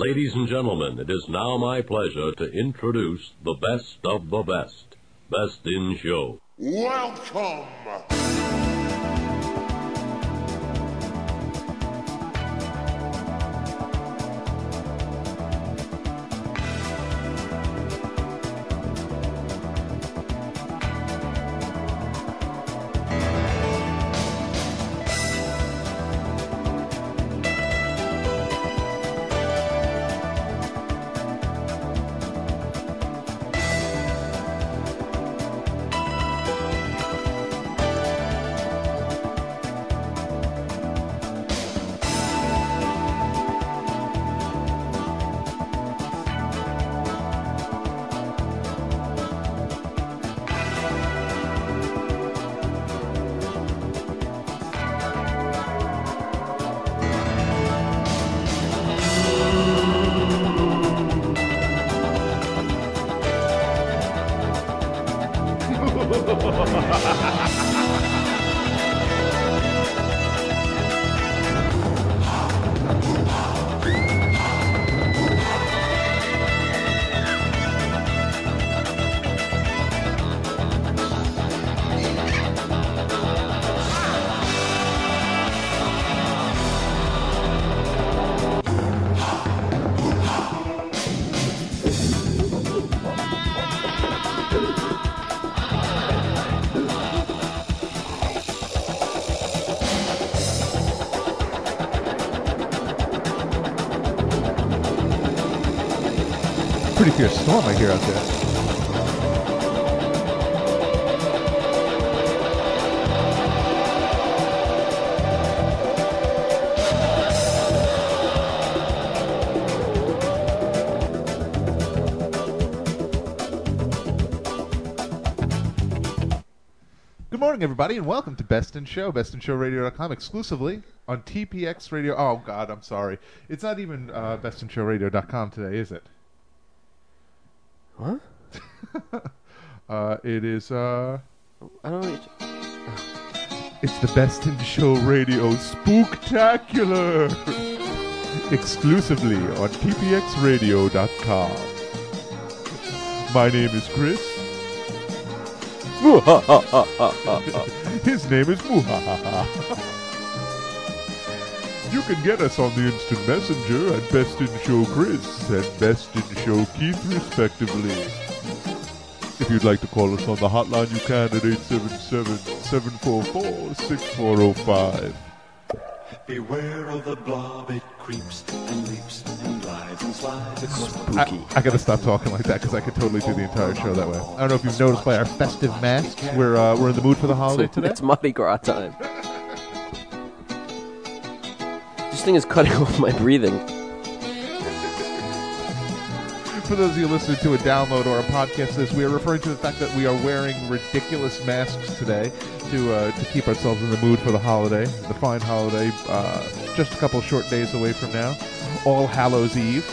Ladies and gentlemen, it is now my pleasure to introduce the best of the best. Best in Show. Welcome! Pretty fierce storm I hear out there. Good morning, everybody, and welcome to Best in Show, bestinshowradio.com, exclusively on TPX Radio. Oh, God, I'm sorry. It's not even bestinshowradio.com today, is it? What? It is, I don't know. It's the Best in Show Radio Spooktacular! Exclusively on tpxradio.com. My name is Chris. His name is Muhahaha. You can get us on the Instant Messenger at Best in Show Chris and Best in Show Keith, respectively. If you'd like to call us on the hotline, you can at 877-744-6405. Beware of the blob, it creeps and leaps and glides and slides across the spooky. I gotta stop talking like that because I could totally do the entire show that way. I don't know if you've noticed by our festive masks, we're in the mood for the holiday today. It's Mardi Gras time. This thing is cutting off my breathing. For those of you listening to a download or a podcast of this, we are referring to the fact that we are wearing ridiculous masks today to keep ourselves in the mood for the holiday, the fine holiday, just a couple short days away from now, All Hallows Eve.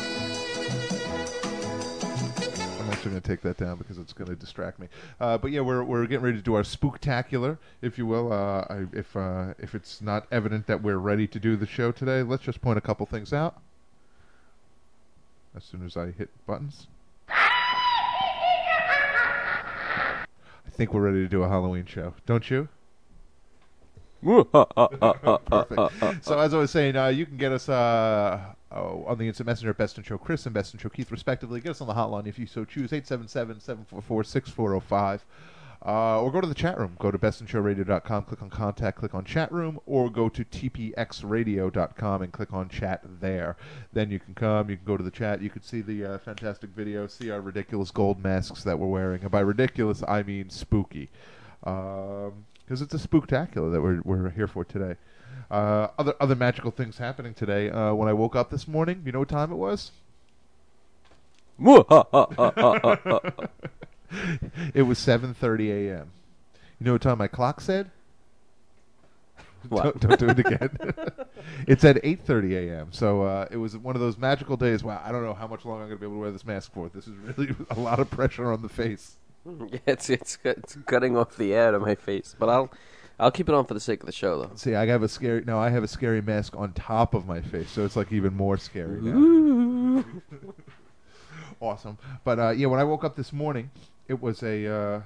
I'm actually going to take that down because it's going to distract me. But yeah, we're getting ready to do our spooktacular, if you will. If it's not evident that we're ready to do the show today, let's just point a couple things out. As soon as I hit buttons. I think we're ready to do a Halloween show. Don't you? Perfect. So as I was saying, you can get us on the Instant Messenger at Best in Show Chris and Best in Show Keith, respectively. Get us on the hotline if you so choose, 877-744-6405. Or go to the chat room. Go to bestinshowradio.com, click on Contact, click on Chat Room, or go to tpxradio.com and click on Chat there. Then you can come, you can go to the chat, you can see the fantastic video, see our ridiculous gold masks that we're wearing. And by ridiculous, I mean spooky. Because it's a spooktacular that we're here for today. Other magical things happening today. When I woke up this morning, you know what time it was? It was 7:30 a.m. You know what time my clock said? What? Don't do it again. It said 8:30 a.m. So it was one of those magical days. Wow, I don't know how much longer I'm going to be able to wear this mask for. This is really a lot of pressure on the face. Yeah, it's cutting off the air to my face, but I'll keep it on for the sake of the show, though. See, I have a scary mask on top of my face, so it's like even more scary now. awesome. But yeah, when I woke up this morning, it was a.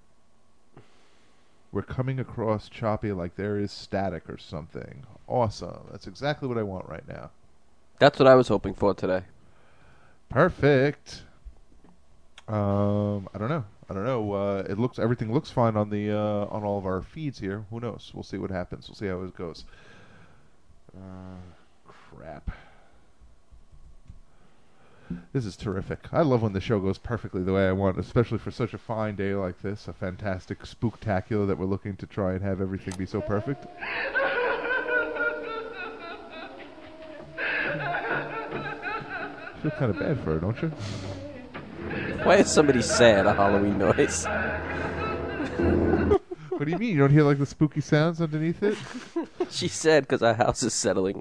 We're coming across choppy like there is static or something. Awesome. That's exactly what I want right now. That's what I was hoping for today. Perfect. I don't know. Everything looks fine on the on all of our feeds here. Who knows? We'll see what happens. We'll see how it goes. Crap. This is terrific. I love when the show goes perfectly the way I want, especially for such a fine day like this, a fantastic spooktacular that we're looking to try and have everything be so perfect. I feel kind of bad for her, don't you? Why is somebody sad a Halloween noise? What do you mean? You don't hear like the spooky sounds underneath it? She said because our house is settling.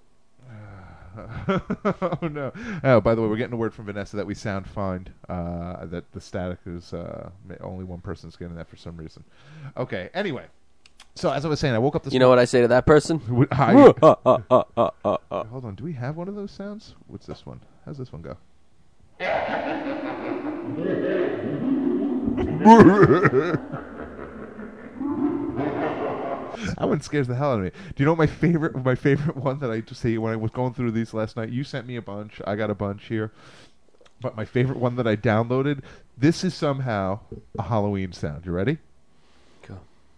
Oh no! Oh, by the way, we're getting a word from Vanessa that we sound fine. That the static is only one person's getting that for some reason. Okay. Anyway, so as I was saying, I woke up this. You know what I say to that person? Hi. Hold on. Do we have one of those sounds? What's this one? How's this one go? That one scares the hell out of me. Do you know what my favorite one that I just say when I was going through these last night? You sent me a bunch. I got a bunch here. But my favorite one that I downloaded, this is somehow a Halloween sound. You ready? Go.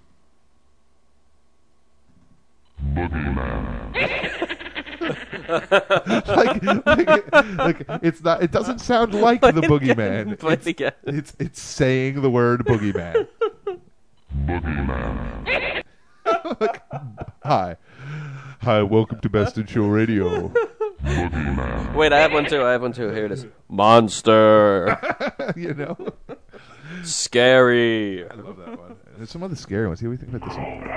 like it's not. It doesn't sound like the boogeyman. It's saying the word boogeyman. Boogeyman. Hi, welcome to Best in Show Radio. Boogeyman. Wait, I have one too. Here it is. Monster. You know? Scary. I love that one. There's some other scary ones. What do you think about this one?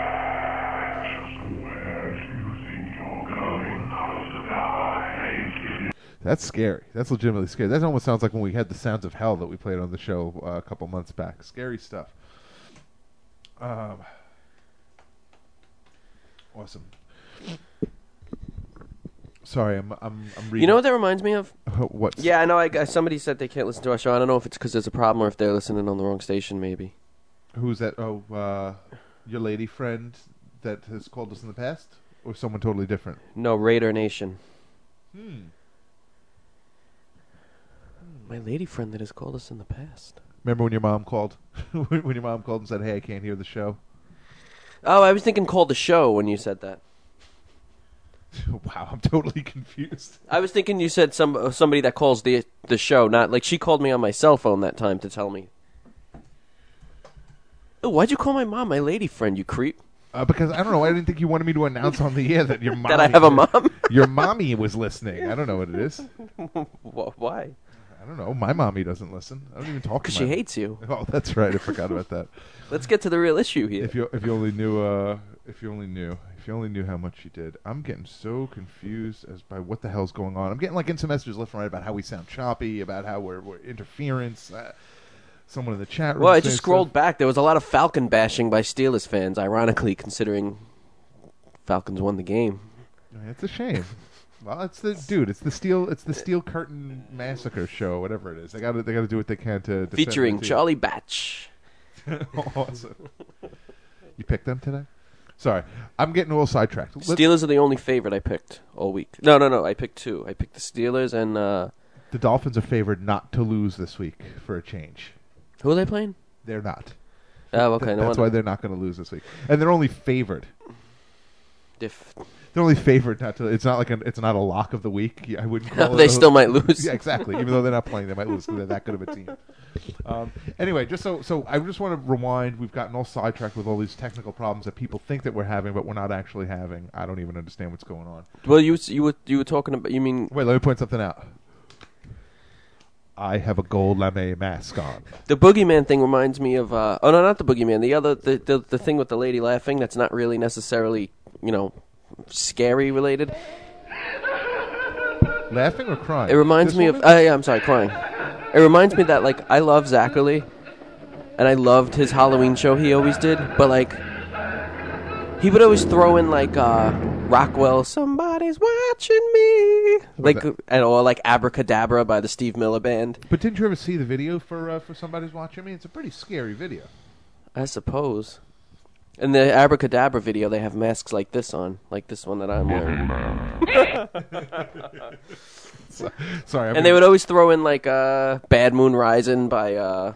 That's scary. That's legitimately scary. That almost sounds like when we had the Sounds of Hell that we played on the show a couple months back. Scary stuff. Awesome. Sorry, I'm reading. You know what that reminds me of? What? Yeah, I know. Somebody said they can't listen to our show. I don't know if it's because there's a problem or if they're listening on the wrong station. Maybe. Who's that? Oh, your lady friend that has called us in the past, or someone totally different? No, Raider Nation. My lady friend that has called us in the past. Remember when your mom called? When your mom called and said, "Hey, I can't hear the show." Oh, I was thinking call the show when you said that. Wow, I'm totally confused. I was thinking you said somebody that calls the show, not like she called me on my cell phone that time to tell me. Oh, why'd you call my mom my lady friend, you creep? Because I don't know. I didn't think you wanted me to announce on the air that your mommy, that I have a mom. Your mommy was listening. I don't know what it is. Why? I don't know. My mommy doesn't listen. I don't even talk to her. Because she hates you. Oh, that's right. I forgot about that. Let's get to the real issue here. If you only knew how much she did. I'm getting so confused as by what the hell's going on. I'm getting like instant messages left and right about how we sound choppy, about how we're interference. Someone in the chat room. Well, I just scrolled back. There was a lot of Falcon bashing by Steelers fans, ironically, considering Falcons won the game. It's a shame. Well, it's the Steel Curtain Massacre show, whatever it is. They got to do what they can to defend featuring Charlie Batch. Awesome. You picked them today? Sorry, I'm getting a little sidetracked. Steelers are the only favorite I picked all week. No. I picked two. I picked the Steelers and the Dolphins are favored not to lose this week for a change. Who are they playing? They're not. Oh, okay. That's why they're not going to lose this week, and they're only favored. They're only favored not to. It's not like it's not a lock of the week. I wouldn't call it. They still might lose. Yeah, exactly. Even though they're not playing, they might lose because they're that good of a team. Anyway, just so I just want to rewind. We've gotten all sidetracked with all these technical problems that people think that we're having, but we're not actually having. I don't even understand what's going on. Well, you were talking about. You mean? Wait, let me point something out. I have a gold lame mask on. The boogeyman thing reminds me of. Oh no, not the boogeyman. The other, the thing with the lady laughing. That's not really necessarily, scary related. Laughing or crying? It reminds me of. Yeah, I'm sorry, crying. It reminds me that I love Zachary, and I loved his Halloween show he always did. But he would always throw in Rockwell, somebody's watching me. Like, that? or like Abracadabra by the Steve Miller Band. But didn't you ever see the video for Somebody's Watching Me? It's a pretty scary video. I suppose. In the Abracadabra video, they have masks like this on, like this one that I'm wearing. Sorry. And they would always throw in like "Bad Moon Rising" by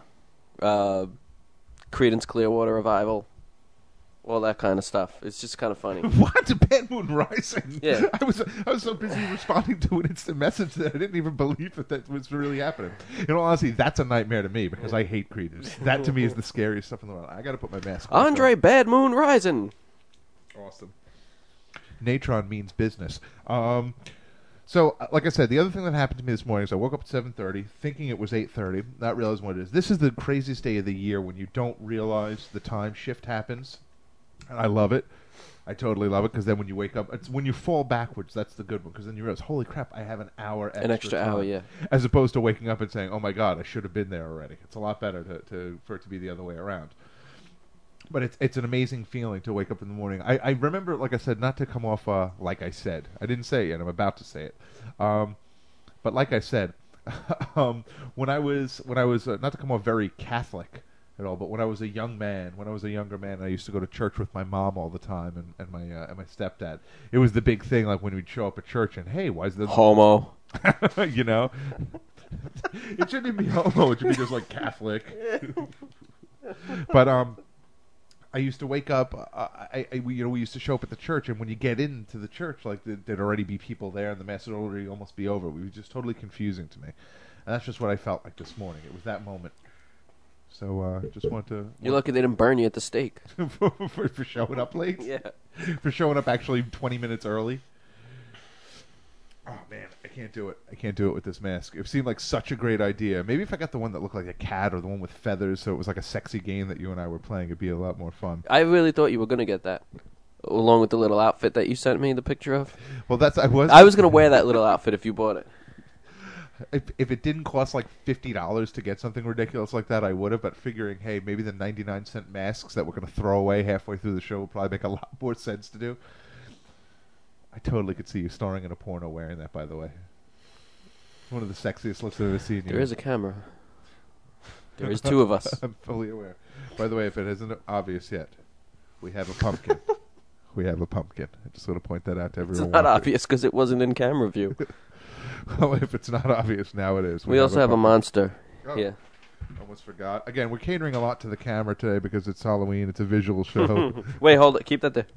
Creedence Clearwater Revival, all that kind of stuff. It's just kind of funny. What? Bad Moon Rising? Yeah. I was so busy responding to an instant message that I didn't even believe that was really happening. In all honesty, that's a nightmare to me because I hate Creedence. That to me is the scariest stuff in the world. I got to put my mask on. Andre, "Bad Moon Rising." Awesome. Natron means business. So, like I said, the other thing that happened to me this morning is I woke up at 7:30, thinking it was 8:30, not realizing what it is. This is the craziest day of the year when you don't realize the time shift happens, and I love it. I totally love it because then when you wake up, it's when you fall backwards. That's the good one because then you realize, holy crap, I have an hour extra. An extra time. hour, yeah. As opposed to waking up and saying, oh my god, I should have been there already. It's a lot better for it to be the other way around. But it's an amazing feeling to wake up in the morning. I remember, like I said, not to come off like I said. I didn't say it yet. I'm about to say it. But like I said, when I was not to come off very Catholic at all, but when I was a younger man, I used to go to church with my mom all the time and my stepdad. It was the big thing, like when we'd show up at church and hey, why is there Homo? You know, it shouldn't even be homo. It should be just like Catholic. But I used to wake up. We used to show up at the church, and when you get into the church, like there'd already be people there, and the mass would already almost be over. It was just totally confusing to me, and that's just what I felt like this morning. It was that moment. So just wanted to. You're lucky they didn't burn you at the stake. for showing up late. Yeah. For showing up actually 20 minutes early. Oh man, I can't do it. I can't do it with this mask. It seemed like such a great idea. Maybe if I got the one that looked like a cat or the one with feathers, so it was like a sexy game that you and I were playing, it'd be a lot more fun. I really thought you were going to get that, along with the little outfit that you sent me the picture of. Well, I was going to wear that little outfit if you bought it. If it didn't cost like $50 to get something ridiculous like that, I would have. But figuring, hey, maybe the 99-cent masks that we're going to throw away halfway through the show will probably make a lot more sense to do. I totally could see you starring in a porno wearing that, by the way. One of the sexiest looks I've ever seen. There is a camera. There is two of us. I'm fully aware. By the way, if it isn't obvious yet, we have a pumpkin. We have a pumpkin. I just want to point that out to everyone. It's not obvious because it wasn't in camera view. Well, if it's not obvious, now it is. We also have a monster. Oh, Yeah. almost forgot. Again, we're catering a lot to the camera today because it's Halloween. It's a visual show. Wait, hold it. Keep that there.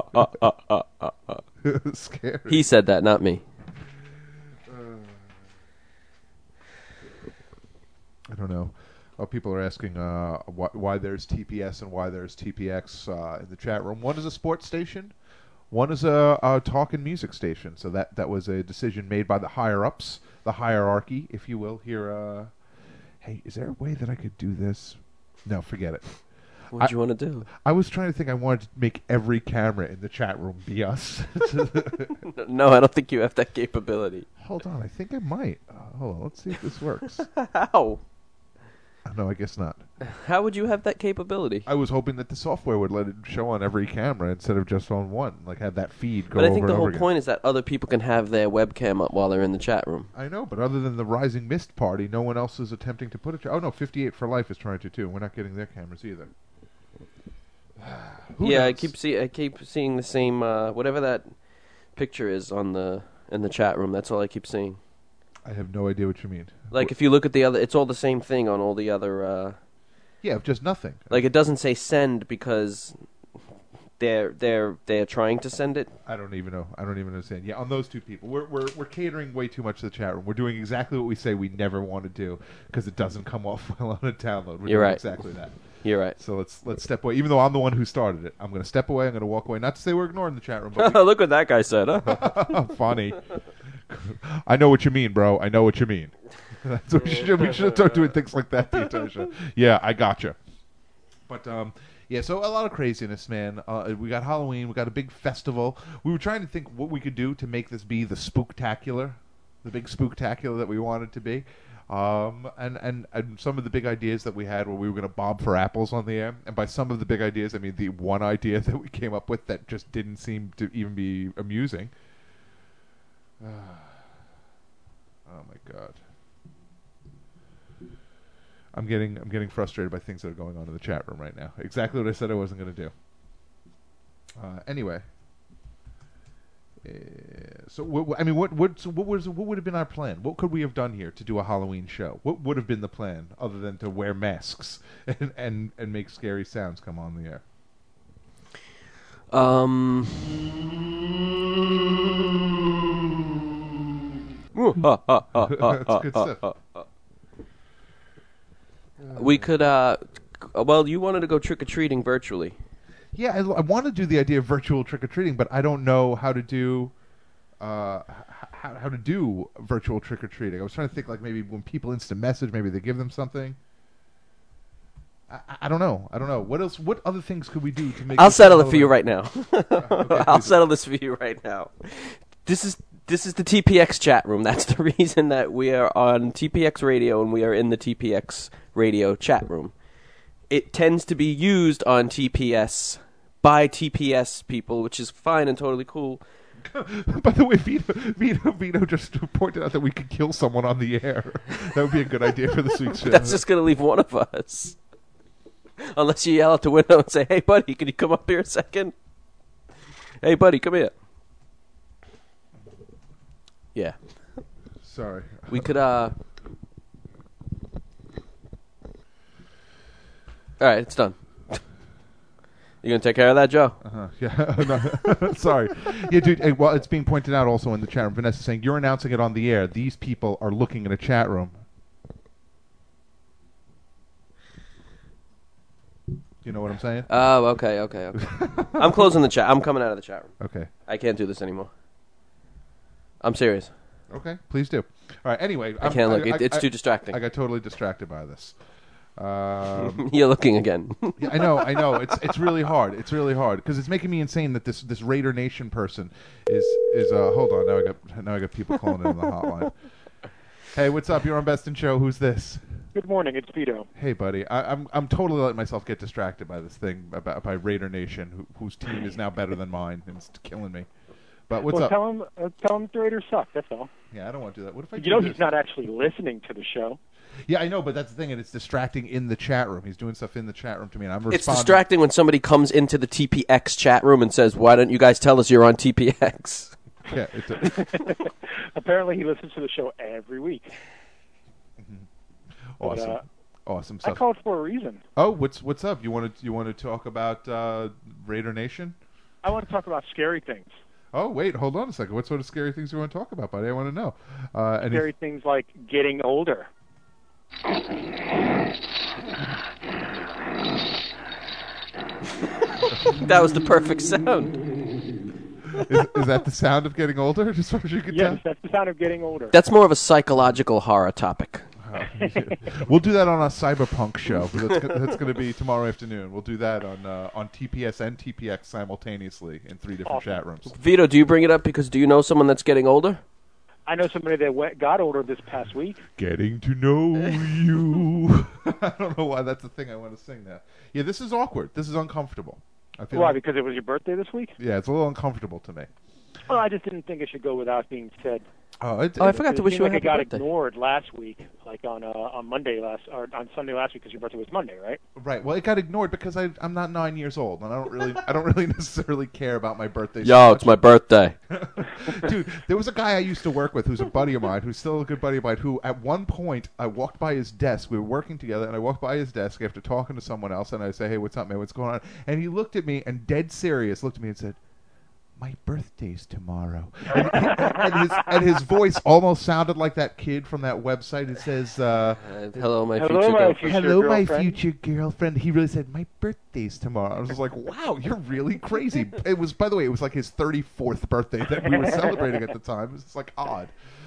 Scary. He said that, not me. I don't know. People are asking why there's TPS and why there's TPX in the chat room. One is a sports station. One is a talk and music station. So that was a decision made by the higher-ups, the hierarchy, if you will. Here, hey, is there a way that I could do this? No, forget it. What do you want to do? I was trying to think I wanted to make every camera in the chat room be us. No, I don't think you have that capability. Hold on, I think I might. Hold on, let's see if this works. How? No, I guess not. How would you have that capability? I was hoping that the software would let it show on every camera instead of just on one. Like have that feed go But I think over the and whole over again. point is that other people can have their webcam up while they're in the chat room. I know, but other than the Rising Mist party, no one else is attempting to put it. Oh no, 58 for Life is trying to too. We're not getting their cameras either. Who Yeah, knows? I keep seeing the same whatever that picture is in the chat room. That's all I keep seeing. I have no idea what you mean. Like if you look at the other, it's all the same thing on all the other. Yeah, just nothing. Like it doesn't say send because they're trying to send it. I don't even know. I don't even understand. Yeah, on those two people, we're catering way too much to the chat room. We're doing exactly what we say we never want to do because it doesn't come off well on a download. We're You're doing right. Exactly that. You're right. So let's step away. Even though I'm the one who started it, I'm going to step away. I'm going to walk away. Not to say we're ignoring the chat room, but Look what that guy said. Huh? funny. I know what you mean, bro. I know what you mean. That's what we should start doing things like that the entire show. Yeah, I gotcha. But yeah, so a lot of craziness, man. We got Halloween. We got a big festival. We were trying to think what we could do to make this be the spooktacular, the big spooktacular that we wanted to be. And some of the big ideas that we had where we were going to bob for apples on the air. And by some of the big ideas, I mean the one idea that we came up with that just didn't seem to even be amusing. Oh my God. I'm getting frustrated by things that are going on in the chat room right now. Exactly what I said I wasn't going to do. Anyway. So what would have been our plan? What could we have done here to do a Halloween show? What would have been the plan other than to wear masks and make scary sounds come on the air? That's good stuff. We could. Well, you wanted to go trick or treating virtually. Yeah, I want to do the idea of virtual trick or treating, but I don't know how to do how to do virtual trick or treating. I was trying to think like maybe when people instant message, maybe they give them something. I don't know. What else? What other things could we do to make? I'll settle it for you right now. Okay, I'll settle this for you right now. This is the TPX chat room. That's the reason that we are on TPX Radio and we are in the TPX Radio chat room. It tends to be used on TPS by TPS people, which is fine and totally cool. By the way, Vito just pointed out that we could kill someone on the air. That would be a good idea for this week's show. That's just going to leave one of us. Unless you yell out the window and say, "Hey, buddy, can you come up here a second? Hey, buddy, come here." Yeah. Sorry. We could, All right, it's done. You gonna take care of that, Joe? Yeah. No, sorry. Yeah, dude. Hey, well, it's being pointed out also in the chat room. Vanessa saying you're announcing it on the air. These people are looking in a chat room. You know what I'm saying? Oh, okay. I'm closing the chat. I'm coming out of the chat room. Okay. I can't do this anymore. I'm serious. Okay, please do. All right. Anyway, I can't look. It's too distracting. I got totally distracted by this. You're looking again. Yeah, I know. It's really hard. It's really hard because it's making me insane that this Raider Nation person is. Hold on. Now I got people calling in on the hotline. Hey, what's up? You're on Best in Show. Who's this? Good morning. It's Vito. Hey, buddy. I'm totally letting myself get distracted by this thing by Raider Nation, whose team is now better than mine, and it's killing me. But what's up? Tell him the Raiders suck. That's all. Yeah, I don't want to do that. What if I? He's not actually listening to the show. Yeah, I know, but that's the thing, and it's distracting in the chat room. He's doing stuff in the chat room to me, and I'm responding. It's distracting when somebody comes into the TPX chat room and says, "Why don't you guys tell us you're on TPX?" Yeah. Apparently, he listens to the show every week. Mm-hmm. Awesome. Awesome stuff. I called for a reason. Oh, what's up? You want to talk about Raider Nation? I want to talk about scary things. Oh, wait, hold on a second. What sort of scary things do you want to talk about, buddy? I want to know. Scary things like getting older. That was the perfect sound. Is that the sound of getting older, as far as you can tell? Yes, that's the sound of getting older. That's more of a psychological horror topic. We'll do that on our Cyberpunk show. That's going to be tomorrow afternoon. We'll do that on TPS and TPX simultaneously in 3 different chat rooms. Vito, do you bring it up because do you know someone that's getting older? I know somebody that got older this past week. Getting to know you. I don't know why that's the thing I want to sing now. Yeah, this is awkward. This is uncomfortable. Why? Because it was your birthday this week? Yeah, it's a little uncomfortable to me. Well, I just didn't think it should go without being said. I forgot to wish you a happy birthday. It got ignored last week, like on Sunday last week, because your birthday was Monday, right? Right. Well, it got ignored because I'm not 9 years old, and I don't really necessarily care about my birthday. Yo, it's my birthday. Dude, there was a guy I used to work with who's a buddy of mine, who's still a good buddy of mine, who at one point I walked by his desk. We were working together, and I walked by his desk after talking to someone else, and I say, "Hey, what's up, man? What's going on?" And he looked at me and dead serious looked at me and said, "My birthday's tomorrow." And his voice almost sounded like that kid from that website. It says, "Hello, my future girlfriend." He really said, "My birthday's tomorrow." I was just like, "Wow, you're really crazy." By the way, it was like his 34th birthday that we were celebrating at the time. It was just like odd.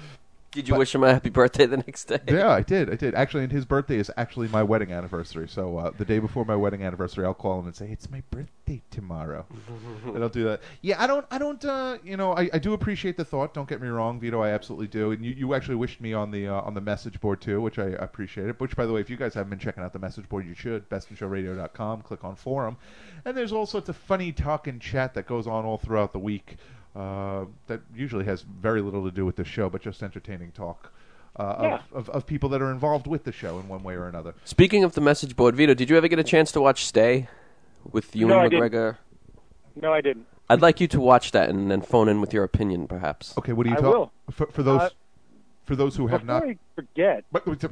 Did you wish him a happy birthday the next day? Yeah, I did. Actually, and his birthday is actually my wedding anniversary. So the day before my wedding anniversary, I'll call him and say, "It's my birthday tomorrow." And I'll do that. Yeah, I don't. I do appreciate the thought. Don't get me wrong, Vito. I absolutely do. And you actually wished me on the message board too, which I appreciate it. Which, by the way, if you guys haven't been checking out the message board, you should. bestinshowradio.com. Click on forum, and there's all sorts of funny talk and chat that goes on all throughout the week. That usually has very little to do with the show, but just entertaining talk of people that are involved with the show in one way or another. Speaking of the message board, Vito, did you ever get a chance to watch Stay with Ewan McGregor? No, I didn't. I'd like you to watch that and then phone in with your opinion, perhaps. Okay, what do you I talk will. For those who have not? Before I forget.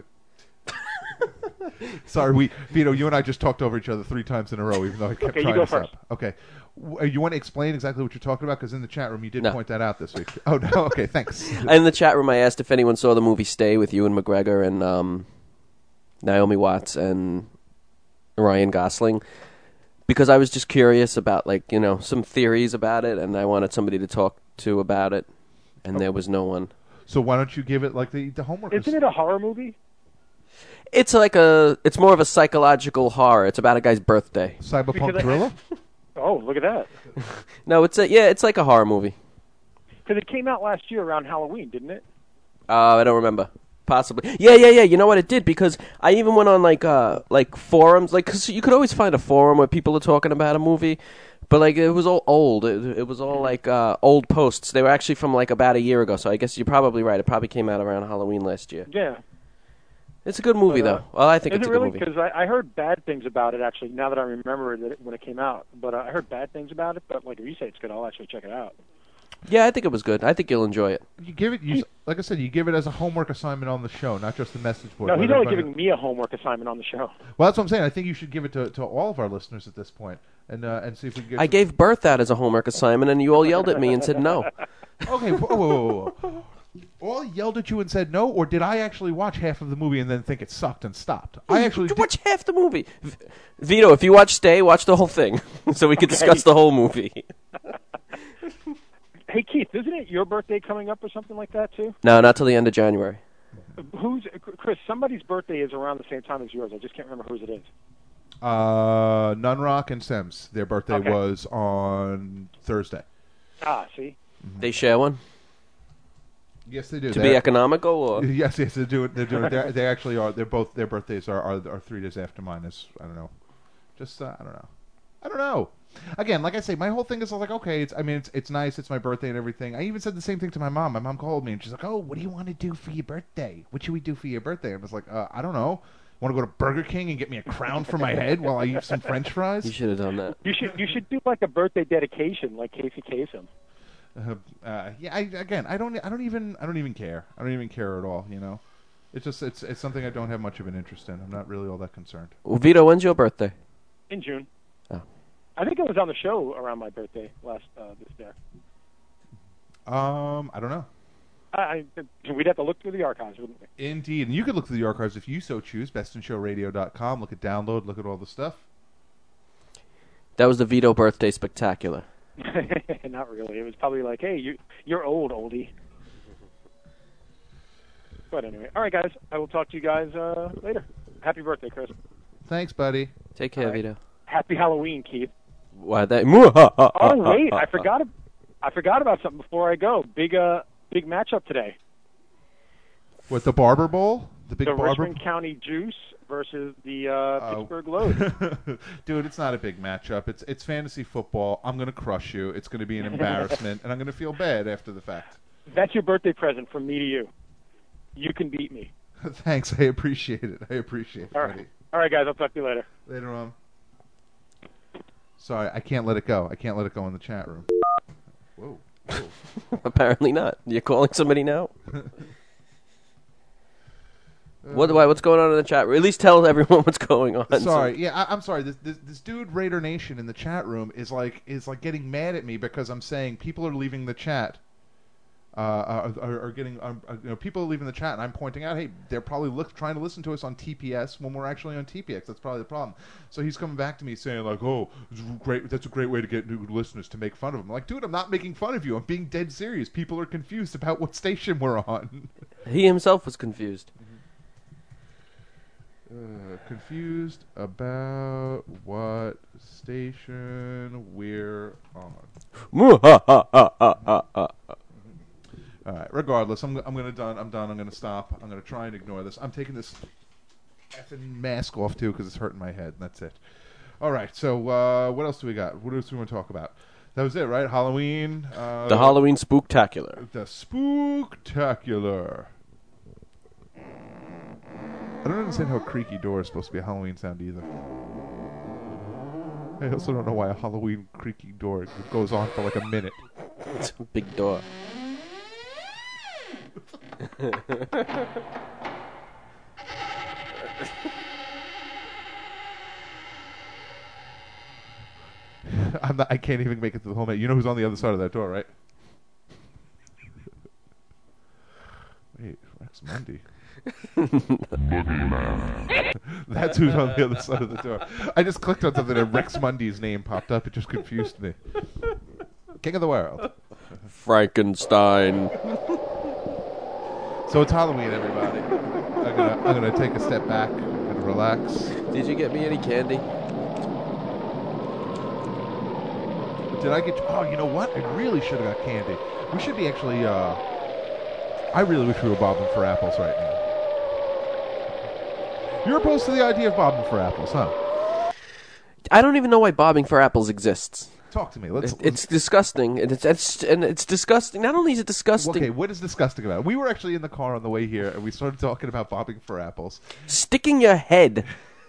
Sorry, Vito, you and I just talked over each other 3 times in a row, even though I kept trying to first. stop. Okay. You want to explain exactly what you're talking about? Because in the chat room, you did point that out this week. Oh, no? Okay, thanks. In the chat room, I asked if anyone saw the movie Stay with Ewan McGregor and Naomi Watts and Ryan Gosling, because I was just curious about, some theories about it, and I wanted somebody to talk to about it, and there was no one. So why don't you give it, the homework? Isn't it a horror movie? It's it's more of a psychological horror. It's about a guy's birthday. Cyberpunk thriller? Oh, look at that. No, it's like a horror movie. Because it came out last year around Halloween, didn't it? I don't remember. Possibly. Yeah. You know what it did? Because I even went on like forums, because you could always find a forum where people are talking about a movie, but it was all old. It was all old posts. They were actually from about a year ago. So I guess you're probably right. It probably came out around Halloween last year. Yeah. It's a good movie, though. Well, I think it's a good movie. Because I heard bad things about it, actually, now that I remember it when it came out. But I heard bad things about it, but if you say it's good, I'll actually check it out. Yeah, I think it was good. I think you'll enjoy it. You give it, like I said, you give it as a homework assignment on the show, not just the message board. No, he's only giving me a homework assignment on the show. Well, that's what I'm saying. I think you should give it to all of our listeners at this point, and see if we can get. I gave birth out as a homework assignment, and you all yelled at me and said no. Okay, whoa. All yelled at you and said no, or did I actually watch half of the movie and then think it sucked and stopped? I actually did. Watch half the movie. Vito, if you watch Stay, watch the whole thing, so we can discuss the whole movie. Hey, Keith, isn't it your birthday coming up or something like that, too? No, not till the end of January. Chris, somebody's birthday is around the same time as yours. I just can't remember whose it is. Nunrock and Sims. Their birthday was on Thursday. Ah, see? Mm-hmm. They share one? Yes, they do. To be economical, or yes, they're doing. They actually are. They're both. Their birthdays are 3 days after mine. I don't know. Just I don't know. Again, like I say, my whole thing is okay. It's nice. It's my birthday and everything. I even said the same thing to my mom. My mom called me and she's like, "Oh, what do you want to do for your birthday? What should we do for your birthday?" I was like, "I don't know. Want to go to Burger King and get me a crown for my head while I eat some French fries?" You should have done that. You should do a birthday dedication like Casey Kasem. I don't even care. I don't even care at all. It's just it's something I don't have much of an interest in. I'm not really all that concerned. Well, Vito, when's your birthday? In June. Oh. I think it was on the show around my birthday last this year. I don't know. We'd have to look through the archives, wouldn't we? Indeed, and you could look through the archives if you so choose. bestinshowradio.com. Look at download. Look at all the stuff. That was the Vito birthday spectacular. Not really. It was probably like, hey, you're old, oldie. But anyway, all right, guys. I will talk to you guys later. Happy birthday, Chris. Thank buddy. Take care, Vito. Happy Halloween, Keith. Why that? Oh wait, I forgot about something before I go. Big matchup today. What, the Barber Bowl? The Richmond County Juice versus the Pittsburgh Load. Dude, it's not a big matchup. It's fantasy football. I'm going to crush you. It's going to be an embarrassment, and I'm going to feel bad after the fact. That's your birthday present from me to you. You can beat me. Thanks. I appreciate it. All right. All right, guys. I'll talk to you later. Later on. Sorry, I can't let it go. I can't let it go in the chat room. Whoa. Apparently not. You're calling somebody now? What's going on in the chat room? At least tell everyone what's going on. Sorry, I'm sorry. This dude Raider Nation in the chat room is getting mad at me because I'm saying people are leaving the chat are getting people leaving the chat, and I'm pointing out, hey, they're probably trying to listen to us on TPS when we're actually on TPX. That's probably the problem. So he's coming back to me saying like, oh, great, that's a great way to get new listeners to make fun of him. I'm like, dude, I'm not making fun of you. I'm being dead serious. People are confused about what station we're on. He himself was confused. Confused about what station we're on. All right. Regardless, I'm done. I'm gonna stop. I'm gonna try and ignore this. I'm taking this effing mask off too because it's hurting my head. And that's it. All right. So what else do we got? What else do we want to talk about? That was it, right? Halloween. The Halloween Spooktacular. The Spooktacular. I don't understand how a creaky door is supposed to be a Halloween sound either. I also don't know why a Halloween creaky door goes on for like a minute. It's a big door. I can't even make it to the whole minute. You know who's on the other side of that door, right? Wait, Rex Mundy. That's who's on the other side of the door. I just clicked on something and Rex Mundy's name popped up. It just confused me. King of the world. Frankenstein. So it's Halloween, everybody. I'm gonna take a step back and relax. Did you get me any candy? Did I get? Oh, you know what? I really should have got candy. We should be actually. I really wish we were bobbing for apples right now. You're opposed to the idea of bobbing for apples, huh? I don't even know why bobbing for apples exists. Talk to me. It's disgusting, and it's disgusting. Not only is it disgusting. Okay, what is disgusting about it? We were actually in the car on the way here, and we started talking about bobbing for apples. Sticking your head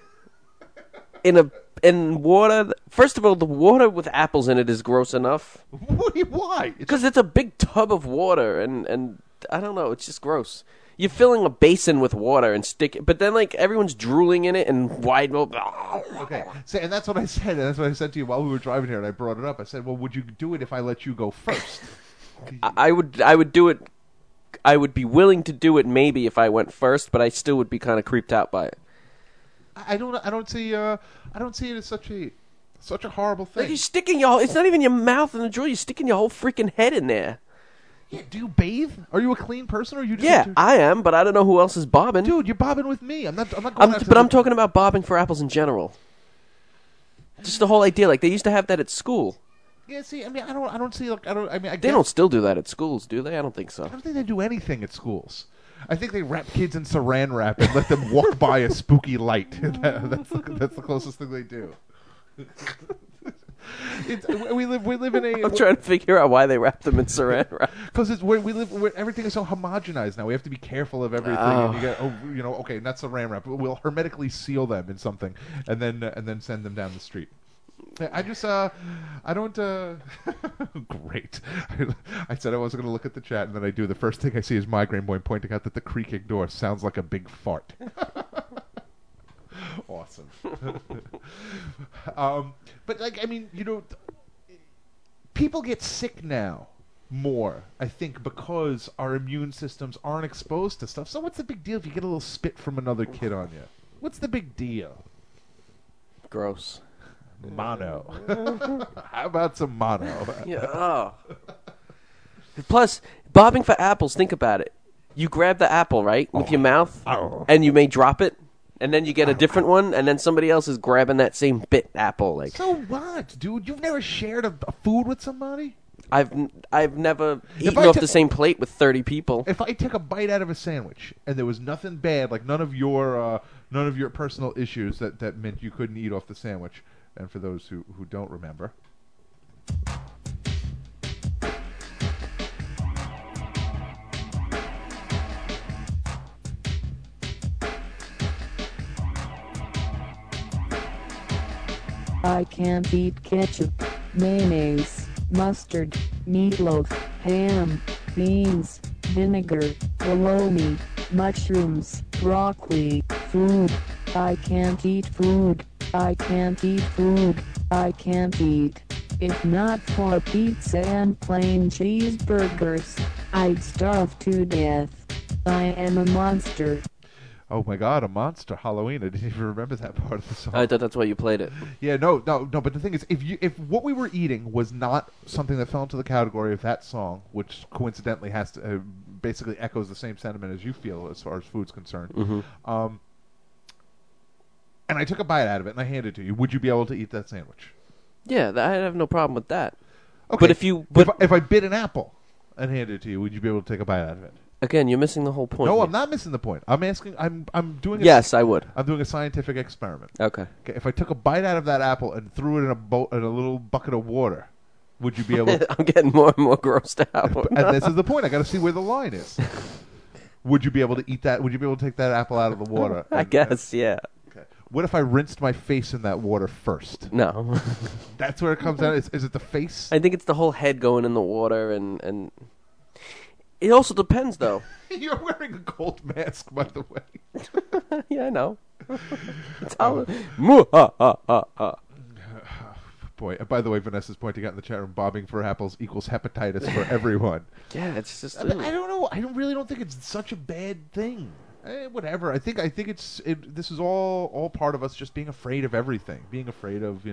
in water. First of all, the water with apples in it is gross enough. Why? Because it's a big tub of water, and I don't know. It's just gross. You're filling a basin with water and but then like everyone's drooling in it and wide. Okay, so, and that's what I said. And that's what I said to you while we were driving here, and I brought it up. I said, "Well, would you do it if I let you go first?" I would do it. I would be willing to do it maybe if I went first, but I still would be kind of creeped out by it. I don't see it as such a horrible thing. Like you're sticking it's not even your mouth in the drool. You're sticking your whole freaking head in there. Yeah, do you bathe? Are you a clean person, or are you just? Yeah, I am, but I don't know who else is bobbing. Dude, you're bobbing with me. I'm not going after but I'm talking about bobbing for apples in general. Just the whole idea, like they used to have that at school. Yeah, see, I mean, I don't see, like, They don't still do that at schools, do they? I don't think so. I don't think they do anything at schools. I think they wrap kids in saran wrap and let them walk by a spooky light. That's the closest thing they do. We live in a. I'm trying to figure out why they wrap them in saran wrap. Because everything is so homogenized now. We have to be careful of everything. And you get, okay, not saran wrap. We'll hermetically seal them in something, and then send them down the street. I just, I don't, great. I said I wasn't going to look at the chat, and then I do. The first thing I see is Migraine Boy pointing out that the creaking door sounds like a big fart. Awesome. But, like, I mean, people get sick now more, I think, because our immune systems aren't exposed to stuff. So what's the big deal if you get a little spit from another kid on you? What's the big deal? Gross. Mono. How about some mono? Yeah. Oh. Plus, bobbing for apples, think about it. You grab the apple, right, with your mouth, and you may drop it, and then you get a different one, and then somebody else is grabbing that same bit apple. Like, so what, dude? You've never shared a food with somebody? I've never eaten off the same plate with 30 people. If I took a bite out of a sandwich and there was nothing bad, like none of your personal issues that meant you couldn't eat off the sandwich. And for those who don't remember, I can't eat ketchup, mayonnaise, mustard, meatloaf, ham, beans, vinegar, bologna, mushrooms, broccoli, food. I can't eat food. I can't eat food. I can't eat. If not for pizza and plain cheeseburgers. I'd starve to death. I am a monster. Oh my God, a monster! Halloween. I didn't even remember that part of the song. I thought that's why you played it. Yeah, no. But the thing is, if what we were eating was not something that fell into the category of that song, which coincidentally has to basically echoes the same sentiment as you feel as far as food's concerned, and I took a bite out of it and I handed it to you, would you be able to eat that sandwich? Yeah, I have no problem with that. Okay. But if I bit an apple and handed it to you, would you be able to take a bite out of it? Again, you're missing the whole point. No, here. I'm not missing the point. I'm asking. I'm doing. Yes, I would. I'm doing a scientific experiment. Okay. Okay, if I took a bite out of that apple and threw it in a little bucket of water, would you be able to? I'm getting more and more grossed out. And this is the point. I got to see where the line is. Would you be able to eat that? Would you be able to take that apple out of the water? I guess, yeah. Okay. What if I rinsed my face in that water first? No. That's where it comes down. Is it the face? I think it's the whole head going in the water, and it also depends, though. You're wearing a gold mask, by the way. Yeah, I know. It's Boy, by the way, Vanessa's pointing out in the chat room, bobbing for apples equals hepatitis for everyone. Yeah, it's just. I don't know. I really don't think it's such a bad thing. Whatever. I think this is all part of us just being afraid of everything, being afraid of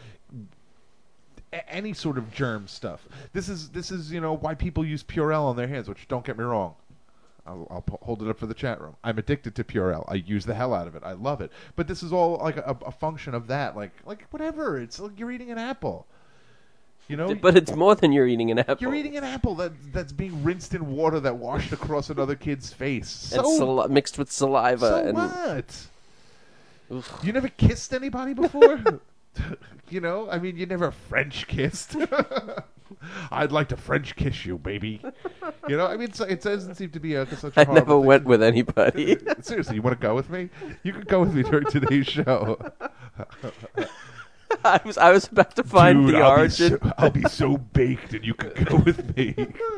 any sort of germ stuff. This is why people use Purell on their hands. Which, don't get me wrong, I'll hold it up for the chat room. I'm addicted to Purell. I use the hell out of it. I love it. But this is all like a function of that. Like whatever. It's like you're eating an apple. But it's more than you're eating an apple. You're eating an apple that's being rinsed in water that washed across another kid's face. And mixed with saliva. So what? Oof. You never kissed anybody before? I mean, you never French kissed. I'd like to French kiss you, baby. I mean, it doesn't seem to be such a I horrible never thing. went with anybody. Seriously, you want to go with me? You can go with me during today's show. I was about to find Dude, the origin. I'll be so baked, and you can go with me.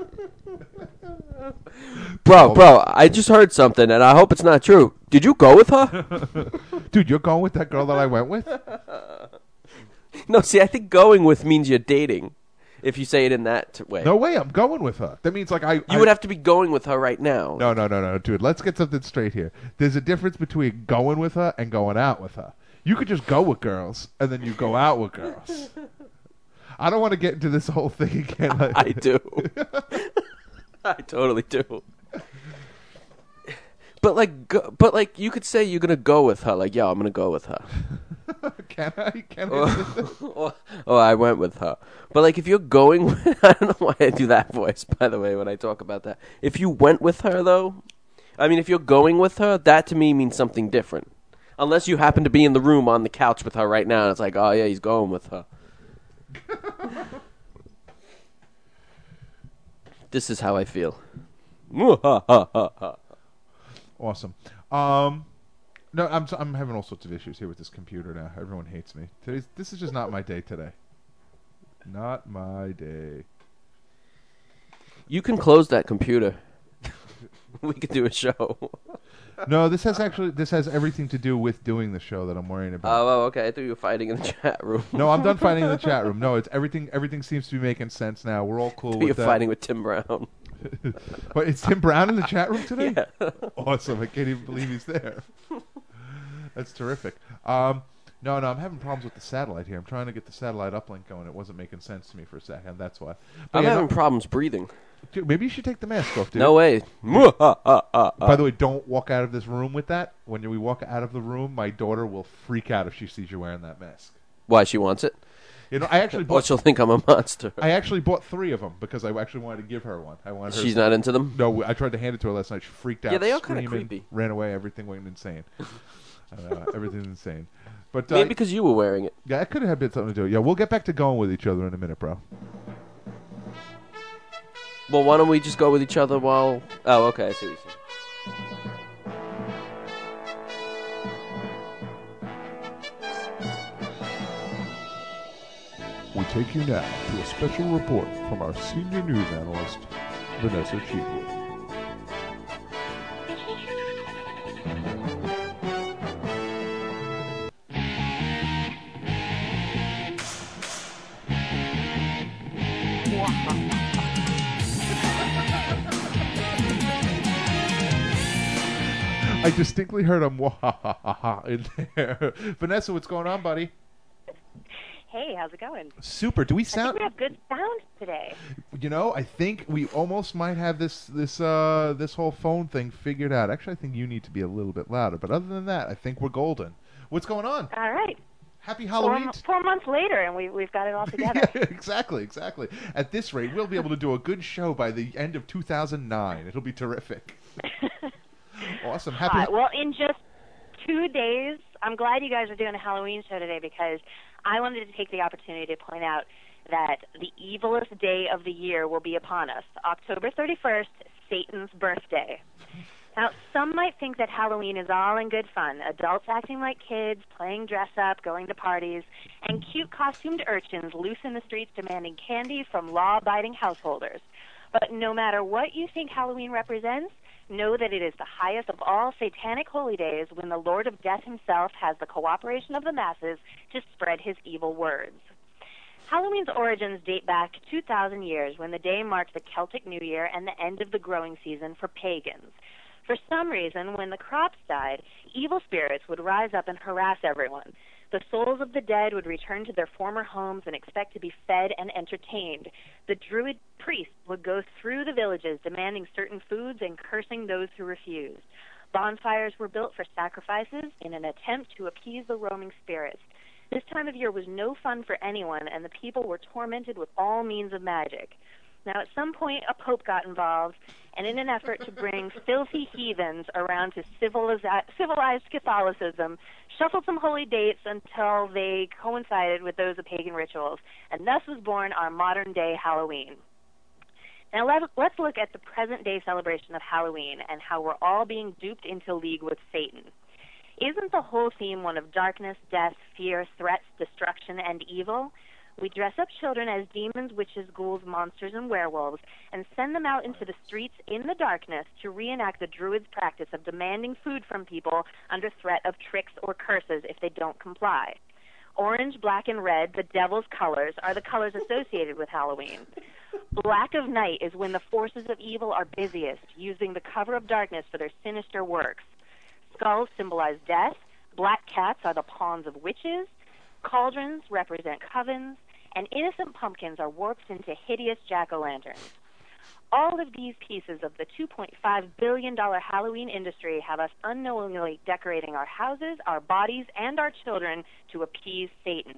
Bro, I just heard something, and I hope it's not true. Did you go with her? Dude, you're going with that girl that I went with? No, see, I think going with means you're dating. If you say it in that way. No way, I'm going with her. That means like You would have to be going with her right now. No, dude. Let's get something straight here. There's a difference between going with her and going out with her. You could just go with girls and then you go out with girls. I don't want to get into this whole thing again. I do. I totally do. But you could say you're gonna go with her. Like, yeah, I'm gonna go with her. Can I? Oh, I went with her. But like, if you're going, I don't know why I do that voice. By the way, when I talk about that, if you went with her, though, I mean, if you're going with her, that to me means something different. Unless you happen to be in the room on the couch with her right now, and it's like, oh yeah, he's going with her. This is how I feel. Awesome. No, I'm having all sorts of issues here with this computer now. Everyone hates me. This is just not my day today. Not my day. You can close that computer. We could do a show. No, this has everything to do with doing the show that I'm worrying about. Oh, okay. I thought you were fighting in the chat room. No, I'm done fighting in the chat room. No, it's everything. Everything seems to be making sense now. We're all cool with You're that. fighting with Tim Brown. But is Tim Brown in the chat room today? Yeah. Awesome. I can't even believe he's there. That's terrific. No, I'm having problems with the satellite here. I'm trying to get the satellite uplink going. It wasn't making sense to me for a second. That's why. But I'm having problems breathing. Dude, maybe you should take the mask off, dude. No way. By the way, don't walk out of this room with that. When we walk out of the room, my daughter will freak out if she sees you wearing that mask. Why, she wants it? I actually bought. She'll think I'm a monster. I actually bought 3 of them because I actually wanted to give her one. I wanted her. She's not into them? No, I tried to hand it to her last night. She freaked out. Yeah, they are kind screaming, of creepy. Ran away. Everything went insane. Everything's insane. But maybe because you were wearing it. Yeah, it could have been something to do. Yeah, we'll get back to going with each other in a minute, bro. Well, why don't we just go with each other while... Oh, okay, I see what you're saying. We take you now to a special report from our senior news analyst, Vanessa Cheatwood. I distinctly heard a mwahahaha in there. Vanessa, what's going on, buddy? Hey, how's it going? Super. Do we I sound? think we have good sound today. You know, I think we almost might have this whole phone thing figured out. Actually, I think you need to be a little bit louder. But other than that, I think we're golden. What's going on? All right. Happy Halloween. 4 months later, and we've got it all together. Yeah, exactly. At this rate, we'll be able to do a good show by the end of 2009. It'll be terrific. Awesome. Happy. Well, in just 2 days, I'm glad you guys are doing a Halloween show today because I wanted to take the opportunity to point out that the evilest day of the year will be upon us. October 31st, Satan's birthday. Now, some might think that Halloween is all in good fun, adults acting like kids, playing dress-up, going to parties, and cute costumed urchins loose in the streets demanding candy from law-abiding householders. But no matter what you think Halloween represents, know that it is the highest of all satanic holy days when the Lord of Death himself has the cooperation of the masses to spread his evil words. Halloween's origins date back 2,000 years when the day marked the Celtic New Year and the end of the growing season for pagans. For some reason, when the crops died, evil spirits would rise up and harass everyone. The souls of the dead would return to their former homes and expect to be fed and entertained. The druid priests would go through the villages demanding certain foods and cursing those who refused. Bonfires were built for sacrifices in an attempt to appease the roaming spirits. This time of year was no fun for anyone, and the people were tormented with all means of magic. Now, at some point, a pope got involved, and in an effort to bring filthy heathens around to civilized Catholicism, shuffled some holy dates until they coincided with those of pagan rituals, and thus was born our modern-day Halloween. Now, let's look at the present-day celebration of Halloween and how we're all being duped into league with Satan. Isn't the whole theme one of darkness, death, fear, threats, destruction, and evil? We dress up children as demons, witches, ghouls, monsters, and werewolves, and send them out into the streets in the darkness to reenact the druids' practice of demanding food from people under threat of tricks or curses if they don't comply. Orange, black, and red, the devil's colors, are the colors associated with Halloween. Black of night is when the forces of evil are busiest, using the cover of darkness for their sinister works. Skulls symbolize death, black cats are the pawns of witches, cauldrons represent covens, and innocent pumpkins are warped into hideous jack-o'-lanterns. All of these pieces of the $2.5 billion Halloween industry have us unknowingly decorating our houses, our bodies, and our children to appease Satan.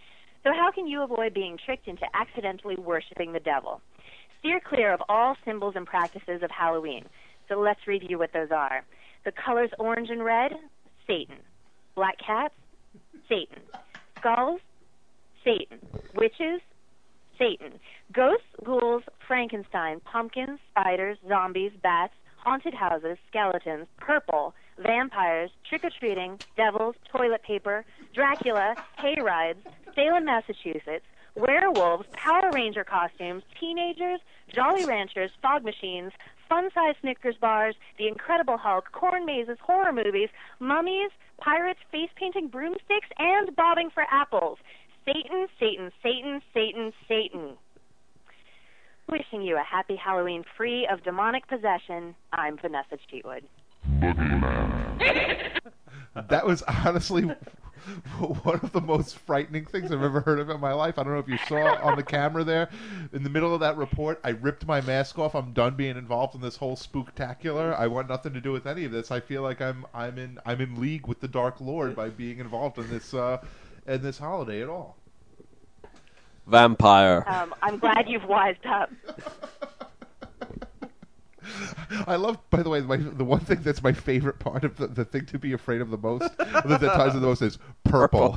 So how can you avoid being tricked into accidentally worshiping the devil? Steer clear of all symbols and practices of Halloween. So let's review what those are. The colors orange and red, Satan. Black cats, Satan. Skulls, Satan. Witches, Satan. Ghosts, ghouls, Frankenstein, pumpkins, spiders, zombies, bats, haunted houses, skeletons, purple, vampires, trick-or-treating, devils, toilet paper, Dracula, hay rides, Salem, Massachusetts, werewolves, Power Ranger costumes, teenagers, Jolly Ranchers, fog machines, fun-sized Snickers bars, The Incredible Hulk, corn mazes, horror movies, mummies, pirates, face-painting broomsticks, and bobbing for apples. Satan, Satan, Satan, Satan, Satan. Wishing you a happy Halloween free of demonic possession, I'm Vanessa Cheatwood. That was honestly one of the most frightening things I've ever heard of in my life. I don't know if you saw on the camera there. In the middle of that report, I ripped my mask off. I'm done being involved in this whole spooktacular. I want nothing to do with any of this. I feel like I'm in league with the Dark Lord by being involved in this holiday at all. Vampire. I'm glad you've wised up. I love, by the way, the one thing that's my favorite part of the thing to be afraid of the most, that ties to the most, is purple.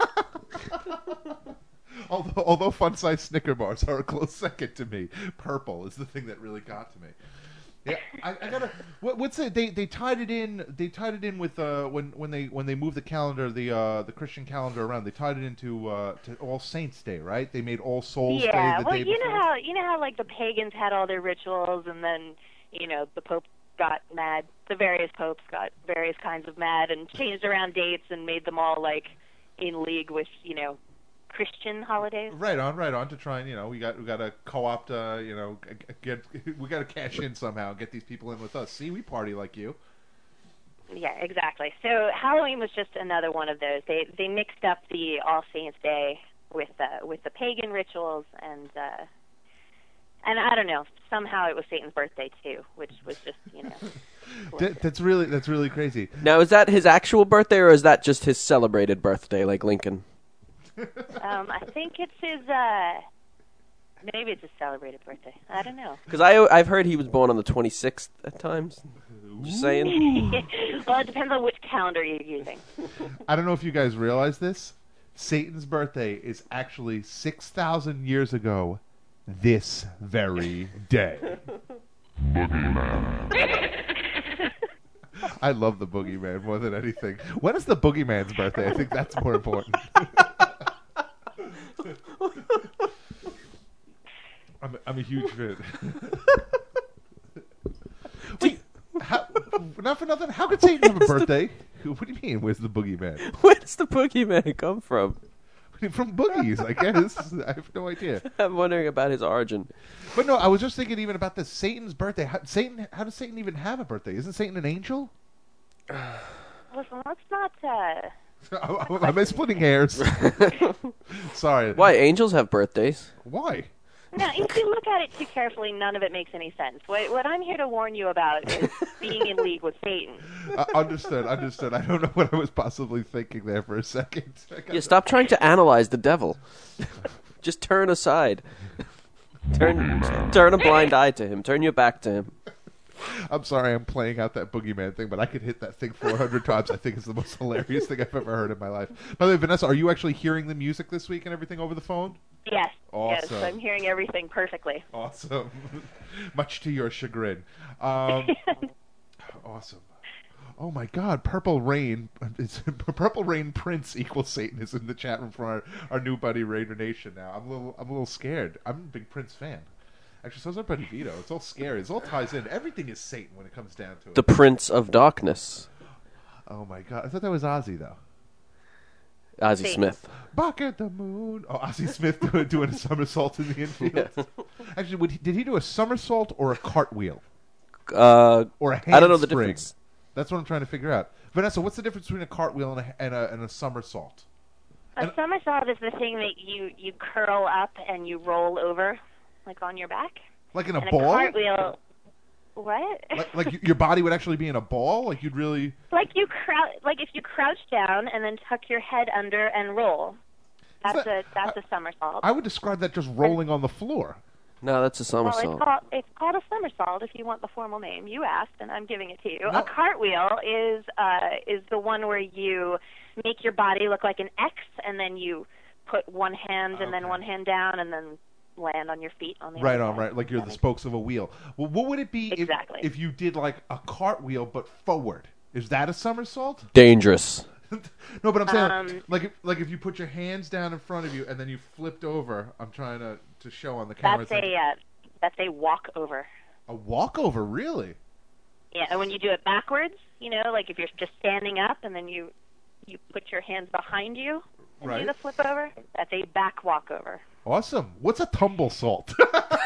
although fun-sized Snicker bars are a close second to me, purple is the thing that really got to me. Yeah, I gotta. What's it? They tied it in. They tied it in with when they moved the calendar, the Christian calendar around. They tied it into to All Saints Day, right? They made All Souls Day the day before. You know how like the pagans had all their rituals, and then the Pope got mad. The various popes got various kinds of mad and changed around dates and made them all like in league with Christian holidays. Right on to try and we got to co-opt we got to cash in somehow and get these people in with us. See, we party like you. Yeah, exactly. So Halloween was just another one of those. They mixed up the All Saints Day with the pagan rituals, and I don't know. Somehow it was Satan's birthday too, which was just That's really crazy. Now, is that his actual birthday, or is that just his celebrated birthday, like Lincoln? I think it's his. Maybe it's his celebrated birthday. I don't know. Because I've heard he was born on the 26th at times. Just saying. Well, it depends on which calendar you're using. I don't know if you guys realize this. Satan's birthday is actually 6,000 years ago this very day. I love the Boogeyman more than anything. When is the Boogeyman's birthday? I think that's more important. I'm a huge fan. Wait, not for nothing. How could Satan have a birthday? What do you mean? Where's the Boogeyman? Where does the Boogeyman come from? From boogies, I guess. I have no idea. I'm wondering about his origin. But no, I was just thinking even about this Satan's birthday. How does Satan even have a birthday? Isn't Satan an angel? Listen, let's not. Am I splitting hairs? Sorry. Why, angels have birthdays? Why? No, if you look at it too carefully, none of it makes any sense. What I'm here to warn you about is being in league with Satan. Understood. I don't know what I was possibly thinking there for a second. Yeah, stop trying to analyze the devil. Just turn aside. Turn a blind eye to him. Turn your back to him. I'm sorry I'm playing out that Boogeyman thing, but I could hit that thing 400 times. I think it's the most hilarious thing I've ever heard in my life. By the way, Vanessa, are you actually hearing the music this week and everything over the phone? Yes. Awesome. Yes, I'm hearing everything perfectly. Awesome. Much to your chagrin. Awesome. Oh my God, Purple Rain. Purple Rain Prince equals Satan is in the chat room for our new buddy Raider Nation now. I'm a little scared. I'm a big Prince fan. Actually, so's our buddy Vito. It's all scary. It all ties in. Everything is Satan when it comes down to it. The Prince of Darkness. Oh my God, I thought that was Ozzy though. Ozzy Smith. Back at the moon. Oh, Ozzy Smith doing a somersault in the infield. Yeah. Actually, did he do a somersault or a cartwheel? Or a handspring? I don't know the difference. That's what I'm trying to figure out. Vanessa, what's the difference between a cartwheel and a somersault? A somersault is the thing that you curl up and you roll over, like on your back. Like in a and ball? A cartwheel. What? Like your body would actually be in a ball? Like you'd really... Like if you crouch down and then tuck your head under and roll. That's a somersault. I would describe that just rolling on the floor. No, that's a somersault. Well, it's called a somersault if you want the formal name. You asked, and I'm giving it to you. No. A cartwheel is the one where you make your body look like an X, and then you put one hand and then one hand down, and then land on your feet on the right other on, right, like you're the spokes of a wheel. Well, what would it be if you did like a cartwheel but forward? Is that a somersault? Dangerous. No, but I'm saying like if you put your hands down in front of you and then you flipped over. I'm trying to show on the camera. That's a walkover. A walkover, really? Yeah, and when you do it backwards, like if you're just standing up and then you put your hands behind you and do the flip over, that's a back walkover. Awesome. What's a tumble salt?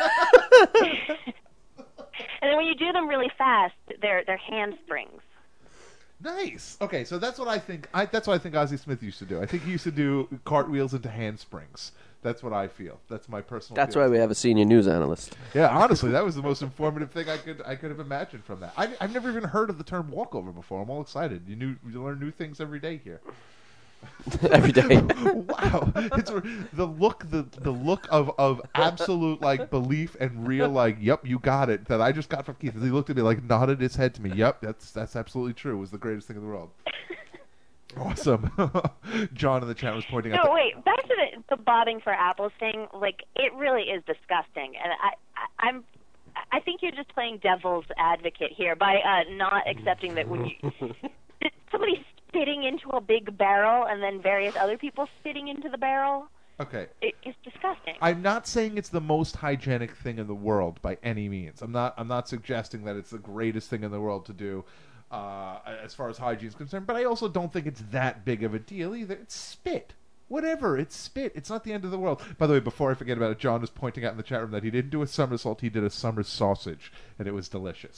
And then when you do them really fast, they're handsprings. Nice. Okay, so that's what I think. That's what I think Ozzy Smith used to do. I think he used to do cartwheels into handsprings. That's what I feel. That's my personal. That's feeling. why we have a senior news analyst. Yeah, honestly, that was the most informative thing I could have imagined from that. I've never even heard of the term walkover before. I'm all excited. You learn new things every day here. Every day. Wow, it's the look of absolute like belief and real like, yep, you got it, that I just got from Keith. He looked at me like, nodded his head to me. Yep, that's absolutely true. It was the greatest thing in the world. Awesome. John in the chat was pointing out. No, wait, back to the bobbing for apples thing. Like, it really is disgusting, and I think you're just playing devil's advocate here by not accepting that when you somebody spitting into a big barrel and then various other people spitting into the barrel. Okay. It's disgusting. I'm not saying it's the most hygienic thing in the world by any means. I'm not suggesting that it's the greatest thing in the world to do as far as hygiene is concerned, but I also don't think it's that big of a deal either. It's spit. Whatever, it's spit. It's not the end of the world. By the way, before I forget about it, John was pointing out in the chat room that he didn't do a somersault, he did a summer sausage, and it was delicious.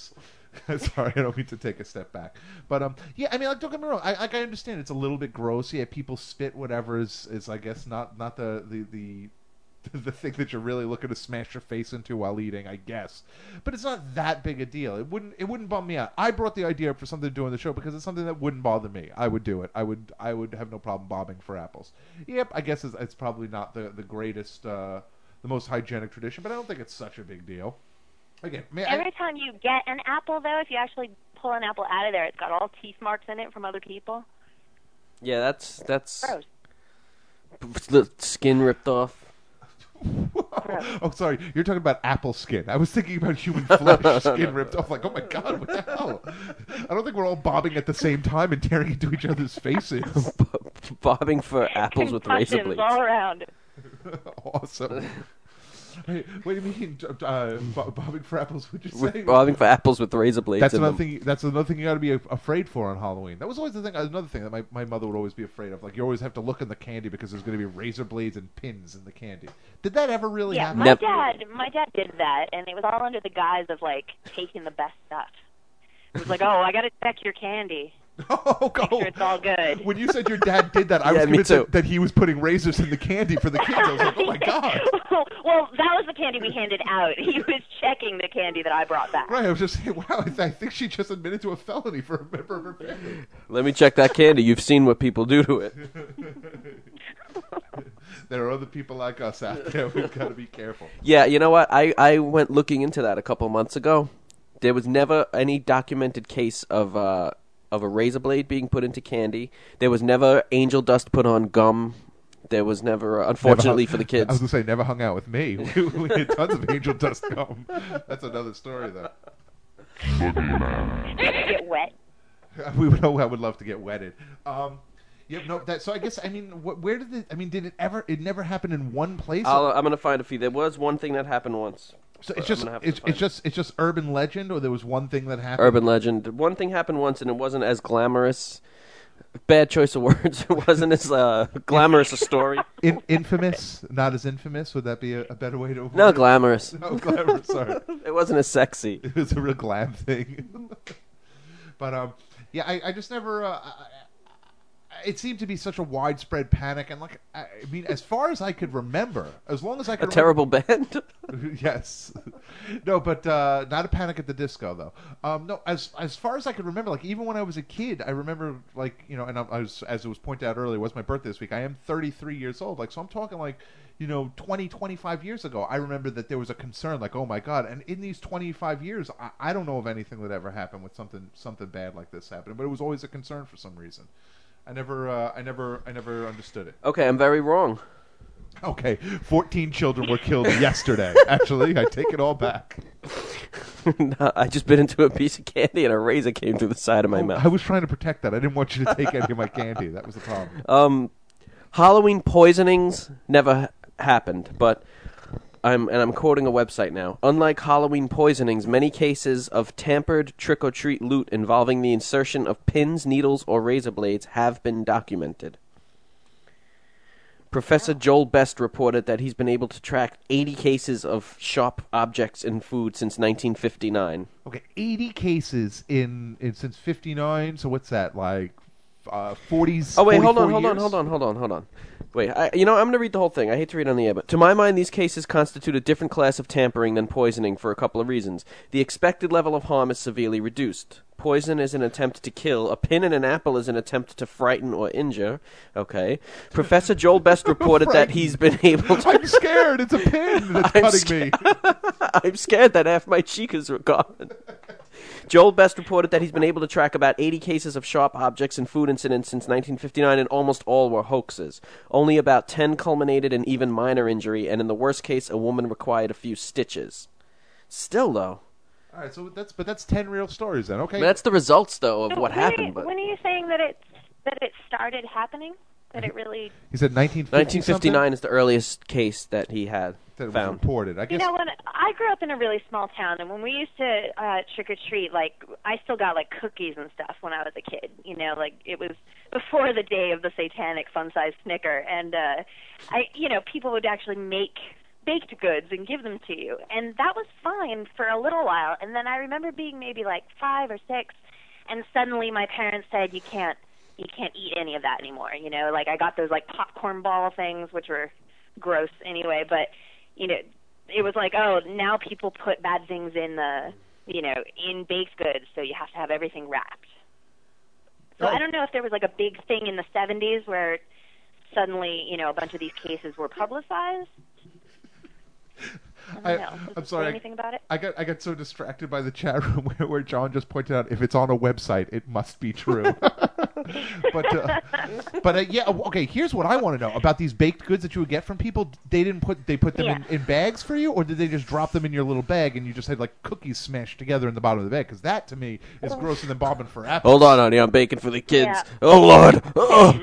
Sorry, I don't mean to take a step back, but yeah, I mean, like, don't get me wrong. I understand it's a little bit gross. Yeah, people spit whatever is I guess not the the thing that you're really looking to smash your face into while eating, I guess. But it's not that big a deal. It wouldn't bum me out. I brought the idea up for something to do on the show because it's something that wouldn't bother me. I would do it. I would have no problem bobbing for apples. Yep, I guess it's probably not the greatest, the most hygienic tradition, but I don't think it's such a big deal. Again, every time you get an apple, though, if you actually pull an apple out of there, it's got all teeth marks in it from other people. Yeah, that's gross. The skin ripped off. Oh, sorry. You're talking about apple skin. I was thinking about human flesh, skin ripped off. Like, oh my god, what the hell? I don't think we're all bobbing at the same time and tearing into each other's faces. Bobbing for apples with razor blades. All around. Awesome. Wait, what do you mean, bobbing for apples? Would you say? Bobbing for apples with razor blades. That's another thing. That's another thing you got to be afraid for on Halloween. That was always the thing. Another thing that my mother would always be afraid of. Like, you always have to look in the candy because there's going to be razor blades and pins in the candy. Did that ever really happen? My dad did that, and it was all under the guise of like taking the best stuff. It was like, oh, I got to check your candy. Oh, make sure it's all good. When you said your dad did that, I was convinced that he was putting razors in the candy for the kids. I was like, oh my god. Well, that was the candy we handed out. He was checking the candy that I brought back. Right, I was just saying, wow, I think she just admitted to a felony for a member of her family. Let me check that candy. You've seen what people do to it. There are other people like us out there. We've got to be careful. Yeah, you know what? I went looking into that a couple months ago. There was never any documented case of a razor blade being put into candy. There was never angel dust put on gum. There was never, unfortunately for the kids. I was going to say, never hung out with me. We had tons of angel dust gum. That's another story, though. Get wet. I would love to get wetted. Yeah, no. So I guess where did it? Did it ever? It never happened in one place. I'm going to find a few. There was one thing that happened once. So it's just urban legend, or there was one thing that happened. Urban legend. One thing happened once, and it wasn't as glamorous. Bad choice of words. It wasn't as glamorous a story. Infamous, not as infamous. Would that be a better way to avoid No, it? glamorous. No, glamorous. Sorry, it wasn't as sexy. It was a real glam thing. But yeah, I just never. It seemed to be such a widespread panic, and as far as I could remember, as long as I could. Terrible band. Yes, no, but not a Panic at the Disco though. No, as far as I could remember, like even when I was a kid, I remember and I was, as it was pointed out earlier, it was my birthday this week. I am 33 years old, so I'm talking 20, 25 years ago. I remember that there was a concern, like, oh my god, and in these 25 years, I don't know of anything that ever happened with something bad like this happening, but it was always a concern for some reason. I never understood it. Okay, I'm very wrong. Okay, 14 children were killed yesterday. Actually, I take it all back. No, I just bit into a piece of candy and a razor came through the side of my mouth. I was trying to protect that. I didn't want you to take any of my candy. That was the problem. Halloween poisonings never happened, but I'm quoting a website now. Unlike Halloween poisonings, many cases of tampered trick-or-treat loot involving the insertion of pins, needles, or razor blades have been documented. Professor Joel Best reported that he's been able to track 80 cases of sharp objects in food since 1959. Okay, 80 cases in since 59. So what's that, like 40s? Oh wait, hold on. Wait, I'm going to read the whole thing. I hate to read on the air, but to my mind, these cases constitute a different class of tampering than poisoning for a couple of reasons. The expected level of harm is severely reduced. Poison is an attempt to kill. A pin in an apple is an attempt to frighten or injure. Okay. Professor Joel Best reported that he's been able to... I'm scared. It's a pin that's cutting me. I'm scared that half my cheekers are gone. Joel Best reported that he's been able to track about 80 cases of sharp objects in food incidents since 1959, and almost all were hoaxes. Only about 10 culminated in even minor injury, and in the worst case, a woman required a few stitches. Still, though. All right, so that's 10 real stories then. Okay. That's the results, though, of what happened. When are you saying that it started happening? That it really... He said 1959 is the earliest case that he had that found. Was reported. I guess. When I grew up in a really small town, and when we used to trick or treat, I still got cookies and stuff when I was a kid. It was before the day of the satanic fun-sized Snicker, and people would actually make baked goods and give them to you. And that was fine for a little while. And then I remember being maybe like 5 or 6, and suddenly my parents said, you can't eat any of that anymore. You know, like I got those like popcorn ball things, which were gross anyway, but you know, it was like, oh, now people put bad things in the, you know, in baked goods, so you have to have everything wrapped. So I don't know if there was like a big thing in the 70s where suddenly, you know, a bunch of these cases were publicized. I don't know. I'm sorry. Anything about it? I got so distracted by the chat room where John just pointed out if it's on a website, it must be true. but yeah, okay. Here's what I want to know about these baked goods that you would get from people. They put them in bags for you, or did they just drop them in your little bag and you just had like cookies smashed together in the bottom of the bag? Because that to me is grosser than bobbing for apples. Hold on, honey. I'm baking for the kids. Yeah. Oh Lord. Oh.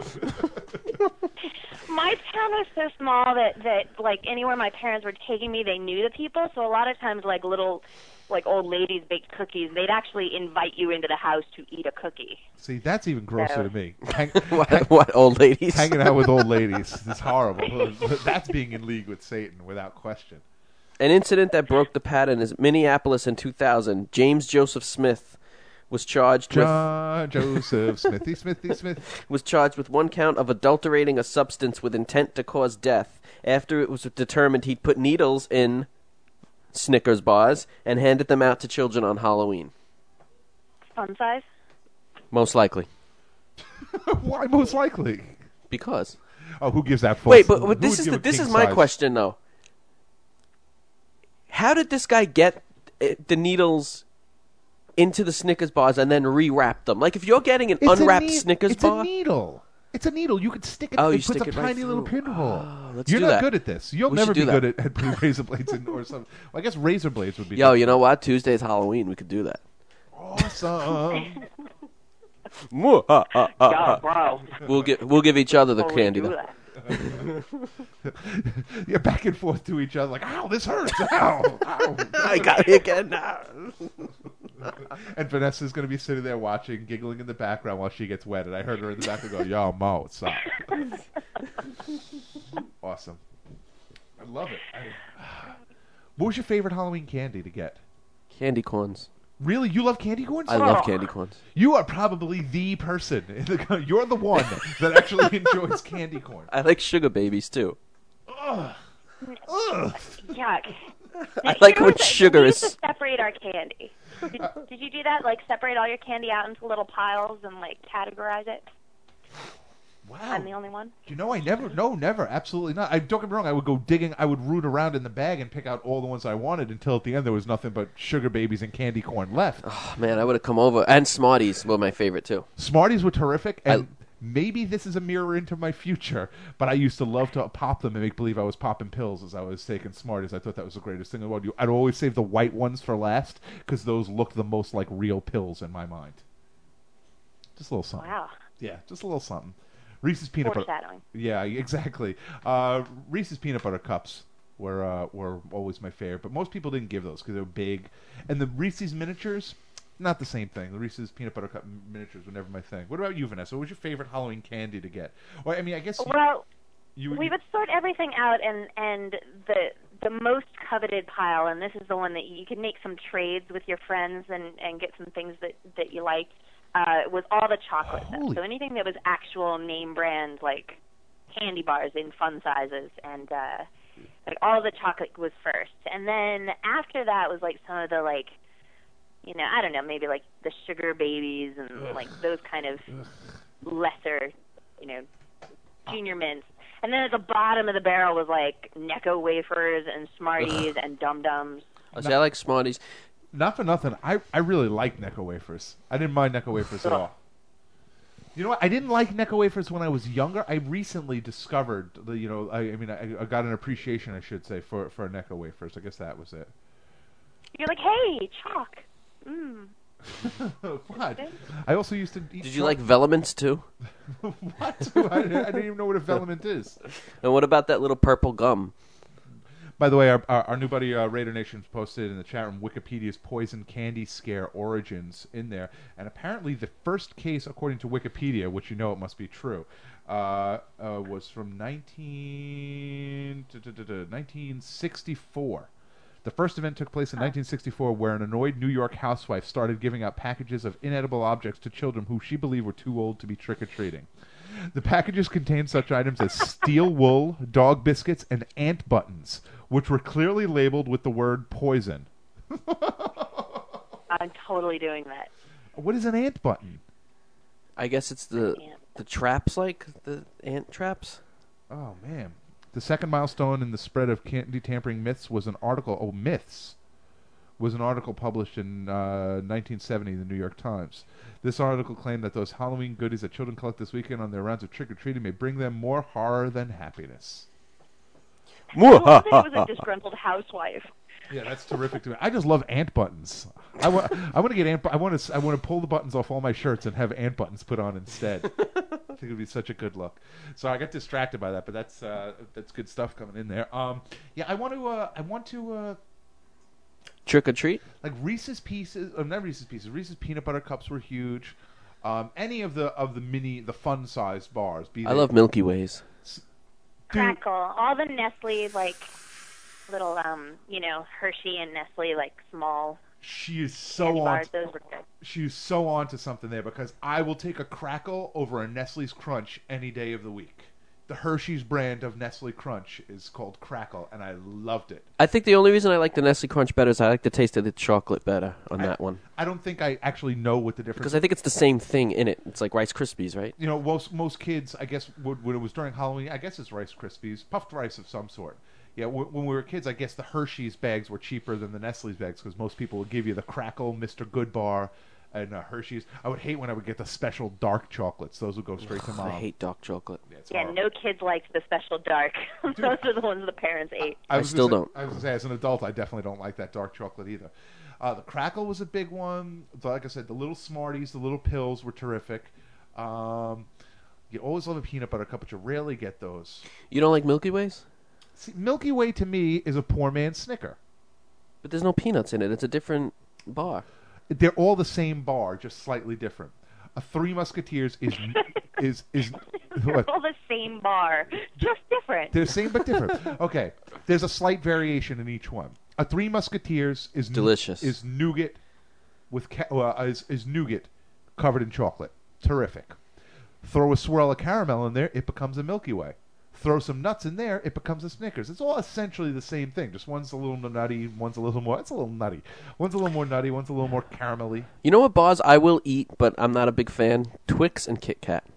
My town was so small that like anywhere my parents were taking me, they knew the people. So a lot of times, like little, like old ladies baked cookies, they'd actually invite you into the house to eat a cookie. See, that's even grosser to me. What old ladies? Hanging out with old ladies is horrible. That's being in league with Satan, without question. An incident that broke the pattern is Minneapolis in 2000. James Joseph Smith was charged Joseph Smithy Smith was charged with 1 count of adulterating a substance with intent to cause death after it was determined he'd put needles in Snickers bars and handed them out to children on Halloween. Fun size? Most likely. Why most likely? Because. Oh, who gives that? Wait, but this is my question though. How did this guy get the needles into the Snickers bars and then rewrap them? Like if you're getting an unwrapped Snickers bar, it's a needle. It's a needle. You could stick it. Oh, you it puts stick a it tiny right little through. pinhole. Oh, let's You're do not that. good at this. You'll We never should be do good at putting razor blades in or something. Well, I guess razor blades would be. Yo, good. you know what? Tuesday's Halloween. We could do that. Awesome. Yeah, bro. We'll give each other the Before we candy. do Though. that. Yeah, back and forth to each other, like, ow, this hurts. Ow, ow. I got it again now. And Vanessa's going to be sitting there watching, giggling in the background while she gets wet. And I heard her in the back go, yo, Mo, what's up? Awesome. I love it. What was your favorite Halloween candy to get? Candy corns. Really? You love candy corns? I love candy corns. You are probably the person. You're the one that actually enjoys candy corn. I like sugar babies too. Ugh. Yuck. I like when We sugar used is. to separate our candy. Did you do that? Like separate all your candy out into little piles and like categorize it? Wow. I'm the only one. You know, never, absolutely not. Don't get me wrong, I would go digging, I would root around in the bag and pick out all the ones I wanted until at the end there was nothing but sugar babies and candy corn left. Oh, man, I would have come over. And Smarties were my favorite too. Smarties were terrific, and maybe this is a mirror into my future, but I used to love to pop them and make believe I was popping pills as I was taking Smarties. I thought that was the greatest thing in the world. I'd always save the white ones for last because those looked the most like real pills in my mind. Just a little something. Wow. Yeah, just a little something. Reese's peanut butter. Foreshadowing. Yeah, exactly. Reese's peanut butter cups were always my favorite, but most people didn't give those because they were big. And the Reese's miniatures, not the same thing. The Reese's peanut butter cup miniatures were never my thing. What about you, Vanessa? What was your favorite Halloween candy to get? Well, I mean, I guess we would sort everything out, and the most coveted pile, and this is the one that you can make some trades with your friends and get some things that you liked. Was all the chocolate stuff. So anything that was actual name brand, like candy bars in fun sizes, and like all the chocolate was first. And then after that was like some of the like, you know, I don't know, maybe like the sugar babies and like those kind of lesser, you know, junior mints. And then at the bottom of the barrel was like Necco wafers and Smarties and Dum Dums. See, I like Smarties. Not for nothing, I really like Necco wafers. I didn't mind Necco wafers at all. You know what? I didn't like Necco wafers when I was younger. I recently discovered, I got an appreciation, I should say, for Necco wafers. I guess that was it. You're like, hey, chalk. What? I also used to eat. Did you like Velements too? What? I didn't even know what a Velament is. And what about that little purple gum? By the way, our new buddy Raider Nation's posted in the chat room Wikipedia's poison candy scare origins in there, and apparently the first case, according to Wikipedia, which you know it must be true, was from 1964. The first event took place in 1964, where an annoyed New York housewife started giving out packages of inedible objects to children who she believed were too old to be trick-or-treating. The packages contained such items as steel wool, dog biscuits, and ant buttons, which were clearly labeled with the word poison. I'm totally doing that. What is an ant button? I guess it's the traps, like the ant traps. Oh, man. The second milestone in the spread of candy tampering myths was an article. Oh, myths was an article published in 1970 in the New York Times. This article claimed that those Halloween goodies that children collect this weekend on their rounds of trick-or-treating may bring them more horror than happiness. I thought it was a disgruntled housewife. Yeah, that's terrific to me. I just love ant buttons. I want to get ant. I want to pull the buttons off all my shirts and have ant buttons put on instead. I think it would be such a good look. So I got distracted by that, but that's good stuff coming in there. Yeah, I want to Trick or treat? like Reese's Pieces. Not Reese's Pieces. Reese's peanut butter cups were huge. Any of the fun sized bars. I love Milky Ways. Crackle. All the Nestle, like, little, Hershey and Nestle, like, small She is so candy on. bars. Those were good. She is so on to something there, because I will take a Crackle over a Nestle's Crunch any day of the week. The Hershey's brand of Nestle Crunch is called Crackle, and I loved it. I think the only reason I like the Nestle Crunch better is I like the taste of the chocolate better on that one. I don't think I actually know what the difference Because I think it's the same thing in it. It's like Rice Krispies, right? You know, most kids, I guess, when it was during Halloween, I guess it's Rice Krispies, puffed rice of some sort. Yeah, when we were kids, I guess the Hershey's bags were cheaper than the Nestle's bags, because most people would give you the Crackle, Mr. Goodbar, and Hershey's. I would hate when I would get the special dark chocolates. Those would go straight to mom. I hate dark chocolate. It's Yeah, horrible. no kids liked the special dark. Those are the ones the parents ate. I still don't. I was going to say, as an adult, I definitely don't like that dark chocolate either. The Crackle was a big one. Like I said, the little Smarties, the little pills were terrific. You always love a peanut butter cup, but you rarely get those. You don't like Milky Ways? See, Milky Way to me is a poor man's Snicker. But there's no peanuts in it. It's a different bar. They're all the same bar, just slightly different. A Three Musketeers is They're what? all the same bar, just different. They're the same but different. Okay, there's a slight variation in each one. A Three Musketeers is Delicious. Is nougat with is nougat covered in chocolate. Terrific. Throw a swirl of caramel in there, it becomes a Milky Way. Throw some nuts in there, it becomes a Snickers. It's all essentially the same thing. Just one's a little nutty, one's a little more. It's a little nutty. One's a little more nutty, one's a little more caramelly. You know what bars I will eat, but I'm not a big fan? Twix and Kit Kat.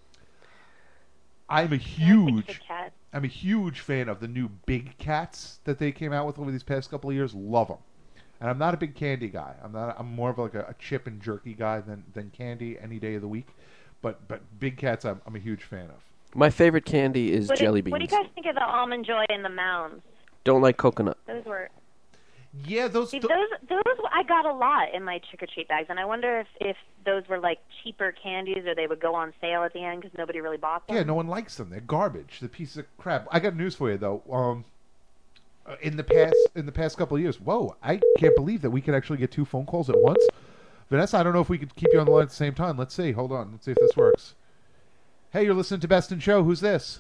I'm a Kit huge Kat. fan of the new Big Cats that they came out with over these past couple of years. Love them. And I'm not a big candy guy. I'm more of like a chip and jerky guy than candy any day of the week. But Big Cats I'm a huge fan of. My favorite candy is jelly beans. What do you guys think of the Almond Joy and the Mounds? Don't like coconut. Those were... Yeah, those. See, those I got a lot in my trick-or-treat bags, and I wonder if those were like cheaper candies or they would go on sale at the end because nobody really bought them. Yeah, no one likes them. They're garbage. They're pieces of crap. I got news for you though. In the past couple of years, whoa! I can't believe that we could actually get 2 phone calls at once. Vanessa, I don't know if we could keep you on the line at the same time. Let's see. Hold on. Let's see if this works. Hey, you're listening to Best in Show. Who's this?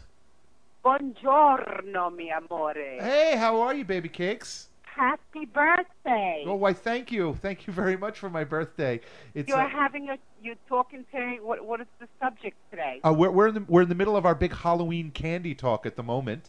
Buongiorno, mi amore. Hey, how are you, baby cakes? Happy birthday. Oh, why? Thank you. Thank you very much for my birthday. It's You're talking to, what is the subject today? we're in the middle of our big Halloween candy talk at the moment.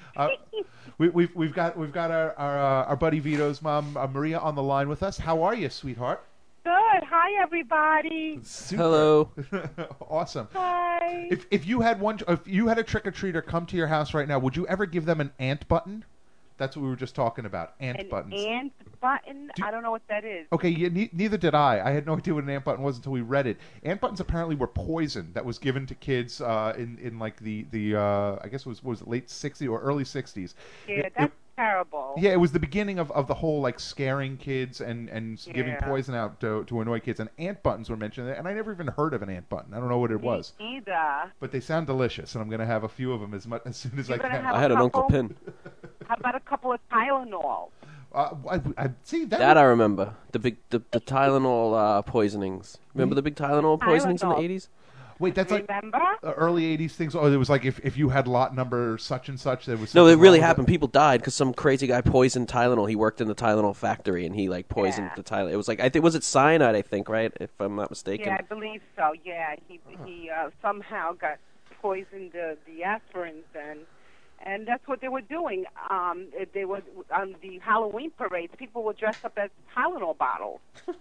We've got our buddy Vito's mom Maria on the line with us. How are you, sweetheart? Good. Hi, everybody. Super. Hello. Awesome. Hi. If you had a trick or treater come to your house right now, would you ever give them an ant button? That's what we were just talking about. Ant buttons. An ant button? I don't know what that is. Okay, neither did I. I had no idea what an ant button was until we read it. Ant buttons apparently were poison that was given to kids in like the I guess it was late 60s or early 60s. Yeah, that's terrible. Yeah, it was the beginning of the whole like scaring kids and giving Yeah. poison out to annoy kids. And ant buttons were mentioned, and I never even heard of an ant button. I don't know what it was, Either. but they sound delicious, and I'm going to have a few of them as soon as You're I gonna can. have I had an Uncle couple? Pin. How about a couple of Tylenol? I see that. That I remember. The Tylenol poisonings. Remember the big Tylenol poisonings in the Tylenol. 80s? Wait, that's Remember? like early '80s things. Oh, it was like if you had lot number such and such, there was No, it something really wrong with happened. People died because some crazy guy poisoned Tylenol. He worked in the Tylenol factory, and he like poisoned the Tylenol. It was like was it cyanide? I think, right? If I'm not mistaken. Yeah, I believe so. Yeah, he somehow got poisoned the aspirins, and that's what they were doing. They were on the Halloween parades. People were dressed up as Tylenol bottles.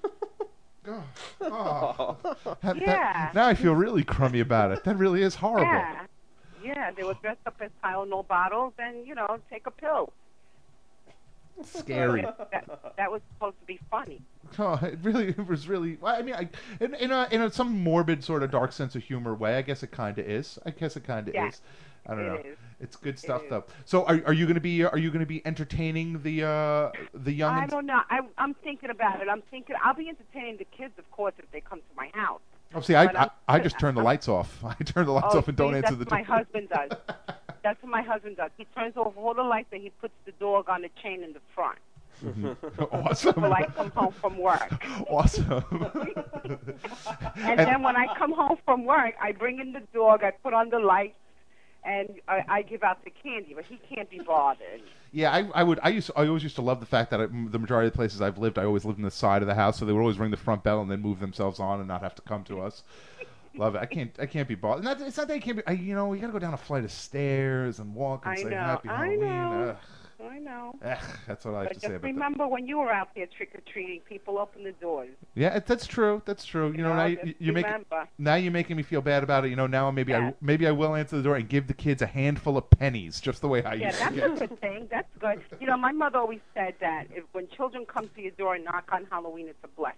Oh. Yeah. Now I feel really crummy about it. That really is horrible. Yeah, they were dressed up as Tylenol bottles, and take a pill. Scary. That was supposed to be funny. Oh, it was really. I mean, in some morbid sort of dark sense of humor way, I guess it kind of is. Yeah, is. I don't know. is. It's good stuff though. So are you going to be entertaining the young? I don't know. I'm thinking about it. I'll be entertaining the kids, of course, if they come to my house. Oh, see, I just turn the lights off. I turn the lights off and don't answer the door. That's what my husband does. That's what my husband does. He turns off all the lights and he puts the dog on the chain in the front. Awesome. Until I come home from work. Awesome. and then when I come home from work, I bring in the dog, I put on the lights, and I give out the candy, but he can't be bothered. Yeah, I always used to love the fact that the majority of the places I've lived, I always lived in the side of the house, so they would always ring the front bell and then move themselves on and not have to come to us. Love it. I can't be bothered. It's not that you can't be. You got to go down a flight of stairs and walk and say Happy Halloween. I know. That's what I have to say about that. But just remember, when you were out there trick or treating, people opened the doors. Yeah, that's true. That's true. Now you're making me feel bad about it. Now maybe I will answer the door and give the kids a handful of pennies, just the way I used to. Yeah, that's a good thing. That's good. My mother always said that when children come to your door and knock on Halloween, it's a blessing.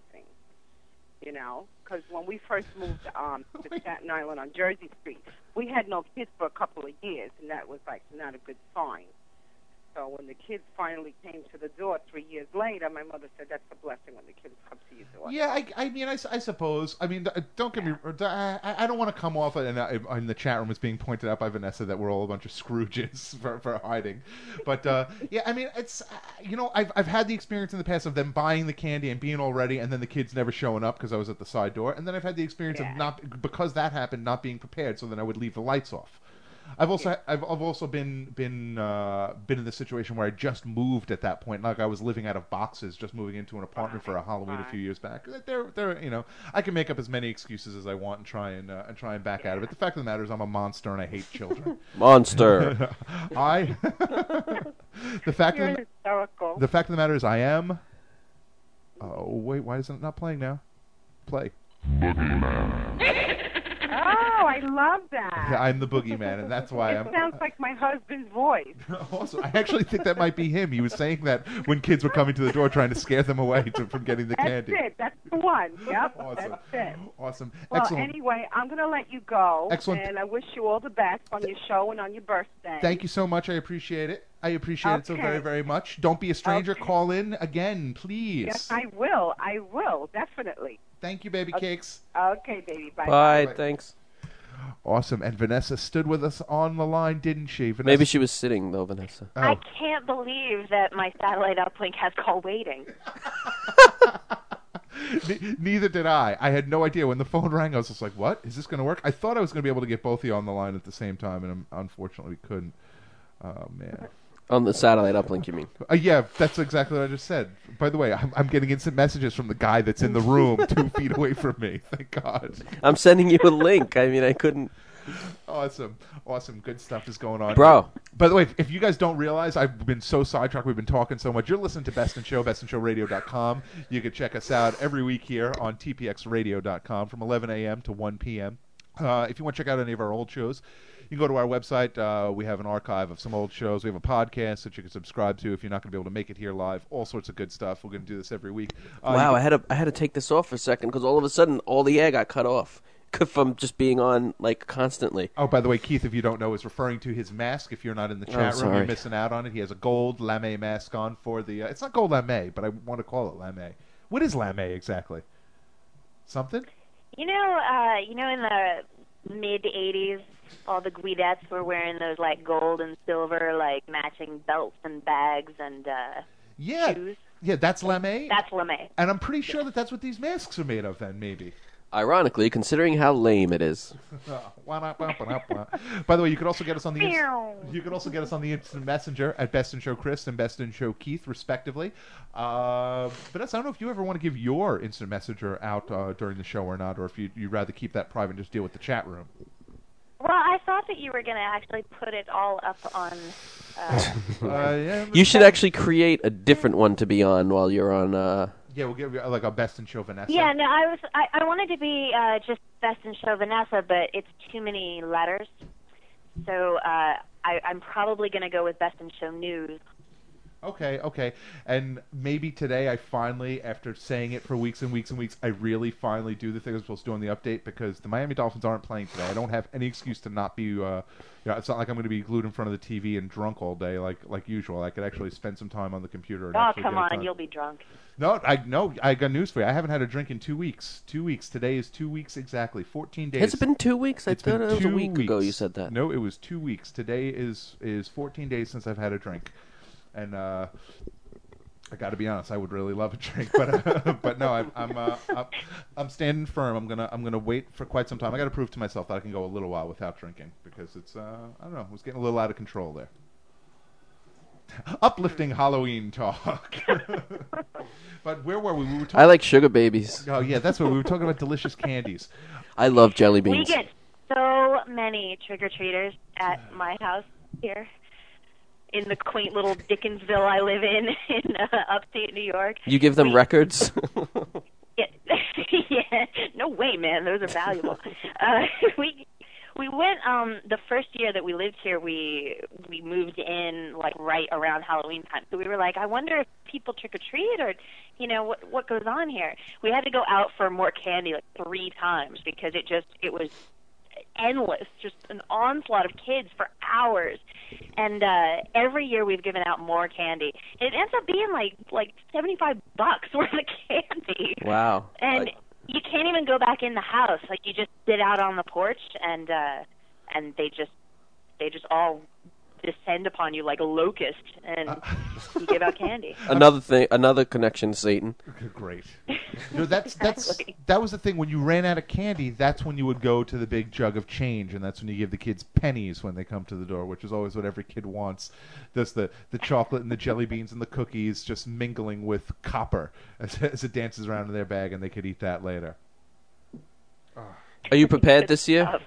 Because when we first moved to Staten Island on Jersey Street, we had no kids for a couple of years, and that was like not a good sign. So when the kids finally came to the door 3 years later, my mother said that's a blessing when the kids come to your door. Yeah, I suppose. I mean, don't get me. I don't want to come off in the chat room as being pointed out by Vanessa that we're all a bunch of Scrooges for hiding. But yeah, I mean, it's I've had the experience in the past of them buying the candy and being all ready, and then the kids never showing up because I was at the side door, and then I've had the experience of because that happened, not being prepared, so then I would leave the lights off. I've also been in the situation where I just moved at that point, like I was living out of boxes, just moving into an apartment for a Halloween a few years back. I can make up as many excuses as I want and try and back out of it. The fact of the matter is, I'm a monster and I hate children. Monster. The fact You're hysterical. The fact of the matter is, I am. Oh wait, why isn't it not playing now? Play. Oh, I love that. Yeah, I'm the boogeyman, and that's why It sounds like my husband's voice. Also, I actually think that might be him. He was saying that when kids were coming to the door, trying to scare them away from getting the candy. That's it. That's the one. Yep. Awesome. That's it. Awesome. Well, Excellent. anyway, I'm going to let you go. Excellent. And I wish you all the best on your show and on your birthday. Thank you so much. I appreciate it. It so very, very much. Don't be a stranger. Okay. Call in again, please. Yes, I will. I will, definitely. Thank you, baby cakes. Okay, baby. Bye. Bye. Thanks. Awesome. And Vanessa stood with us on the line, didn't she? Vanessa? Maybe she was sitting, though, Vanessa. Oh. I can't believe that my satellite uplink has call waiting. Neither did I. I had no idea. When the phone rang, I was just like, what? Is this going to work? I thought I was going to be able to get both of you on the line at the same time, and unfortunately we couldn't. Oh, man. On the satellite uplink, you mean? Yeah, that's exactly what I just said. By the way, I'm getting instant messages from the guy that's in the room 2 feet away from me. Thank God. I'm sending you a link. I mean, I couldn't... Awesome. Good stuff is going on. Bro. By the way, if you guys don't realize, I've been so sidetracked. We've been talking so much. You're listening to Best in Show, bestinshowradio.com. You can check us out every week here on tpxradio.com from 11 a.m. to 1 p.m. If you want to check out any of our old shows, you can go to our website. We have an archive of some old shows. We have a podcast that you can subscribe to if you're not going to be able to make it here live. All sorts of good stuff. We're going to do this every week. Wow, I had to take this off for a second because all of a sudden all the air got cut off from just being on like constantly. Oh, by the way, Keith, if you don't know, is referring to his mask. If you're not in the chat room, you're missing out on it. He has a gold lame mask on for the... it's not gold lame, but I want to call it lame. What is lame exactly? Something? In the mid-'80s, all the Guidettes were wearing those like gold and silver like matching belts and bags and Yeah, shoes. yeah, that's LeMay. That's LeMay. And I'm pretty sure that that's what these masks are made of. Then maybe. Ironically, considering how lame it is. By the way, you could also get us on the instant messenger at Best in Show Chris and Best in Show Keith, respectively. Vanessa, I don't know if you ever want to give your instant messenger out during the show or not, or if you'd rather keep that private and just deal with the chat room. Well, I thought that you were going to actually put it all up on. Yeah, You should actually create a different one to be on while you're on. Yeah, we'll give you like a Best in Show Vanessa. Yeah, no, I wanted to be just Best in Show Vanessa, but it's too many letters. So I'm probably going to go with Best in Show News. Okay. And maybe today I finally, after saying it for weeks and weeks and weeks, I really finally do the thing I'm supposed to do on the update because the Miami Dolphins aren't playing today. I don't have any excuse to not be, it's not like I'm going to be glued in front of the TV and drunk all day like usual. I could actually spend some time on the computer. And Oh, actually come get it on, done. you'll be drunk. No, I got news for you. I haven't had a drink in 2 weeks. 2 weeks. Today is 2 weeks exactly. 14 days. Has it been 2 weeks? I It's thought been it was a 2 week ago weeks. you said that. No, it was 2 weeks. Today is 14 days since I've had a drink, and I got to be honest. I would really love a drink, but but no, I'm standing firm. I'm gonna wait for quite some time. I got to prove to myself that I can go a little while without drinking because it's I don't know. It was getting a little out of control there. Uplifting Halloween talk. But where were we? We were talking. I like sugar babies. Oh yeah, that's what we were talking about. Delicious candies. I love jelly We beans. get so many trick-or-treaters at my house here in the quaint little Dickensville I live in upstate New York. You give them records? Yeah, yeah. No way, man. Those are valuable. We went the first year that we lived here. We moved in like right around Halloween time. So we were like, I wonder if people trick or treat or, what goes on here. We had to go out for more candy like 3 times because it was endless, just an onslaught of kids for hours. And every year we've given out more candy. It ends up being like $75 worth of candy. Wow. And you can't even go back in the house. Like you just sit out on the porch and they just all descend upon you like a locust and you give out candy. Another connection, Satan. Great. That was the thing. When you ran out of candy, that's when you would go to the big jug of change, and that's when you give the kids pennies when they come to the door, which is always what every kid wants. Just the chocolate and the jelly beans and the cookies just mingling with copper as it dances around in their bag, and they could eat that later. Are you prepared this year?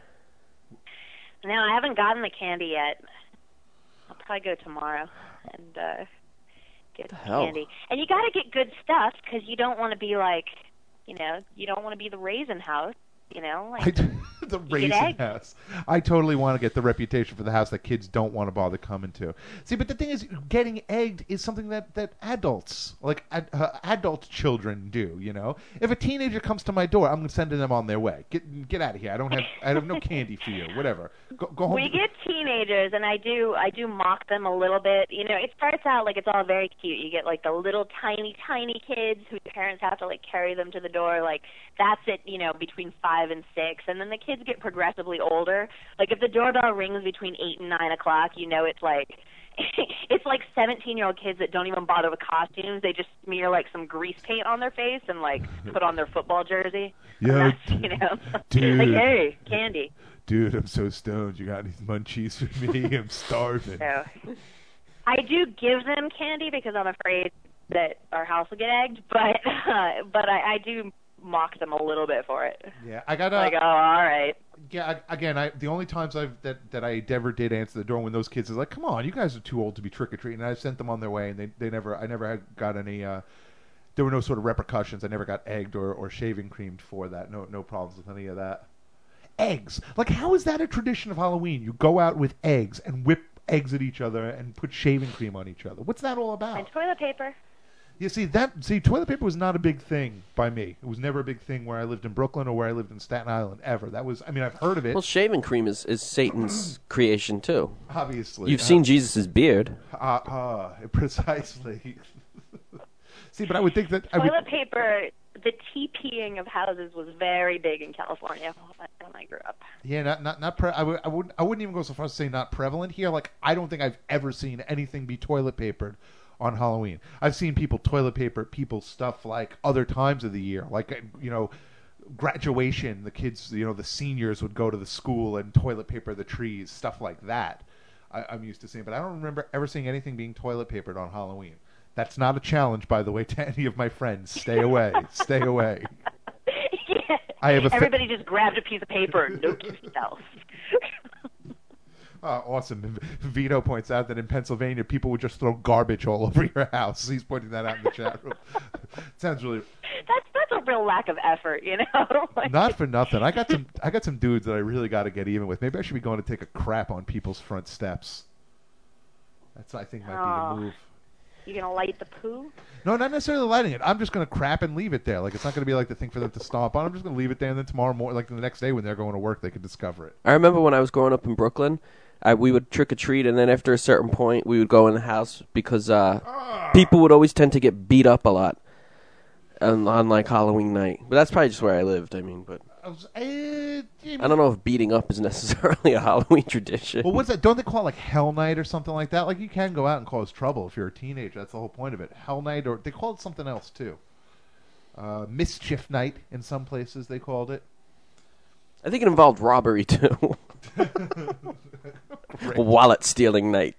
No, I haven't gotten the candy yet. I'll probably go tomorrow and get candy. And you got to get good stuff because you don't want to be like, you don't want to be the Raisin House, like The Raisin House. I totally want to get the reputation for the house that kids don't want to bother coming to. See, but the thing is, getting egged is something that adults, like adult children do, If a teenager comes to my door, I'm sending them on their way. Get out of here. I have no candy for you. Whatever. Go home. We get teenagers, and I do mock them a little bit. It starts out like it's all very cute. You get like the little tiny kids whose parents have to like carry them to the door. Like that's it, between 5 and 6, and then the kids get progressively older. Like if the doorbell rings between 8 and 9 o'clock, it's like it's like 17-year-old kids that don't even bother with costumes. They just smear like some grease paint on their face and like put on their football jersey. Yeah, dude. Like, hey, candy. Dude, I'm so stoned. You got any munchies for me? I'm starving. So, I do give them candy because I'm afraid that our house will get egged, but I do mock them a little bit for it. Yeah, I got like, oh, all right. Yeah, again, the only times that I ever did answer the door when those kids is like, come on, you guys are too old to be trick or treating. I sent them on their way, and I never got any. There were no sort of repercussions. I never got egged or shaving creamed for that. No problems with any of that. Eggs, like how is that a tradition of Halloween? You go out with eggs and whip eggs at each other and put shaving cream on each other. What's that all about? And toilet paper. You see, toilet paper was not a big thing by me. It was never a big thing where I lived in Brooklyn or where I lived in Staten Island, ever. I've heard of it. Well, shaving cream is Satan's creation, too. Obviously. You've seen Jesus' beard. Precisely. See, but I would think that... Toilet paper the TPing of houses was very big in California when I grew up. Yeah, I wouldn't even go so far as to say not prevalent here. Like, I don't think I've ever seen anything be toilet papered on Halloween. I've seen people toilet paper people's stuff like other times of the year, like graduation. The kids, the seniors would go to the school and toilet paper the trees, stuff like that. I'm used to seeing, but I don't remember ever seeing anything being toilet papered on Halloween. That's not a challenge, by the way, to any of my friends. Stay away. Stay away. Yeah. Everybody just grabbed a piece of paper and note yourself. Awesome. Vito points out that in Pennsylvania, people would just throw garbage all over your house. He's pointing that out in the chat room. Sounds really... That's a real lack of effort, Like... Not for nothing. I got some dudes that I really got to get even with. Maybe I should be going to take a crap on people's front steps. That's, I think, might be the move. You gonna light the poo? No, not necessarily lighting it. I'm just gonna crap and leave it there. Like, it's not gonna be like the thing for them to stomp on. I'm just gonna leave it there, and then tomorrow morning, like the next day when they're going to work, they can discover it. I remember when I was growing up in Brooklyn, we would trick or treat, and then after a certain point, we would go in the house because people would always tend to get beat up a lot on like Halloween night. But that's probably just where I lived. I mean, but. I don't know if beating up is necessarily a Halloween tradition. Well, what's that? Don't they call it like Hell Night or something like that? Like, you can go out and cause trouble if you're a teenager. That's the whole point of it. Hell Night, or they call it something else too. Mischief Night in some places they called it. I think it involved robbery too. Wallet stealing night.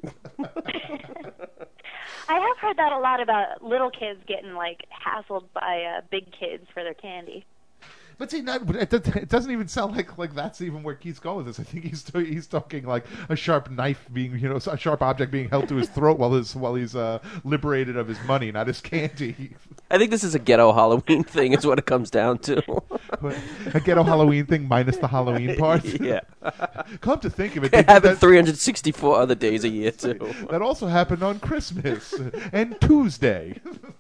I have heard that a lot about little kids getting like hassled by big kids for their candy. But see, it doesn't even sound like that's even where Keith's going with this. I think he's talking like a sharp knife being, a sharp object being held to his throat while he's liberated of his money, not his candy. I think this is a ghetto Halloween thing, is what it comes down to. A ghetto Halloween thing minus the Halloween part. Yeah. Come to think of it, it happened 364 other days a year too. That also happened on Christmas and Tuesday.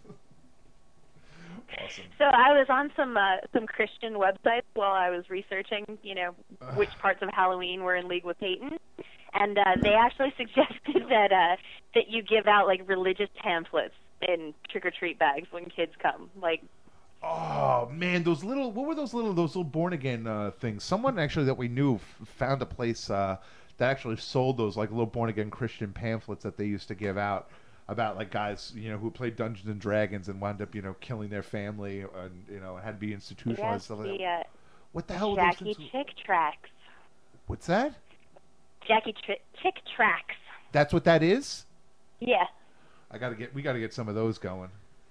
Awesome. So I was on some Christian websites while I was researching, which parts of Halloween were in league with Satan, and they actually suggested that you give out like religious pamphlets in trick or treat bags when kids come. Like, oh man, what were those little born again things? Someone actually that we knew found a place that actually sold those like little born again Christian pamphlets that they used to give out. About like guys, who played Dungeons and Dragons and wound up, killing their family and had to be institutionalized. Yes, what the hell? Jackie Chick Tracks. What's that? Jackie Chick Tracks. That's what that is? Yeah. We gotta get some of those going.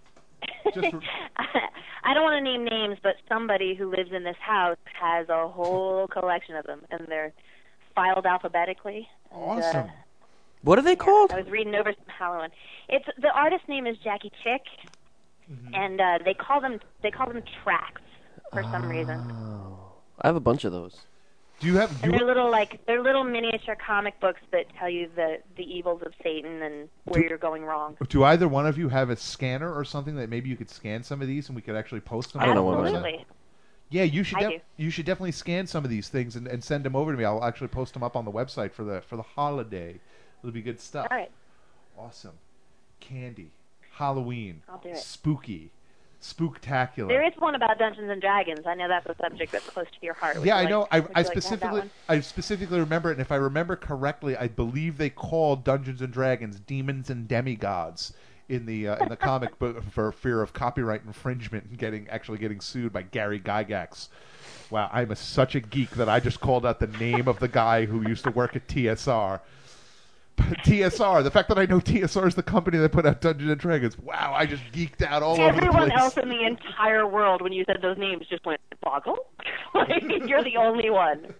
I don't want to name names, but somebody who lives in this house has a whole collection of them, and they're filed alphabetically. Awesome. And, what are they called? I was reading over some Halloween. The artist's name is Jackie Chick, and they call them tracks for some reason. I have a bunch of those. Do you have? And they're little miniature comic books that tell you the evils of Satan and where you're going wrong. Do either one of you have a scanner or something that maybe you could scan some of these and we could actually post them? I don't know what Absolutely. Yeah, you should definitely scan some of these things and send them over to me. I'll actually post them up on the website for the holiday. It'll be good stuff. All right. Awesome. Candy. Halloween. I'll do it. Spooky. Spooktacular. There is one about Dungeons and Dragons. I know that's a subject that's close to your heart. Yeah, I know. I specifically remember it, and if I remember correctly, I believe they called Dungeons and Dragons Demons and Demigods in the comic book for fear of copyright infringement and getting sued by Gary Gygax. Wow, I'm such a geek that I just called out the name of the guy who used to work at TSR. TSR, the fact that I know TSR is the company that put out Dungeons and Dragons. Wow, I just geeked out all over the place. Everyone else in the entire world, when you said those names, just went, Boggle? Like, you're the only one.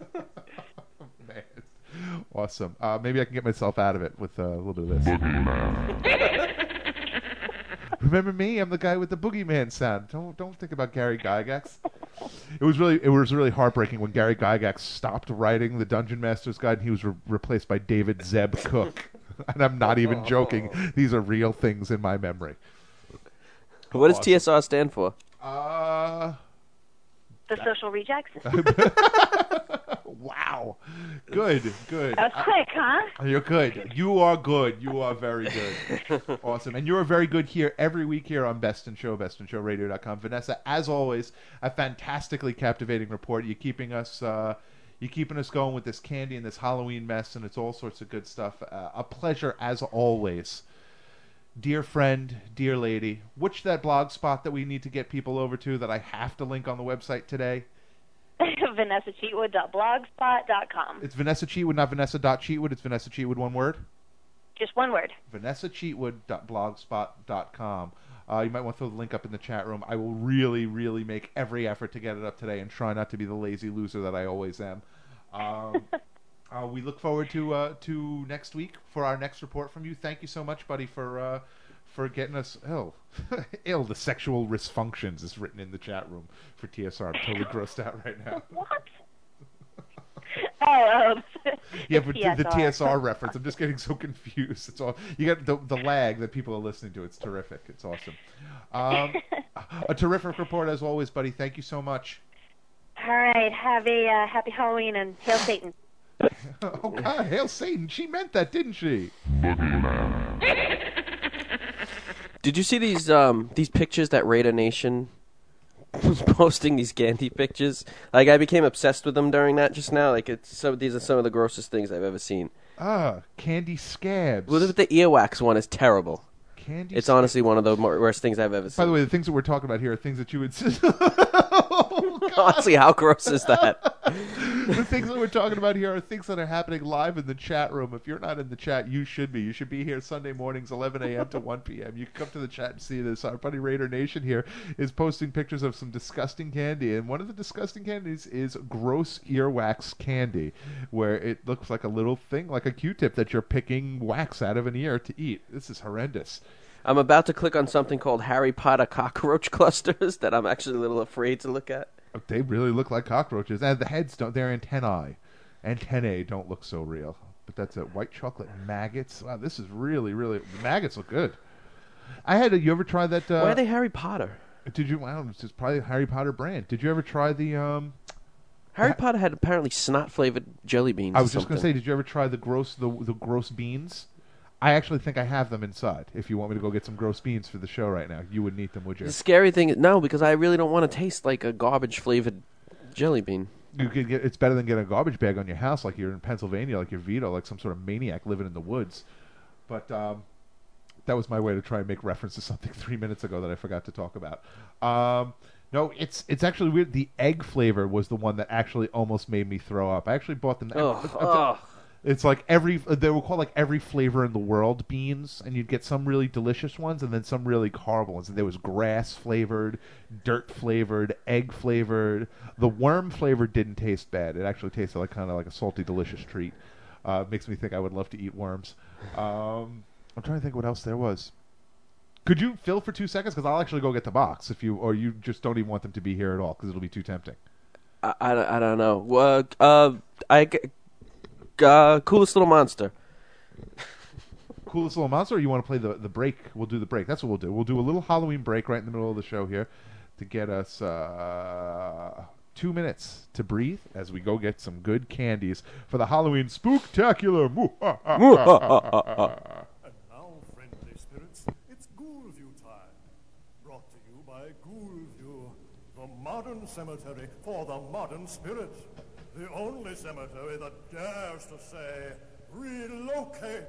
Man. Awesome. Maybe I can get myself out of it with a little bit of this. Remember me? I'm the guy with the boogeyman sound. Don't think about Gary Gygax. It was really heartbreaking when Gary Gygax stopped writing the Dungeon Master's Guide and he was replaced by David Zeb Cook. And I'm not even joking. These are real things in my memory. What does TSR stand for? The Social Rejects. Wow. Good. That was quick, huh? You're good. You are good. You are very good. Awesome. And you're very good here every week here on Best in Show, bestinshowradio.com. Vanessa, as always, a fantastically captivating report. You're keeping us going with this candy and this Halloween mess, and it's all sorts of good stuff. A pleasure as always. Dear friend, dear lady, which that blog spot that we need to get people over to that I have to link on the website today? VanessaCheatwood.blogspot.com. It's Vanessa Cheatwood, not Vanessa.Cheatwood. It's Vanessa Cheatwood, one word? Just one word. VanessaCheatwood.blogspot.com. You might want to throw the link up in the chat room. I will really, really make every effort to get it up today and try not to be the lazy loser that I always am. We look forward to next week for our next report from you. Thank you so much, buddy, for getting us ill. The sexual dysfunctions is written in the chat room for TSR. I'm totally grossed out right now. What? Yeah, but the TSR reference. I'm just getting so confused. It's all you got the lag that people are listening to. It's terrific. It's awesome. A terrific report as always, buddy. Thank you so much. All right. Have a happy Halloween and hail Satan. Oh God, hail Satan! She meant that, didn't she? Did you see these pictures that Raider Nation was posting? These candy pictures. Like, I became obsessed with them during that just now. Like, these are some of the grossest things I've ever seen. Candy scabs. Well, the earwax one is terrible. It's honestly one of the worst things I've ever seen. By the way, the things that we're talking about here are things that you would... Honestly, how gross is that? The things that we're talking about here are things that are happening live in the chat room. If you're not in the chat, you should be. You should be here Sunday mornings, 11 a.m. to 1 p.m. You can come to the chat and see this. Our buddy Raider Nation here is posting pictures of some disgusting candy, and one of the disgusting candies is gross earwax candy, where it looks like a little thing, like a Q-tip that you're picking wax out of an ear to eat. This is horrendous. I'm about to click on something called Harry Potter cockroach clusters that I'm actually a little afraid to look at. They really look like cockroaches. And the heads don't. Their antennae don't look so real. But that's a white chocolate maggots. Wow, this is really, really... The maggots look good. You ever try that... Why are they Harry Potter? Did you... I don't know. It's just probably a Harry Potter brand. Did you ever try the... Harry Potter had apparently snot-flavored jelly beans. I was just going to say, did you ever try the gross beans? I actually think I have them inside. If you want me to go get some gross beans for the show right now, you wouldn't eat them, would you? The scary thing is, no, because I really don't want to taste like a garbage-flavored jelly bean. It's better than getting a garbage bag on your house like you're in Pennsylvania, like you're Vito, like some sort of maniac living in the woods. But that was my way to try and make reference to something 3 minutes ago that I forgot to talk about. No, it's actually weird. The egg flavor was the one that actually almost made me throw up. I actually bought them. It's like they were called like every flavor in the world beans, and you'd get some really delicious ones and then some really horrible ones. And there was grass flavored, dirt flavored, egg flavored. The worm flavor didn't taste bad. It actually tasted like kind of like a salty, delicious treat. Makes me think I would love to eat worms. I'm trying to think what else there was. Could you fill for 2 seconds? Because I'll actually go get the box or you just don't even want them to be here at all because it'll be too tempting. I don't know. Coolest Little Monster. Coolest Little Monster, or you want to play the break? We'll do the break. That's what we'll do. We'll do a little Halloween break right in the middle of the show here to get us 2 minutes to breathe as we go get some good candies for the Halloween Spooktacular. And now, friendly spirits, it's Ghoulview time. Brought to you by Ghoulview, the modern cemetery for the modern spirit. The only cemetery that dares to say, relocate.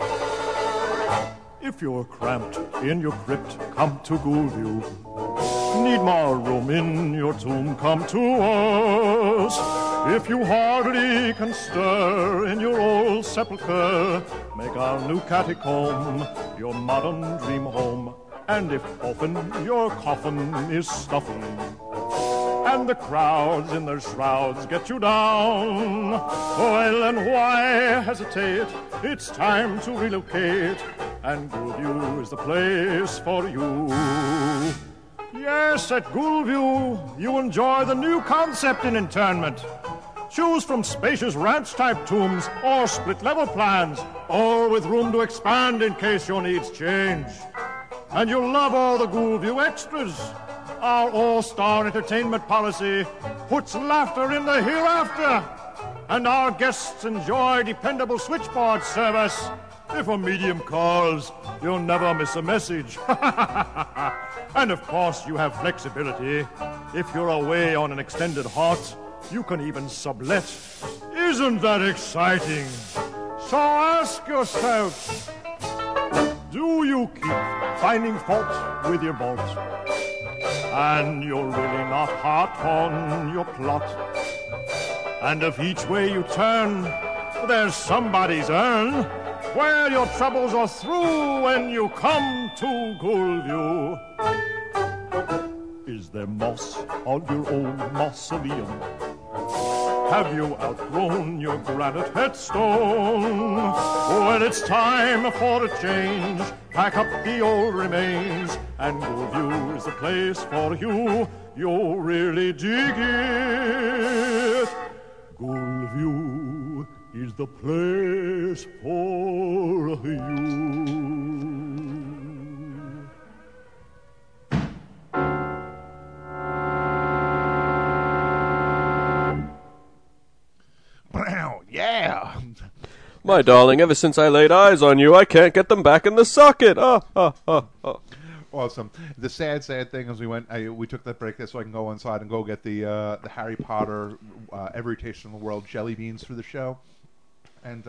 If you're cramped in your crypt, come to Ghoulview. Need more room in your tomb, come to us. If you hardly can stir in your old sepulcher, make our new catacomb your modern dream home. And if often your coffin is stuffy, and the crowds in their shrouds get you down, well, then why hesitate? It's time to relocate, and Ghoulview is the place for you. Yes, at Ghoulview, you enjoy the new concept in internment. Choose from spacious ranch-type tombs or split-level plans, all with room to expand in case your needs change. And you'll love all the Ghoulview extras. Our all-star entertainment policy puts laughter in the hereafter. and our guests enjoy dependable switchboard service. If a medium calls, you'll never miss a message. And of course, you have flexibility. If you're away on an extended haunt, you can even sublet. Isn't that exciting? So ask yourself, do you keep finding fault with your bolt? And you're really not hot on your plot. And if each way you turn, there's somebody's urn, well, your troubles are through when you come to Ghoulview. Is there moss on your old mausoleum? Have you outgrown your granite headstone? Well, it's time for a change. Pack up the old remains, and Ghoulview is the place for you. You'll really dig it. Ghoulview is the place for you. Yeah. My darling, ever since I laid eyes on you, I can't get them back in the socket. Awesome. The sad thing is we took that break there so I can go inside and go get the Harry Potter Every Taste in the World jelly beans for the show, and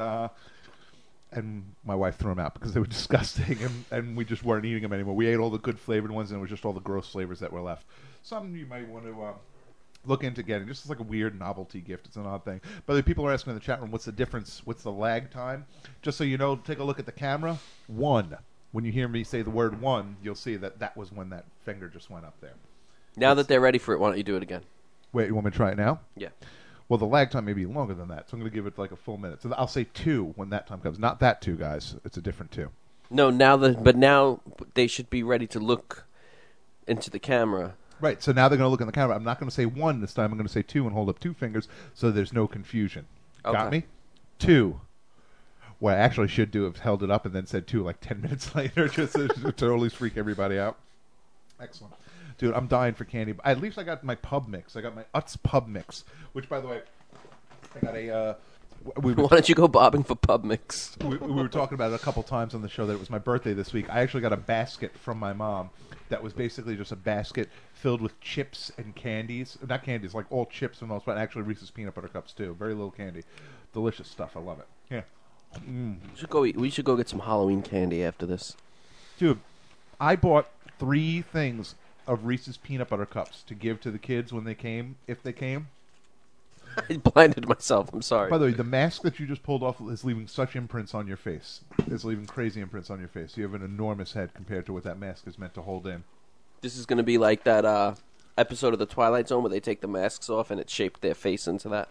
my wife threw them out because they were disgusting, and we just weren't eating them anymore. We ate all the good flavored ones, and it was just all the gross flavors that were left. Something you might want to look into getting, just as like a weird novelty gift. It's an odd thing. By the way, people are asking in the chat room, what's the difference? What's the lag time? Just so you know, take a look at the camera. 1. When you hear me say the word 1, you'll see that was when that finger just went up there. Now that they're ready for it, why don't you do it again? Wait, you want me to try it now? Yeah. Well, the lag time may be longer than that, so I'm going to give it like a full minute. So I'll say 2 when that time comes. Not that 2, guys. It's a different 2. No, but now they should be ready to look into the camera. Right, so now they're going to look in the camera. I'm not going to say 1 this time. I'm going to say 2 and hold up 2 fingers so there's no confusion. Okay. Got me? 2. What I actually should do is held it up and then said 2 like 10 minutes later just to totally freak everybody out. Excellent. Dude, I'm dying for candy. At least I got my pub mix. I got my Utz pub mix, which, by the way, I got a... Why don't you go bobbing for pub mix? We were talking about it a couple times on the show that it was my birthday this week. I actually got a basket from my mom that was basically just a basket filled with chips and candies. Not candies, like all chips and all, but actually Reese's Peanut Butter Cups, too. Very little candy. Delicious stuff. I love it. Yeah. We should go get some Halloween candy after this. Dude, I bought 3 things of Reese's Peanut Butter Cups to give to the kids when they came, if they came. I blinded myself. I'm sorry. By the way, the mask that you just pulled off is leaving such imprints on your face. It's leaving crazy imprints on your face. You have an enormous head compared to what that mask is meant to hold in. This is going to be like that episode of The Twilight Zone where they take the masks off and it shaped their face into that.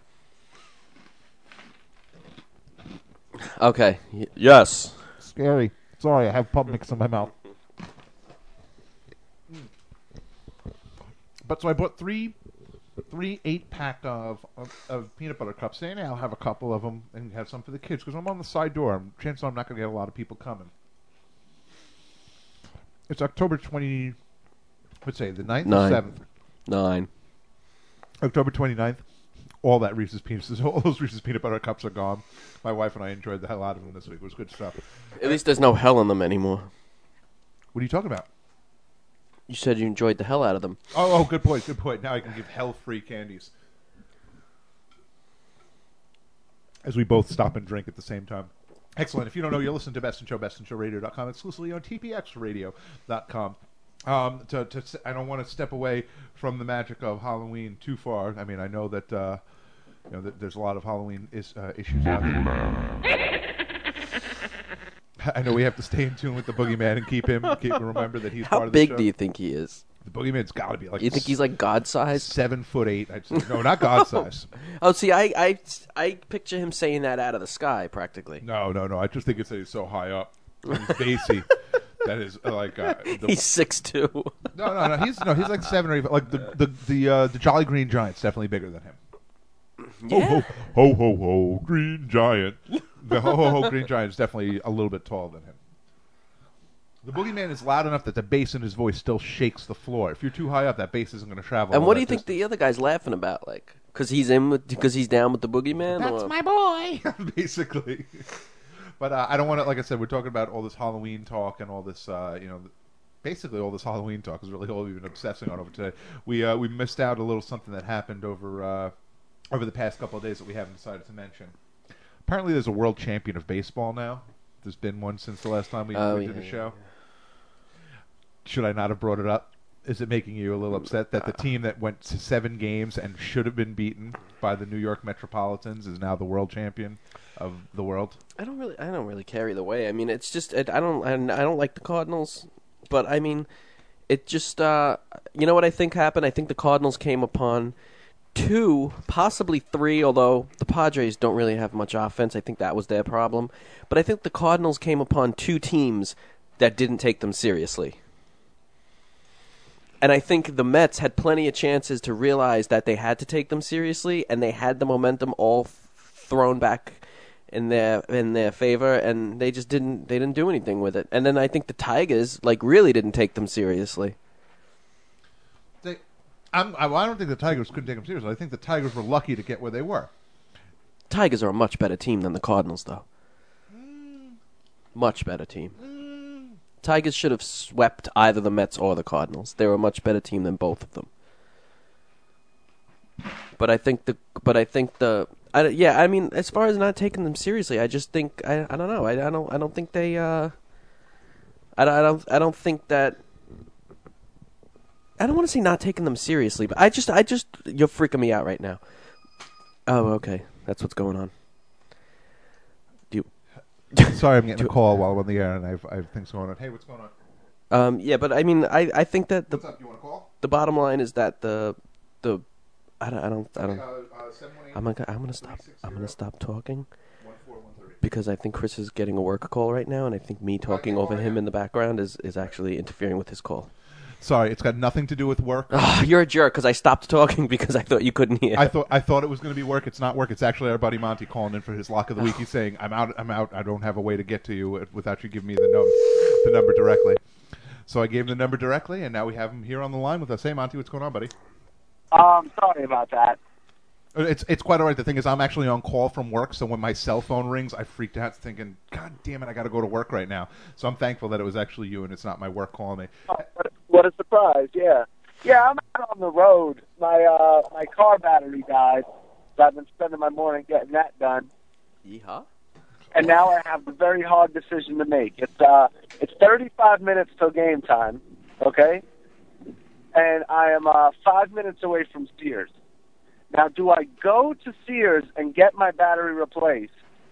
Okay. Yes. Scary. Sorry, I have pub mix in my mouth. But so I bought 3 8-pack of peanut butter cups. And I'll have a couple of them and have some for the kids because I'm on the side door. Chances are I'm not going to get a lot of people coming. It's October 20... Let's say the 9th or 7th? 9. October 29th. All those Reese's Peanut Butter Cups are gone. My wife and I enjoyed the hell out of them this week. It was good stuff. At least there's no hell in them anymore. What are you talking about? You said you enjoyed the hell out of them. Oh, good point, good point. Now I can give hell-free candies. As we both stop and drink at the same time. Excellent. If you don't know, you're listening to Best in Show, bestinshowradio.com, exclusively on tpxradio.com. I don't want to step away from the magic of Halloween too far. I mean, I know that that there's a lot of Halloween issues out there. I know we have to stay in tune with the Boogeyman and keep remember that he's part of the show. How big do you think he is? The Boogeyman's got to be like... You think he's like God-size? 7'8". I'd say. No, not God-size. Oh, see, I picture him saying that out of the sky, practically. No. I just think it's that he's so high up. He's bassy. That is like... he's 6'2". No. He's like 7 or 8. Like the Jolly Green Giant's definitely bigger than him. Yeah. Ho, ho, ho, Green Giant. The ho, Green Giant is definitely a little bit taller than him. The Boogeyman is loud enough that the bass in his voice still shakes the floor. If you're too high up, that bass isn't going to travel. And what do you think the other guy's laughing about? Like, Because he's down with the boogeyman? That's my boy, basically. But I don't want to, like I said, we're talking about all this Halloween talk and all this, basically all this Halloween talk is really all we've been obsessing on over today. We missed out a little something that happened over the past couple of days that we haven't decided to mention. Apparently there's a world champion of baseball now. There's been one since the last time we did a show. Should I not have brought it up? Is it making you a little upset that the team that went to 7 games and should have been beaten by the New York Metropolitans is now the world champion of the world? I don't really care either way. I mean, it's just I don't like the Cardinals, but I mean, it just you know what I think happened? I think the Cardinals came upon 2, possibly 3, although the Padres don't really have much offense. I think that was their problem. But I think the Cardinals came upon 2 teams that didn't take them seriously. And I think the Mets had plenty of chances to realize that they had to take them seriously, and they had the momentum all thrown back in their favor, and they just didn't do anything with it. And then I think the Tigers really didn't take them seriously. I don't think the Tigers couldn't take them seriously. I think the Tigers were lucky to get where they were. Tigers are a much better team than the Cardinals, though. Much better team. Tigers should have swept either the Mets or the Cardinals. They were a much better team than both of them. But I think I mean, as far as not taking them seriously, I just think I don't know. I don't think they I don't think that. I don't want to say not taking them seriously, but I just you're freaking me out right now. Oh, okay, that's what's going on. Sorry, I'm getting a call while I'm on the air, and I have things going on. Hey, what's going on? Yeah, but I mean, I think that what's up? You want to call? The bottom line is that I don't. I'm gonna stop talking because I think Chris is getting a work call right now, and I think me talking over him in the background is actually interfering with his call. Sorry, it's got nothing to do with work. Oh, you're a jerk because I stopped talking because I thought you couldn't hear. I thought it was going to be work. It's not work. It's actually our buddy Monty calling in for his lock of the week. He's saying, I'm out. I don't have a way to get to you without you giving me the number directly. So I gave him the number directly, and now we have him here on the line with us. Hey, Monty, what's going on, buddy? Sorry about that. It's quite all right. The thing is, I'm actually on call from work, so when my cell phone rings, I freaked out thinking, God damn it, I got to go to work right now. So I'm thankful that it was actually you and it's not my work calling me. What a surprise, yeah. Yeah, I'm out on the road. My car battery died, so I've been spending my morning getting that done. Yeehaw. And now I have the very hard decision to make. It's 35 minutes till game time, okay? And I am 5 minutes away from Sears. Now, do I go to Sears and get my battery replaced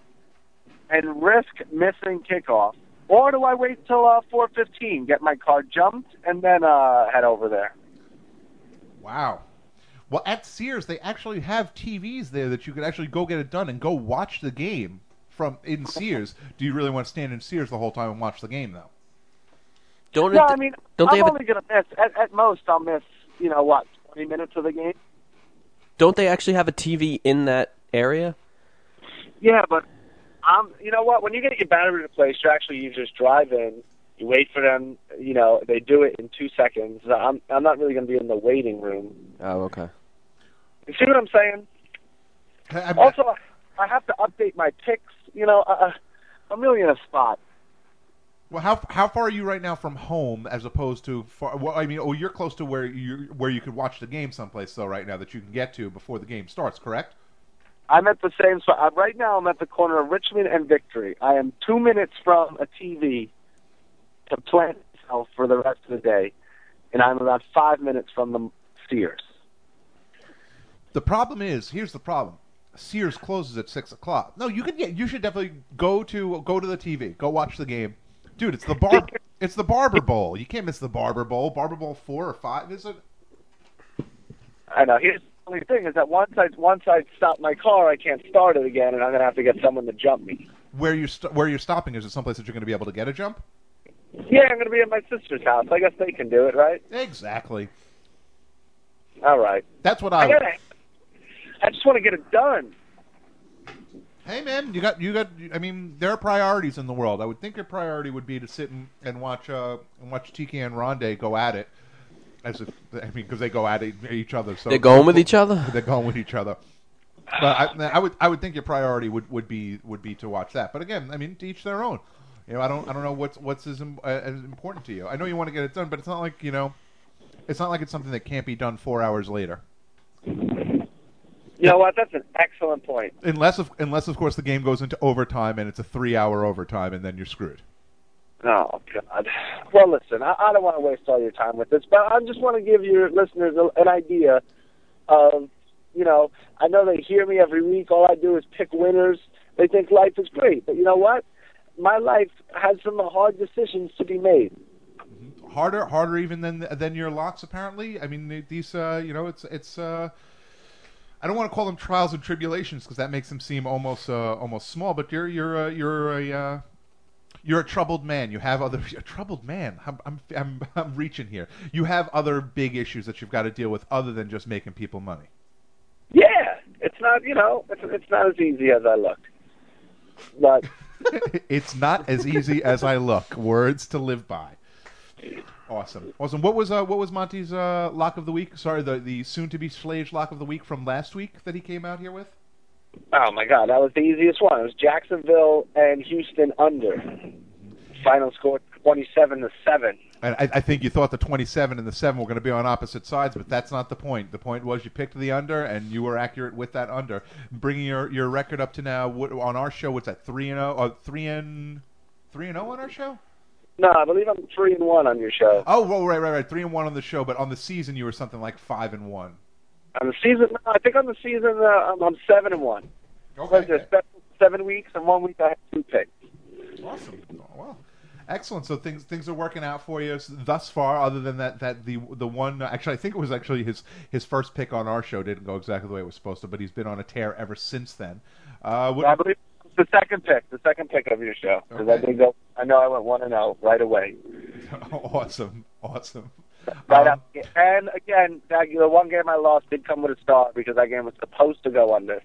and risk missing kickoff, or do I wait till 4:15, get my car jumped, and then head over there? Wow. Well, at Sears, they actually have TVs there that you could actually go get it done and go watch the game from in Sears. Do you really want to stand in Sears the whole time and watch the game, though? I'm only going to miss, at most, I'll miss, 20 minutes of the game. Don't they actually have a TV in that area? Yeah, but you know what? When you get your battery replaced, you just drive in, you wait for them. They do it in 2 seconds. I'm not really going to be in the waiting room. Oh, okay. You see what I'm saying? Also, I have to update my picks. I'm really in a spot. Well, how far are you right now from home as opposed to far? Well, I mean, you're close to where you could watch the game someplace though right now that you can get to before the game starts, correct? I'm at the same spot. Right now I'm at the corner of Richmond and Victory. I am 2 minutes from a TV to plan myself for the rest of the day, and I'm about 5 minutes from the Sears. The problem is, here's the problem. Sears closes at 6 o'clock. No, you should definitely go to the TV, go watch the game. Dude, it's the Barber Bowl. You can't miss the Barber Bowl. Barber Bowl 4 or 5, is it? I know. Here's the only thing is that once I stop my car, I can't start it again, and I'm going to have to get someone to jump me. Where you're stopping, is it someplace that you're going to be able to get a jump? Yeah, I'm going to be at my sister's house. I guess they can do it, right? Exactly. All right. That's what I just want to get it done. Hey, man, you got. I mean, there are priorities in the world. I would think your priority would be to sit and watch Tiki and Rondé go at it. as if because they go at each other. So they're going with each other. They're going with each other. But I would think your priority would be to watch that. But again, I mean, to each their own. I don't know what's as important to you. I know you want to get it done, but it's not like it's not like it's something that can't be done 4 hours later. You know what? That's an excellent point. Unless of course the game goes into overtime and it's a 3-hour overtime, and then you're screwed. Oh God. Well, listen, I don't want to waste all your time with this, but I just want to give your listeners an idea of. I know they hear me every week. All I do is pick winners. They think life is great. But you know what? My life has some hard decisions to be made. Harder even than your locks, apparently. I mean, these, it's. I don't want to call them trials and tribulations because that makes them seem almost small. But you're a troubled man. You have a troubled man. I'm reaching here. You have other big issues that you've got to deal with other than just making people money. Yeah, it's not. It's not as easy as I look. But it's not as easy as I look. Words to live by. Awesome. What was Monty's lock of the week? Sorry, the soon-to-be Slage lock of the week from last week that he came out here with? Oh my God, that was the easiest one. It was Jacksonville and Houston under. Final score 27-7. And I think you thought the 27 and the 7 were going to be on opposite sides, but that's not the point. The point was you picked the under, and you were accurate with that under, bringing your record up to now on our show. What's that? 3-0? 3-0 on our show? No, I believe I'm 3-1 on your show. Oh, well, right. 3-1 on the show, but on the season you were something like 5-1. On the season, no, I think on the season I'm 7-1. Okay. There's 7 weeks, and 1 week I had 2 picks. Awesome. Well, excellent. So things are working out for you thus far. Other than that the one actually I think it was actually his first pick on our show didn't go exactly the way it was supposed to, but he's been on a tear ever since then. I believe it's the second pick of your show because Okay. I know I went 1-0 right away. Awesome. Right up. And again, the one game I lost did come with a star because that game was supposed to go under.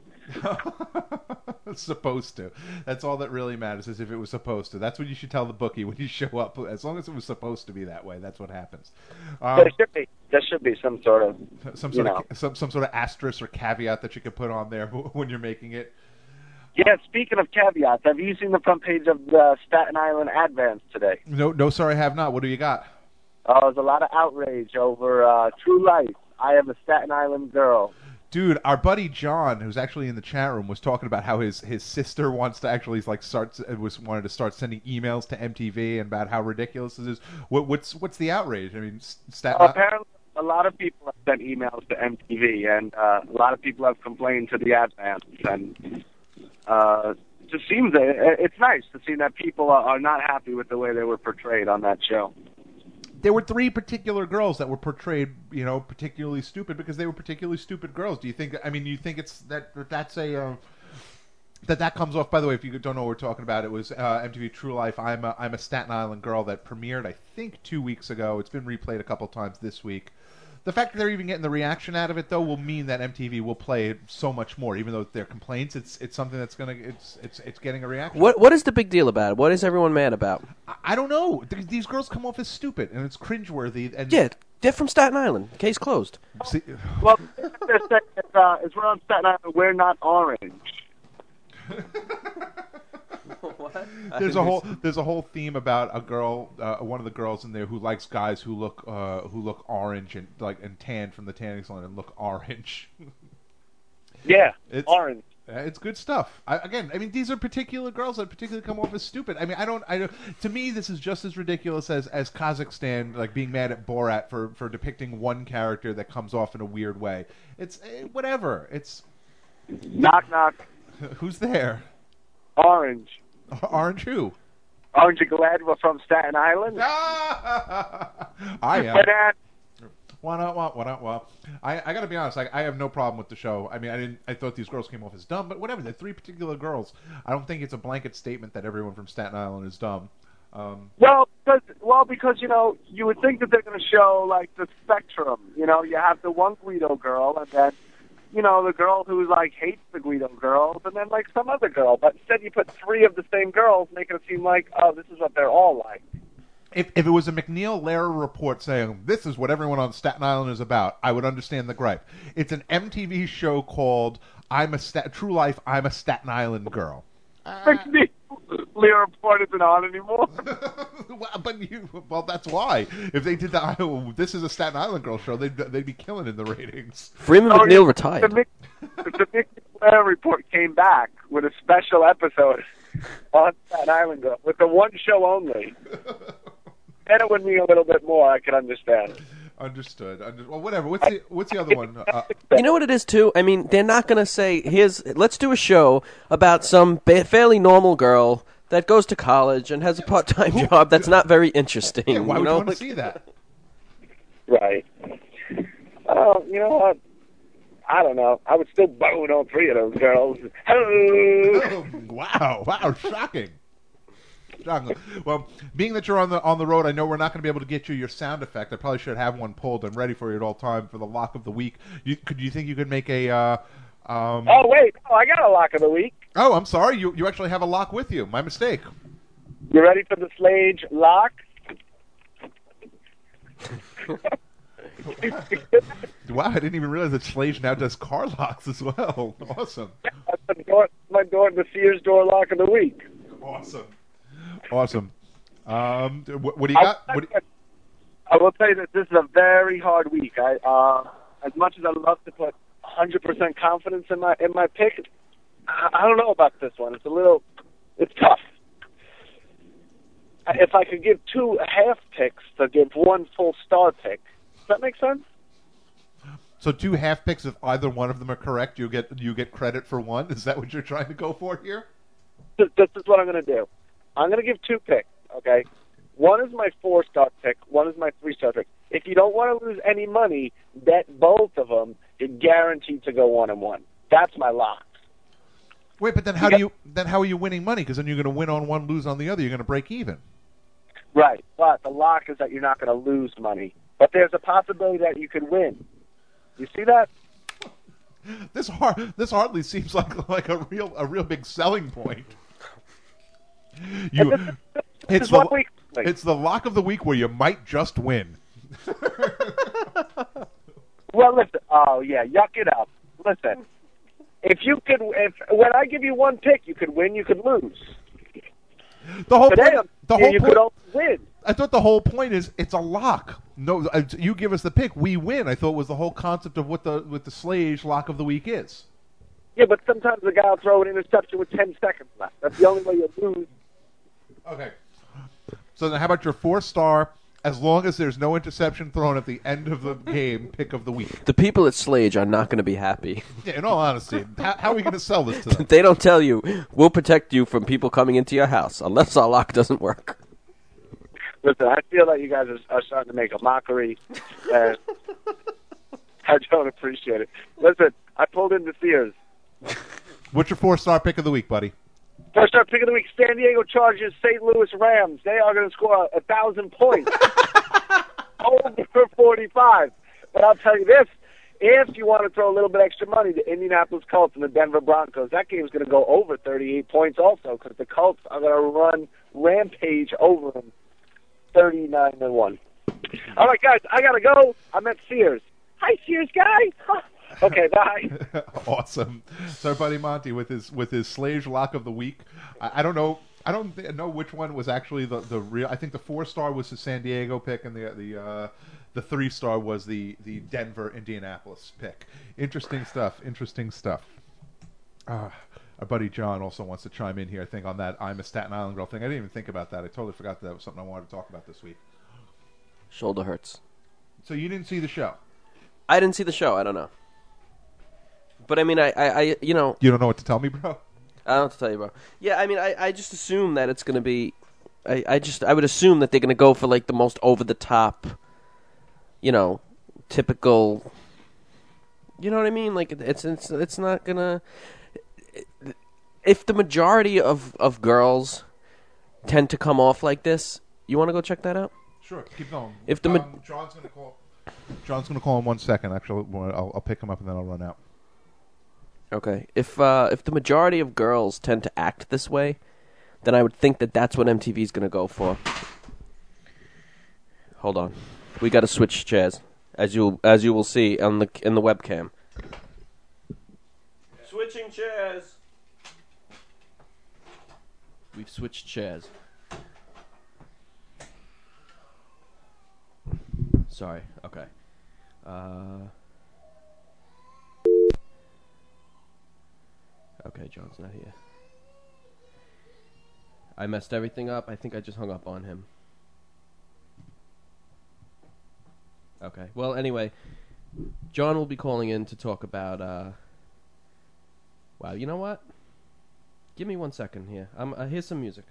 Supposed to. That's all that really matters, is if it was supposed to. That's what you should tell the bookie when you show up. As long as it was supposed to be that way, that's what happens. There should be some sort of some sort of asterisk or caveat that you could put on there when you're making it. Yeah, speaking of caveats, have you seen the front page of the Staten Island Advance today? No, sir, I have not. What do you got? There's a lot of outrage over True Life. I am a Staten Island girl. Dude, our buddy John, who's actually in the chat room, was talking about how his sister wants to actually wanted to start sending emails to MTV and about how ridiculous this is. What's the outrage? I mean, apparently a lot of people have sent emails to MTV, and a lot of people have complained to the Advance, and it just seems that it's nice to see that people are not happy with the way they were portrayed on that show. There were 3 particular girls that were portrayed, particularly stupid because they were particularly stupid girls. Do you think? I mean, you think it's that's a that comes off? By the way, if you don't know what we're talking about, it was MTV True Life. I'm a Staten Island girl that premiered, I think, 2 weeks ago. It's been replayed a couple times this week. The fact that they're even getting the reaction out of it, though, will mean that MTV will play it so much more. Even though they're complaints, it's something that's it's getting a reaction. What is the big deal about it? What is everyone mad about? I don't know. These girls come off as stupid, and it's cringeworthy. And yeah, they're from Staten Island. Case closed. See, well, they're saying it's we're on Staten Island. We're not orange. What? There's a whole theme about a girl, one of the girls in there who likes guys who look orange and tan from the tanning salon and look orange. Yeah, it's orange. It's good stuff. I mean, these are particular girls that particularly come off as stupid. I mean, I don't. To me, this is just as ridiculous as Kazakhstan being mad at Borat for depicting one character that comes off in a weird way. It's whatever. It's knock knock. Who's there? Orange. Orange who? Orange Glad from Staten Island. I am. Why not? I got to be honest. I have no problem with the show. I mean, I thought these girls came off as dumb, but whatever. They're 3 particular girls. I don't think it's a blanket statement that everyone from Staten Island is dumb. Because you would think that they're going to show the spectrum. You have the one Guido girl, and then the girl who hates the Guido girls, and then some other girl. But instead, you put 3 of the same girls, making it seem like, oh, this is what they're all like. If it was a McNeil Lehrer report saying this is what everyone on Staten Island is about, I would understand the gripe. It's an MTV show called True Life, I'm a Staten Island Girl. McNeil Lehrer report isn't on anymore. Well, that's why. If they did that, this is a Staten Island Girl show, they'd be killing in the ratings. Freeman McNeil retired. The McNeil Lehrer report came back with a special episode on Staten Island Girl with the one show only. Then it would be a little bit more. I could understand. Understood. Well, whatever. What's the other one? You know what it is too. I mean, they're not going to say, let's do a show about some fairly normal girl that goes to college and has a part-time job that's not very interesting. Yeah, why would you want to Like, see that? Right. Oh, you know what? I don't know. I would still bone all three of those girls. Oh, wow, shocking. Well, being that you're on the road, I know we're not going to be able to get you your sound effect. I probably should have one pulled and ready for you at all time for the lock of the week. Do you think you could make a? Oh wait, I got a lock of the week. Oh, I'm sorry. You actually have a lock with you. My mistake. You ready for the Slage lock? Wow, I didn't even realize that Slage now does car locks as well. Awesome. That's the Sears door lock of the week. Awesome. What do you got? I will tell you that this is a very hard week. As much as I love to put 100% confidence in my pick, I don't know about this one. It's tough. If I could give 2 half picks to give 1 full star pick, does that make sense? So 2 half picks, if either one of them are correct, you get credit for one. Is that what you're trying to go for here? This is what I'm going to do. I'm going to give 2 picks, okay? 1 is my 4-star pick. 1 is my 3-star pick. If you don't want to lose any money, bet both of them. You're guaranteed to go 1-1. That's my lock. Wait, but then how are you winning money? Because then you're going to win on one, lose on the other. You're going to break even. Right, but the lock is that you're not going to lose money. But there's a possibility that you could win. You see that? This hardly seems like a real big selling point. It's the lock of the week where you might just win. Well, listen. Oh yeah, yuck it up. Listen, if when I give you 1 pick, you could win, you could lose. The whole Today, point. You could also win. I thought the whole point is it's a lock. No, you give us the pick, we win. I thought was the whole concept of what the Slage lock of the week is. Yeah, but sometimes the guy will throw an interception with 10 seconds left. That's the only way you lose. Okay. So then how about your 4-star, as long as there's no interception thrown at the end of the game, pick of the week? The people at Slage are not going to be happy. Yeah, in all honesty, how are we going to sell this to them? They don't tell you, we'll protect you from people coming into your house, unless our lock doesn't work. Listen, I feel like you guys are starting to make a mockery, and I don't appreciate it. Listen, I pulled in the Sears. What's your 4-star pick of the week, buddy? 4-star pick of the week, San Diego Chargers, St. Louis Rams. They are going to score 1,000 points. Over 45. But I'll tell you this, if you want to throw a little bit extra money, the Indianapolis Colts and the Denver Broncos, that game's going to go over 38 points also, because the Colts are going to run rampage over them 39-1. All right, guys, I got to go. I'm at Sears. Hi, Sears guy. Okay, bye. Awesome. So, buddy Monty, with his Slage lock of the week, I don't know. I don't know which one was actually the real. I think the 4-star was the San Diego pick, and the 3-star was the Denver Indianapolis pick. Interesting stuff. Our buddy John also wants to chime in here. I think on that I'm a Staten Island Girl thing. I didn't even think about that. I totally forgot that was something I wanted to talk about this week. Shoulder hurts. So you didn't see the show? I didn't see the show. I don't know. But I mean, I you know. You don't know what to tell me, bro? I don't know what to tell you, bro. Yeah, I mean, I just assume that it's going to be. I would assume that they're going to go for like the most over the top, typical. You know what I mean? Like it's not gonna. If the majority of girls tend to come off like this, you want to go check that out? Sure, keep going. If John's going to call. John's going to call in 1 second. Actually, I'll pick him up and then I'll run out. Okay. If the majority of girls tend to act this way, then I would think that that's what MTV's going to go for. Hold on. We got to switch chairs, as you will see in the webcam. Switching chairs. We've switched chairs. Sorry. Okay. Okay, John's not here. I messed everything up. I think I just hung up on him. Okay. Well, anyway, John will be calling in to talk about. Wow. You know what? Give me 1 second here. Here's some music.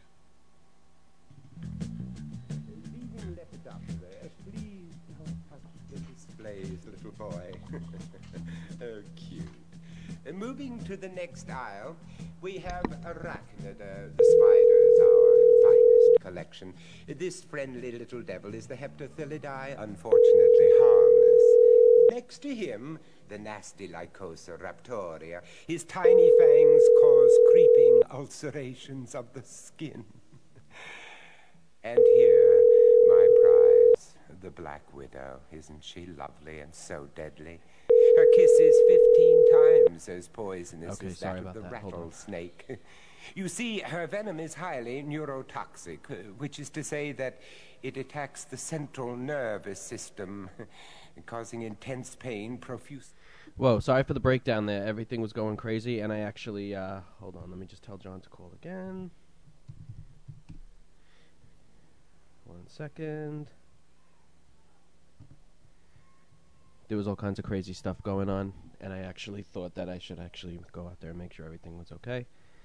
Little boy. Oh, cute. Moving to the next aisle, we have Arachnidae, the spiders, our finest collection. This friendly little devil is the Heptathylidae, unfortunately harmless. Next to him, the nasty Lycosa raptoria. His tiny fangs cause creeping ulcerations of the skin. And here, my prize, the Black Widow. Isn't she lovely and so deadly? Her kiss is 15 times as poisonous as that of the rattlesnake. You see, her venom is highly neurotoxic, which is to say that it attacks the central nervous system, causing intense pain, profuse... Whoa, sorry for the breakdown there. Everything was going crazy, and I actually... hold on, let me just tell John to call again. 1 second. There was all kinds of crazy stuff going on, and I actually thought that I should actually go out there and make sure everything was okay.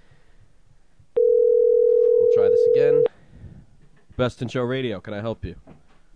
We'll try this again. Best in Show Radio, can I help you?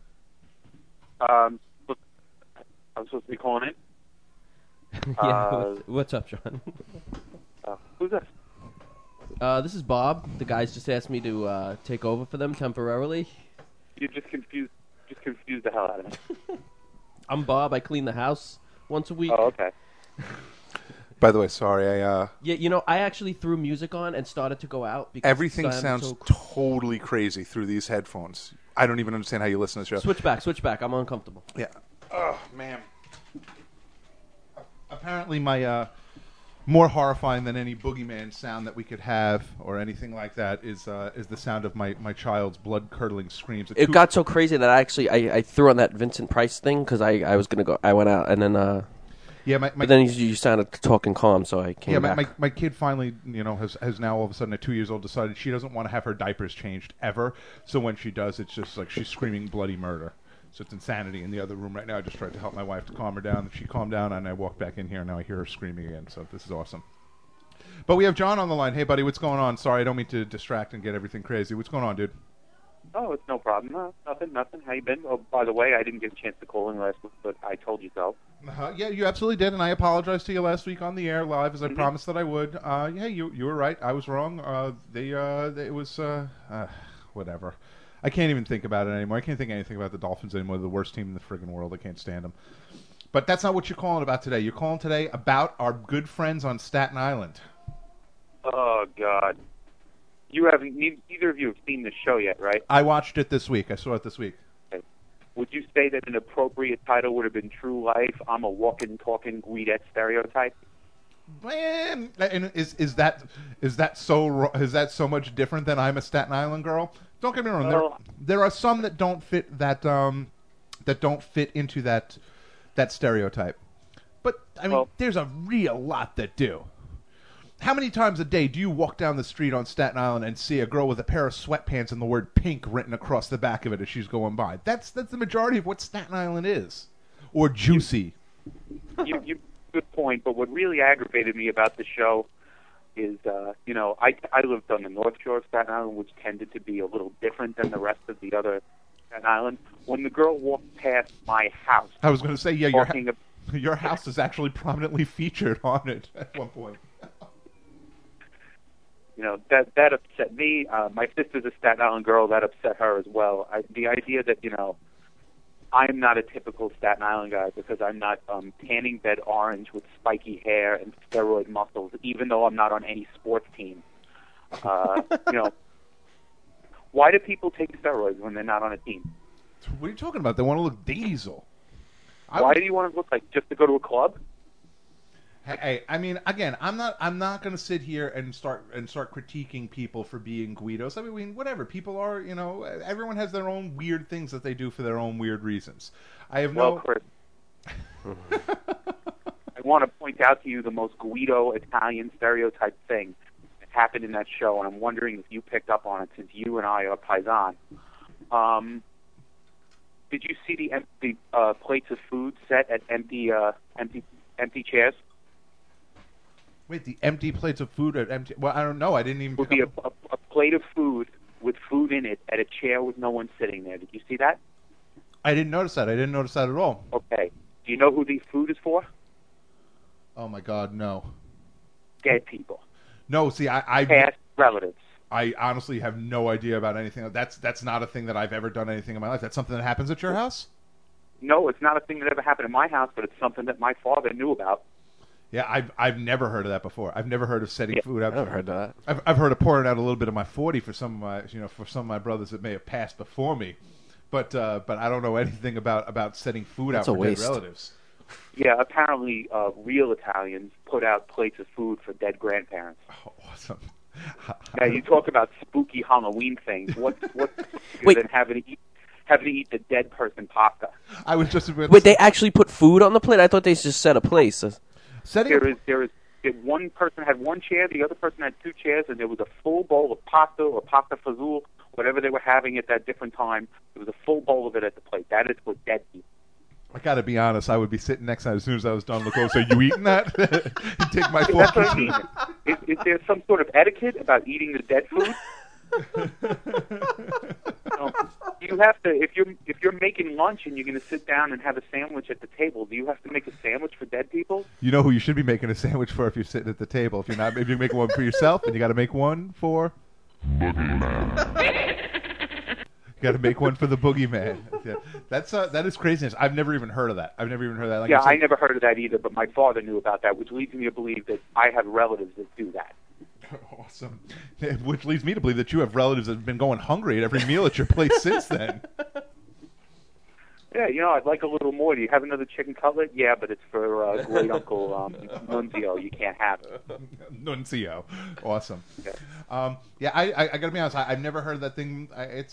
Look, I'm supposed to be calling in. Yeah, what's up, John? Who's this? This is Bob. The guys just asked me to take over for them temporarily. You just confused the hell out of me. I'm Bob. I clean the house once a week. Oh, okay. By the way, sorry, Yeah, you know, I actually threw music on and started to go out. Because everything sounds totally crazy through these headphones. I don't even understand how you listen to the show. Switch back. I'm uncomfortable. Yeah. Oh, man. Apparently my... more horrifying than any boogeyman sound that we could have or anything like that is the sound of my child's blood-curdling screams. It got so crazy that I threw on that Vincent Price thing because I was going to go. I went out and then... but then you sounded talking calm, so I came back. Yeah, my kid finally, has now all of a sudden at 2 years old decided she doesn't want to have her diapers changed ever. So when she does, it's just like she's screaming bloody murder. So it's insanity in the other room right now. I just tried to help my wife to calm her down. She calmed down, and I walked back in here, and now I hear her screaming again. So this is awesome. But we have John on the line. Hey, buddy, what's going on? Sorry, I don't mean to distract and get everything crazy. What's going on, dude? Oh, it's no problem. No, nothing. How you been? Oh, by the way, I didn't get a chance to call in last week, but I told you so. Yeah, you absolutely did, and I apologized to you last week on the air live, as I promised that I would. Yeah, you were right. I was wrong. It was whatever. I can't even think about it anymore. I can't think anything about the Dolphins anymore. They're the worst team in the friggin' world. I can't stand them. But that's not what you're calling about today. You're calling today about our good friends on Staten Island. Oh, God. Neither of you have seen the show yet, right? I watched it this week. I saw it this week. Okay. Would you say that an appropriate title would have been True Life? I'm a walking, talking Guidette stereotype? Man, and is that so much different than I'm a Staten Island girl? Don't get me wrong. There are some that don't fit that don't fit into that stereotype. But I mean, there's a real lot that do. How many times a day do you walk down the street on Staten Island and see a girl with a pair of sweatpants and the word pink written across the back of it as she's going by? That's the majority of what Staten Island is. Or juicy. You good point, but what really aggravated me about the show is, I lived on the North Shore of Staten Island, which tended to be a little different than the rest of the other Staten Island. When the girl walked past my house... I was going to say, yeah, your house is actually prominently featured on it at one point. That upset me. My sister's a Staten Island girl. That upset her as well. The idea that, I'm not a typical Staten Island guy because I'm not tanning bed orange with spiky hair and steroid muscles, even though I'm not on any sports team. Why do people take steroids when they're not on a team? What are you talking about? They want to look diesel. Why do you want to look like just to go to a club? Hey, I mean, again, I'm not going to sit here and start critiquing people for being Guidos. I mean, whatever. People are, everyone has their own weird things that they do for their own weird reasons. I have no. Chris, I want to point out to you the most Guido Italian stereotype thing that happened in that show, and I'm wondering if you picked up on it since you and I are paisan. Did you see the empty plates of food set at empty chairs? Wait, the empty plates of food at empty... Well, I don't know. I didn't even... It would be a plate of food with food in it at a chair with no one sitting there. Did you see that? I didn't notice that. I didn't notice that at all. Okay. Do you know who the food is for? Oh, my God, no. Dead people. No, see, I past relatives. I honestly have no idea about anything. That's not a thing that I've ever done anything in my life. That's something that happens at your house? No, it's not a thing that ever happened in my house, but it's something that my father knew about. Yeah, I've never heard of that before. I've never heard of setting food out. I've never heard of that. I've heard of pouring out a little bit of my 40 for some of my brothers that may have passed before me, but I don't know anything about setting food out for dead relatives. Yeah, apparently real Italians put out plates of food for dead grandparents. Oh, awesome. Now you talk about spooky Halloween things. What's spookier than having to eat the dead person pasta? I was just wait. They actually put food on the plate? I thought they just set a place. There is one person had one chair, the other person had two chairs, and there was a full bowl of pasta or pasta fazool, whatever they were having at that different time. There was a full bowl of it at the plate. That is for dead people. I got to be honest. I would be sitting next to that as soon as I was done. Look over, say, "You eating that?" Take my fork. That's what I mean. Is there some sort of etiquette about eating the dead food? You have to, if you're making lunch and you're going to sit down and have a sandwich at the table, do you have to make a sandwich for dead people? You know who you should be making a sandwich for if you're sitting at the table. If you make one for yourself, and you got to make one for Boogeyman. You got to make one for the Boogeyman. Yeah. That is craziness. I've never even heard of that. Like yeah, I never heard of that either, but my father knew about that, which leads me to believe that I have relatives that do that. Awesome. Which leads me to believe that you have relatives that have been going hungry at every meal at your place since then. Yeah, I'd like a little more. Do you have another chicken cutlet? Yeah, but it's for great uncle Nunzio. You can't have it. Nunzio. Awesome. Okay. I got to be honest. I've never heard of that thing.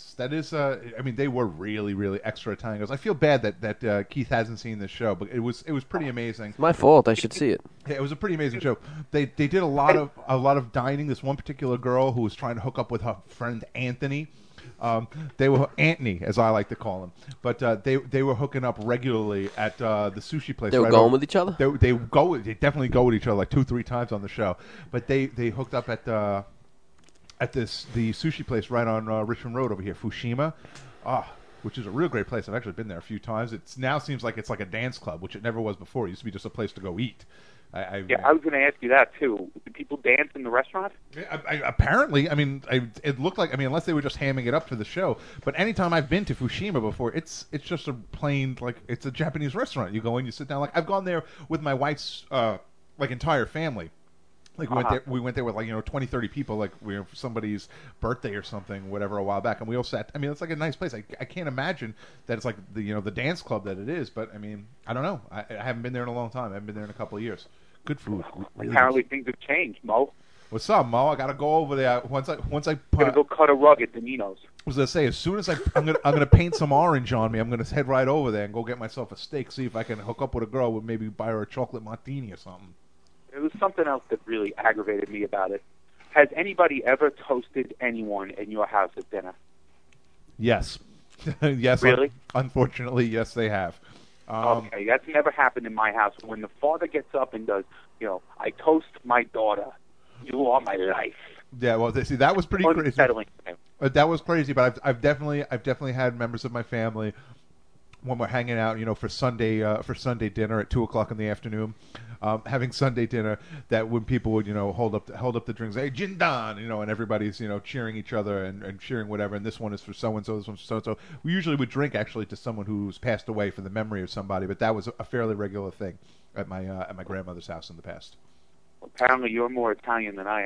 I mean, they were really, really extra Italian girls. I feel bad that Keith hasn't seen this show, but it was pretty amazing. It's my fault. I should see it. Yeah, it was a pretty amazing show. They did a lot of dining. This one particular girl who was trying to hook up with her friend Anthony. They were Antony, as I like to call him, but they were hooking up regularly at the sushi place. They were going with each other. They definitely go with each other like 2-3 times on the show. But they hooked up at the sushi place right on Richmond Road over here, Fushima, which is a real great place. I've actually been there a few times. It now seems like it's like a dance club, which it never was before. It used to be just a place to go eat. I was going to ask you that too. Do people dance in the restaurant? Apparently, I mean, it looked like. I mean, unless they were just hamming it up for the show. But anytime I've been to Fushima before, it's just a plain it's a Japanese restaurant. You go in, you sit down. Like I've gone there with my wife's entire family. Like we went there with 20, 30 people, for somebody's birthday or something, whatever, a while back, and we all sat. I mean, it's like a nice place. I can't imagine that it's like the dance club that it is, but I mean, I don't know. I haven't been there in a long time. I haven't been there in a couple of years. Good food. Really apparently, things have changed, Mo. What's up, Mo? I gotta go over there once I. Gotta go cut a rug at Danino's. I was gonna say, as soon as I'm gonna paint some orange on me, I'm gonna head right over there and go get myself a steak. See if I can hook up with a girl, with maybe buy her a chocolate martini or something. There was something else that really aggravated me about it. Has anybody ever toasted anyone in your house at dinner? Yes. Yes. Really? Unfortunately, yes, they have. Okay, that's never happened in my house. When the father gets up and does, I toast my daughter. You are my life. Yeah, well, see, that was pretty crazy. Unsettling. That was crazy, but I've definitely had members of my family when we're hanging out, for Sunday dinner at 2:00 in the afternoon, having Sunday dinner. That when people would hold up the drinks, hey Jindan, and everybody's cheering each other and cheering whatever. And this one is for so and so, this one's for so and so. We usually would drink actually to someone who's passed away for the memory of somebody, but that was a fairly regular thing at my grandmother's house in the past. Apparently, you're more Italian than I am.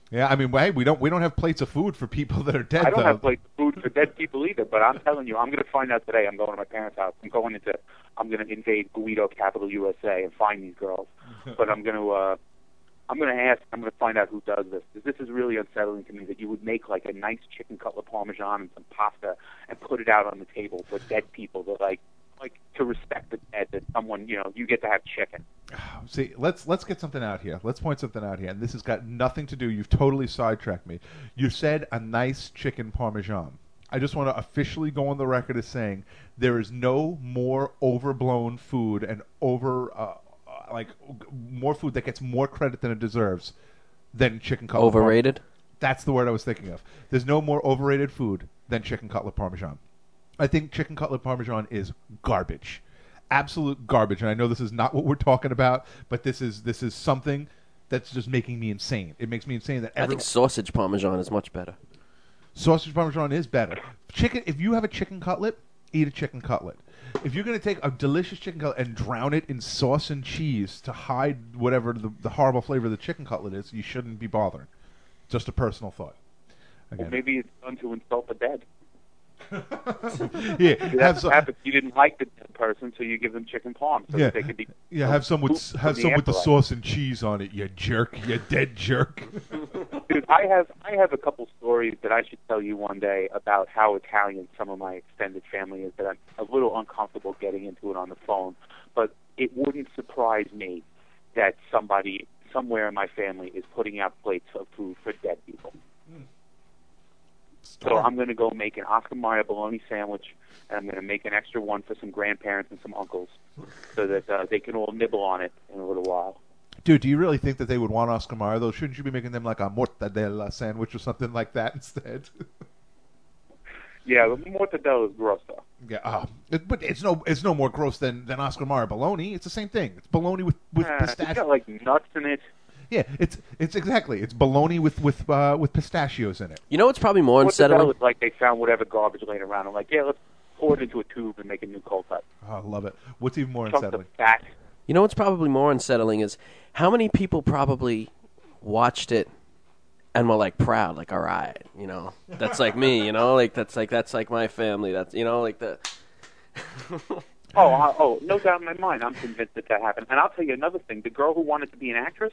Yeah, I mean, hey, we don't have plates of food for people that are dead. I don't though. have plates of food for dead people either. But I'm telling you, I'm going to find out today. I'm going to my parents' house. I'm going to invade Guido, capital USA, and find these girls. But I'm going to ask. I'm going to find out who does this. Because this is really unsettling to me that you would make like a nice chicken cutlet parmesan and some pasta and put it out on the table for dead people that like to respect the dead. That someone, you get to have chicken. See, let's get something out here. Let's point something out here. And this has got nothing to do. You've totally sidetracked me. You said a nice chicken parmesan. I just want to officially go on the record as saying there is no more overblown food and more food that gets more credit than it deserves than chicken cutlet. Overrated? That's the word I was thinking of. There's no more overrated food than chicken cutlet parmesan. I think chicken cutlet parmesan is garbage. Absolute garbage. And I know this is not what we're talking about, but this is something that's just making me insane. It makes me insane that I think sausage parmesan is much better. Sausage parmesan is better. Chicken. If you have a chicken cutlet, eat a chicken cutlet. If you're going to take a delicious chicken cutlet and drown it in sauce and cheese to hide whatever the horrible flavor of the chicken cutlet is, you shouldn't be bothering. Just a personal thought. Well, maybe it's done to insult the dead. Yeah, that's what happens. You didn't like the dead person, so you give them chicken parm so that they could be. Yeah, have some with the sauce and cheese on it. You jerk, you dead jerk. Dude, I have a couple stories that I should tell you one day about how Italian some of my extended family is. That I'm a little uncomfortable getting into it on the phone, but it wouldn't surprise me that somebody somewhere in my family is putting out plates of food for dead people. So I'm going to go make an Oscar Mayer bologna sandwich, and I'm going to make an extra one for some grandparents and some uncles, so that they can all nibble on it in a little while. Dude, do you really think that they would want Oscar Mayer, though? Shouldn't you be making them like a mortadella sandwich or something like that instead? Yeah, the mortadella is gross, though. Yeah, but it's no more gross than Oscar Mayer bologna. It's the same thing. It's bologna with pistachio. It's got like nuts in it. Yeah, it's exactly. It's bologna with pistachios in it. You know what's probably more unsettling? It's like they found whatever garbage laying around. I'm like, yeah, let's pour it into a tube and make a new cold cut. Oh, I love it. What's even more Chunk unsettling? of fat. You know what's probably more unsettling is how many people probably watched it and were like proud, like, all right, that's like me, that's like my family. That's like the. Oh, no doubt in my mind. I'm convinced that happened. And I'll tell you another thing. The girl who wanted to be an actress.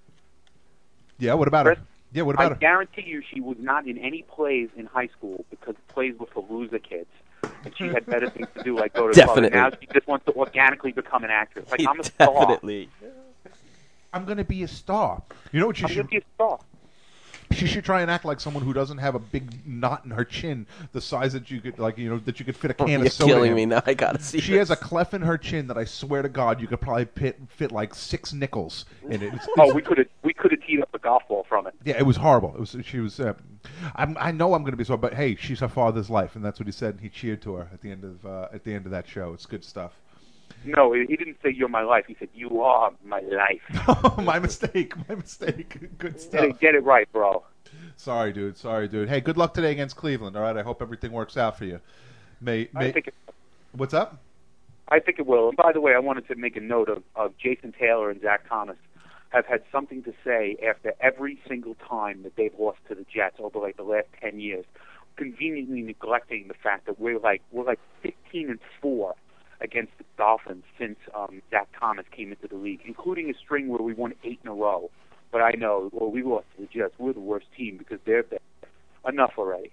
Yeah, what about her? Yeah, what about her? I guarantee you she was not in any plays in high school because plays were for loser kids. And she had better things to do, like go to Definitely. club. And now she just wants to organically become an actress. Like, I'm a Definitely. star. I'm going to be a star. You know what she should... I'm going to be a star. She should try and act like someone who doesn't have a big knot in her chin, the size that you could, that you could fit a can of soda in. You're killing me now. I gotta see. She has a cleft in her chin that I swear to God you could probably fit like 6 nickels in it. We could have teed up a golf ball from it. Yeah, it was horrible. She was. I know I'm going to be sorry, but hey, she's her father's life, and that's what he said. And he cheered to her at the end of that show. It's good stuff. No, he didn't say you're my life. He said you are my life. Oh, my mistake. Good stuff. Get it right, bro. Sorry, dude. Hey, good luck today against Cleveland. All right, I hope everything works out for you. What's up? I think it will. And by the way, I wanted to make a note of Jason Taylor and Zach Thomas have had something to say after every single time that they've lost to the Jets over like the last 10 years, conveniently neglecting the fact that we're like 15-4 against the Dolphins since Zach Thomas came into the league, including a string where we won 8 in a row. But I know, we lost to the Jets. We're the worst team because they're bad. Enough already.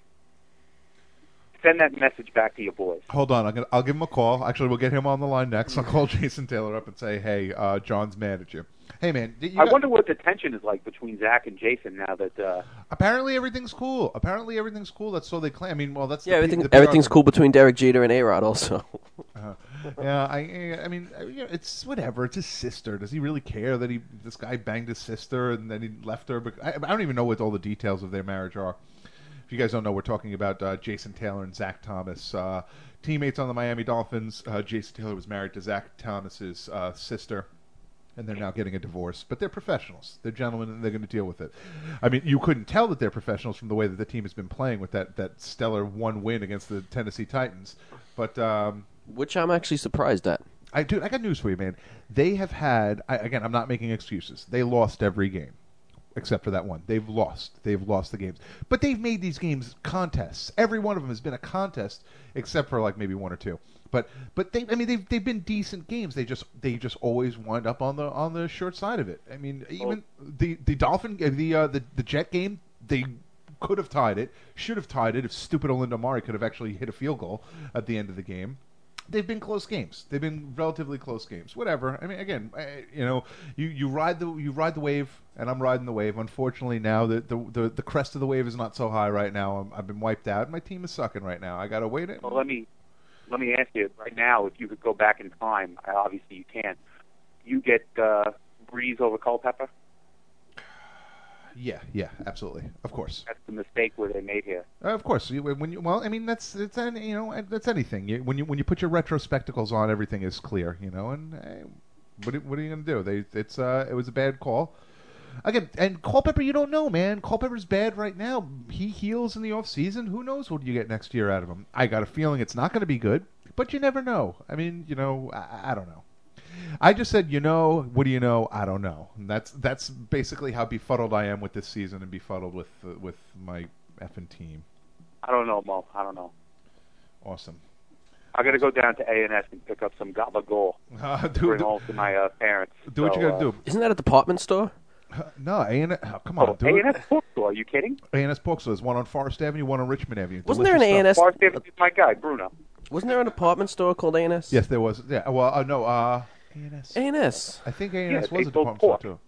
Send that message back to your boys. Hold on, I'll give him a call. Actually, we'll get him on the line next. I'll call Jason Taylor up and say, hey, John's mad at you. Hey, man. I wonder what the tension is like between Zach and Jason now that... Apparently everything's cool. That's so they claim. I mean, well, that's... Yeah, everything's cool between Derek Jeter and A-Rod also. Yeah, I mean, it's whatever. It's his sister. Does he really care that this guy banged his sister and then he left her? But I don't even know what all the details of their marriage are. If you guys don't know, we're talking about Jason Taylor and Zach Thomas, teammates on the Miami Dolphins. Jason Taylor was married to Zach Thomas's sister, and they're now getting a divorce. But they're professionals. They're gentlemen, and they're going to deal with it. I mean, you couldn't tell that they're professionals from the way that the team has been playing with that stellar 1 win against the Tennessee Titans. But which I'm actually surprised at. I got news for you, man. They have had, again, I'm not making excuses. They lost every game. except for that one. They've lost the games. But they've made these games contests. Every one of them has been a contest, except for like maybe one or two. But they've been decent games. They just always wind up on the short side of it. I mean, even the Jet game, they could have tied it, should have tied it if stupid Olinda Mari could have actually hit a field goal at the end of the game. They've been close games. They've been relatively close games. Whatever. I mean, again, you ride the wave, and I'm riding the wave. Unfortunately, now the crest of the wave is not so high right now. I've been wiped out. My team is sucking right now. I gotta wait it. Well, let me ask you right now. If you could go back in time, obviously you can't. You get Breeze over Culpepper. Yeah, absolutely, of course. That's the mistake where they made here. Of course, that's anything. When you put your retro spectacles on, everything is clear, And what are you going to do? It was a bad call. Again, and Culpepper, you don't know, man. Culpepper's bad right now. He heals in the off season. Who knows what you get next year out of him? I got a feeling it's not going to be good, but you never know. I mean, I don't know. I just said, what do you know? I don't know. And that's basically how befuddled I am with this season and befuddled with my effing team. I don't know, Mo. I don't know. Awesome. I got to go down to A&S and pick up some gabagool. Bring home to my parents. Do what you got to do. Isn't that a department store? No, A&S. Come on, do it. A&S Pork Store. Are you kidding? A&S Pork Store. There's one on Forest Avenue, one on Richmond Avenue. Wasn't there an A&S? Forest Avenue is my guy, Bruno. Wasn't there an department store called A&S? Yes, there was. Yeah. Well, no. A&S. A&S. I think A&S was a department store too.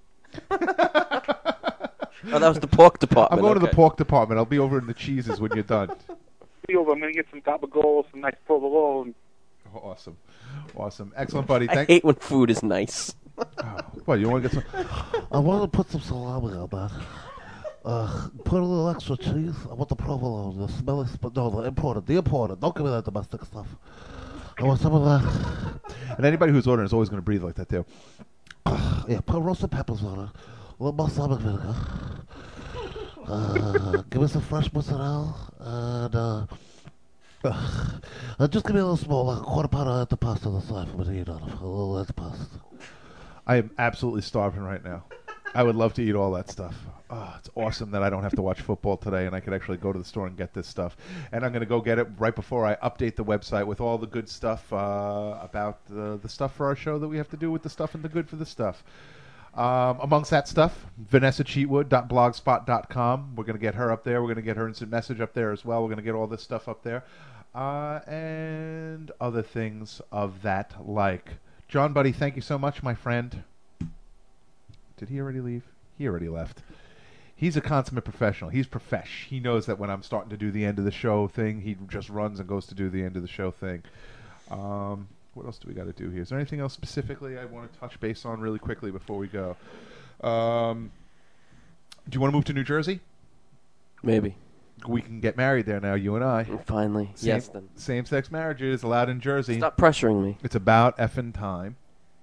Oh, that was the pork department. I'm going to the pork department. I'll be over in the cheeses when you're done. I'm going to get some gabagool, some nice provolone. Awesome. Excellent, buddy. I hate when food is nice. What, you want to get some? I want to put some salami on that. Put a little extra cheese. I want the provolone, the smelly, the imported. Don't give me that domestic stuff. I want some of that. And anybody who's ordering is always going to breathe like that too. Yeah, put roasted peppers on it. A little balsamic vinegar. Give me some fresh mozzarella. And just give me a little small, like a quarter pound of antipasta on the side for me to eat on it. A little antipasta. I am absolutely starving right now. I would love to eat all that stuff. Oh, it's awesome that I don't have to watch football today and I could actually go to the store and get this stuff. And I'm going to go get it right before I update the website with all the good stuff about the stuff for our show that we have to do with the stuff and the good for the stuff. Amongst that stuff, VanessaCheatwood.blogspot.com. We're going to get her up there. We're going to get her instant message up there as well. We're going to get all this stuff up there. And other things of that like. John, buddy, thank you so much, my friend. Did he already leave? He already left. He's a consummate professional. He's profesh. He knows that when I'm starting to do the end of the show thing, he just runs and goes to do the end of the show thing. What else do we got to do here? Is there anything else specifically I want to touch base on really quickly before we go? Do you want to move to New Jersey? Maybe. We can get married there now, you and I. Finally. Yes, then. Same-sex marriage is allowed in Jersey. Stop pressuring me. It's about effing time.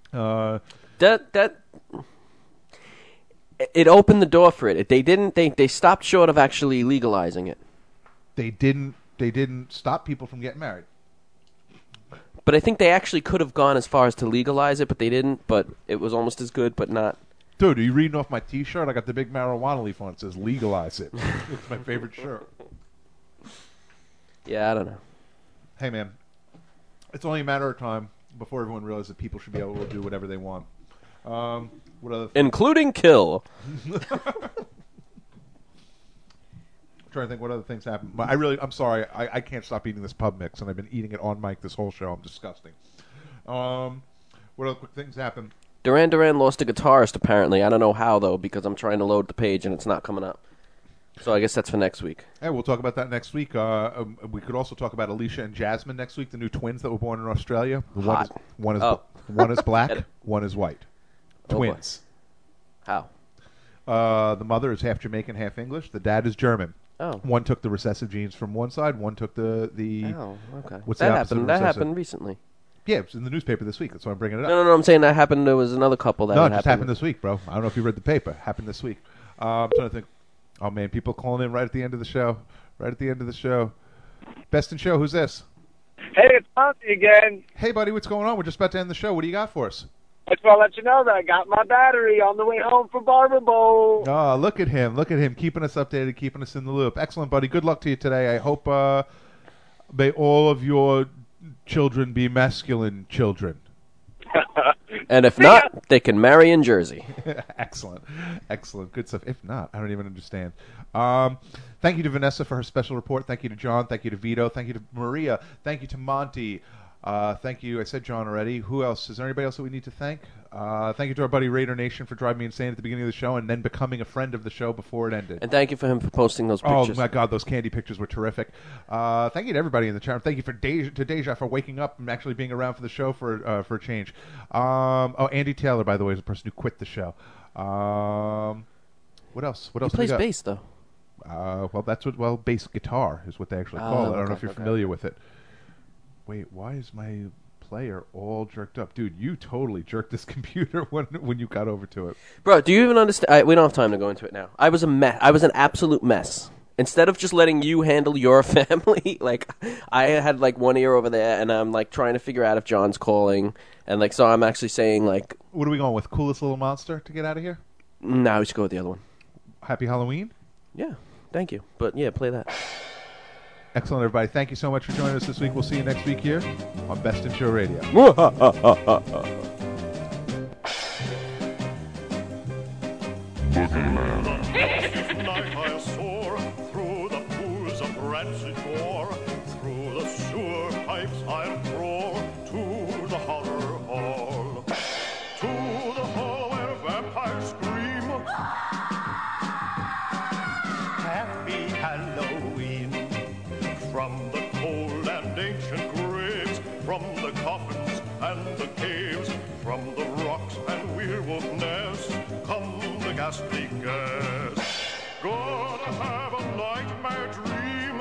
It opened the door for it. They stopped short of actually legalizing it. They didn't stop people from getting married. But I think they actually could have gone as far as to legalize it, but they didn't. But it was almost as good, but not. Dude, are you reading off my T-shirt? I got the big marijuana leaf on it. It says legalize it. It's my favorite shirt. Yeah, I don't know. Hey, man. It's only a matter of time before everyone realizes that people should be able to do whatever they want. What other including kill. I'm trying to think what other things happened. I'm sorry. I can't stop eating this pub mix, and I've been eating it on mic this whole show. I'm disgusting. What other quick things happened? Duran Duran lost a guitarist, apparently. I don't know how, though, because I'm trying to load the page, and it's not coming up. So I guess that's for next week. Hey, we'll talk about that next week. We could also talk about Alicia and Jasmine next week, the new twins that were born in Australia. Hot. One is black, one is white. Twins. How? The mother is half Jamaican, half English. The dad is German. Oh. One took the recessive genes from one side. One took the. Oh, okay. What's that the opposite happened? of That happened recently. Yeah, it was in the newspaper this week. That's why I'm bringing it up. No. I'm saying that happened. There was another couple that. No, it just happened this week, bro. I don't know if you read the paper. Happened this week. I'm trying to think. Oh man, people calling in right at the end of the show. Best in show. Who's this? Hey, it's Monty again. Hey, buddy, what's going on? We're just about to end the show. What do you got for us? I just want to let you know that I got my battery on the way home from Barber Bowl. Oh, look at him. Look at him keeping us updated, keeping us in the loop. Excellent, buddy. Good luck to you today. I hope may all of your children be masculine children. And if not, they can marry in Jersey. Excellent. Excellent. Good stuff. If not, I don't even understand. Thank you to Vanessa for her special report. Thank you to John. Thank you to Vito. Thank you to Maria. Thank you to Monty. Thank you. I said John already. Who else? Is there anybody else that we need to thank? Thank you to our buddy Raider Nation for driving me insane at the beginning of the show and then becoming a friend of the show before it ended. And thank you for him for posting those pictures. Oh, my God. Those candy pictures were terrific. Thank you to everybody in the chat room. Thank you to Deja for waking up and actually being around for the show for a change. Andy Taylor, by the way, is the person who quit the show. What else? What else? He plays bass, though. Bass guitar is what they actually call it. I don't know if you're familiar with it. Wait, why is my player all jerked up? Dude, you totally jerked this computer when you got over to it. Bro, do you even understand? We don't have time to go into it now. I was a mess. I was an absolute mess. Instead of just letting you handle your family, like, I had, like, one ear over there, and I'm, like, trying to figure out if John's calling. And, like, so I'm actually saying, like... What are we going with? Coolest Little Monster to get out of here? No, we should go with the other one. Happy Halloween? Yeah, thank you. But, yeah, play that. Excellent, everybody. Thank you so much for joining us this week. We'll see you next week here on Best in Show Radio. Night I soar through the pools of rancid gore, through the sewer pipes I'll crawl to the horror hall, to the hall where vampires scream. Happy Halloween. From the cold and ancient graves, from the coffins and the caves, from the rocks and werewolf nests, come the ghastly gas. Gonna have a nightmare dream.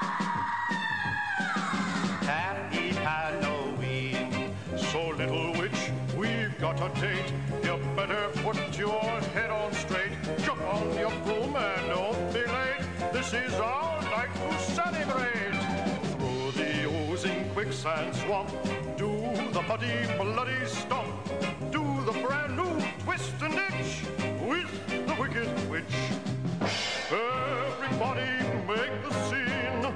Happy Halloween. So little witch, we've got a date. You better put your head on straight. Jump on your broom and don't be late. This is our night to celebrate. Through the oozing quicksand swamp, do the muddy, bloody stomp. Do the brand new twist and ditch with the wicked witch. Everybody make the scene.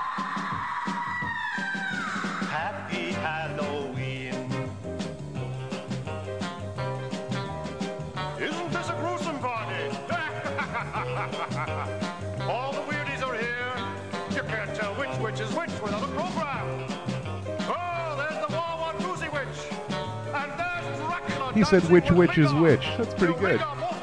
Happy Halloween. Isn't this a gruesome party? All the weirdies are here. You can't tell which is which without a program. Oh, there's the Wawa Goosey Witch. And there's Dracula. He said which witch is which. That's pretty good.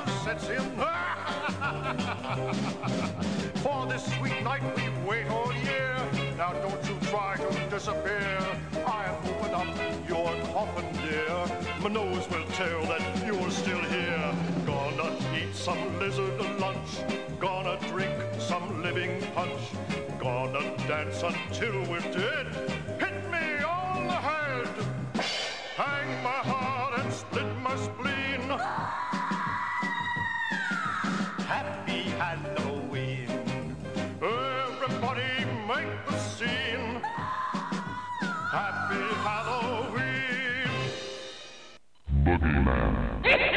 For this sweet night we wait all year. Now don't you try to disappear. I am moving up your coffin, dear. My nose will tell that you're still here. Gonna eat some lizard lunch. Gonna drink some living punch. Gonna dance until we're dead. Hit me on the head. Hang my heart and split my spleen. Happy Halloween. Everybody make the scene. Happy Halloween. Boogeyman.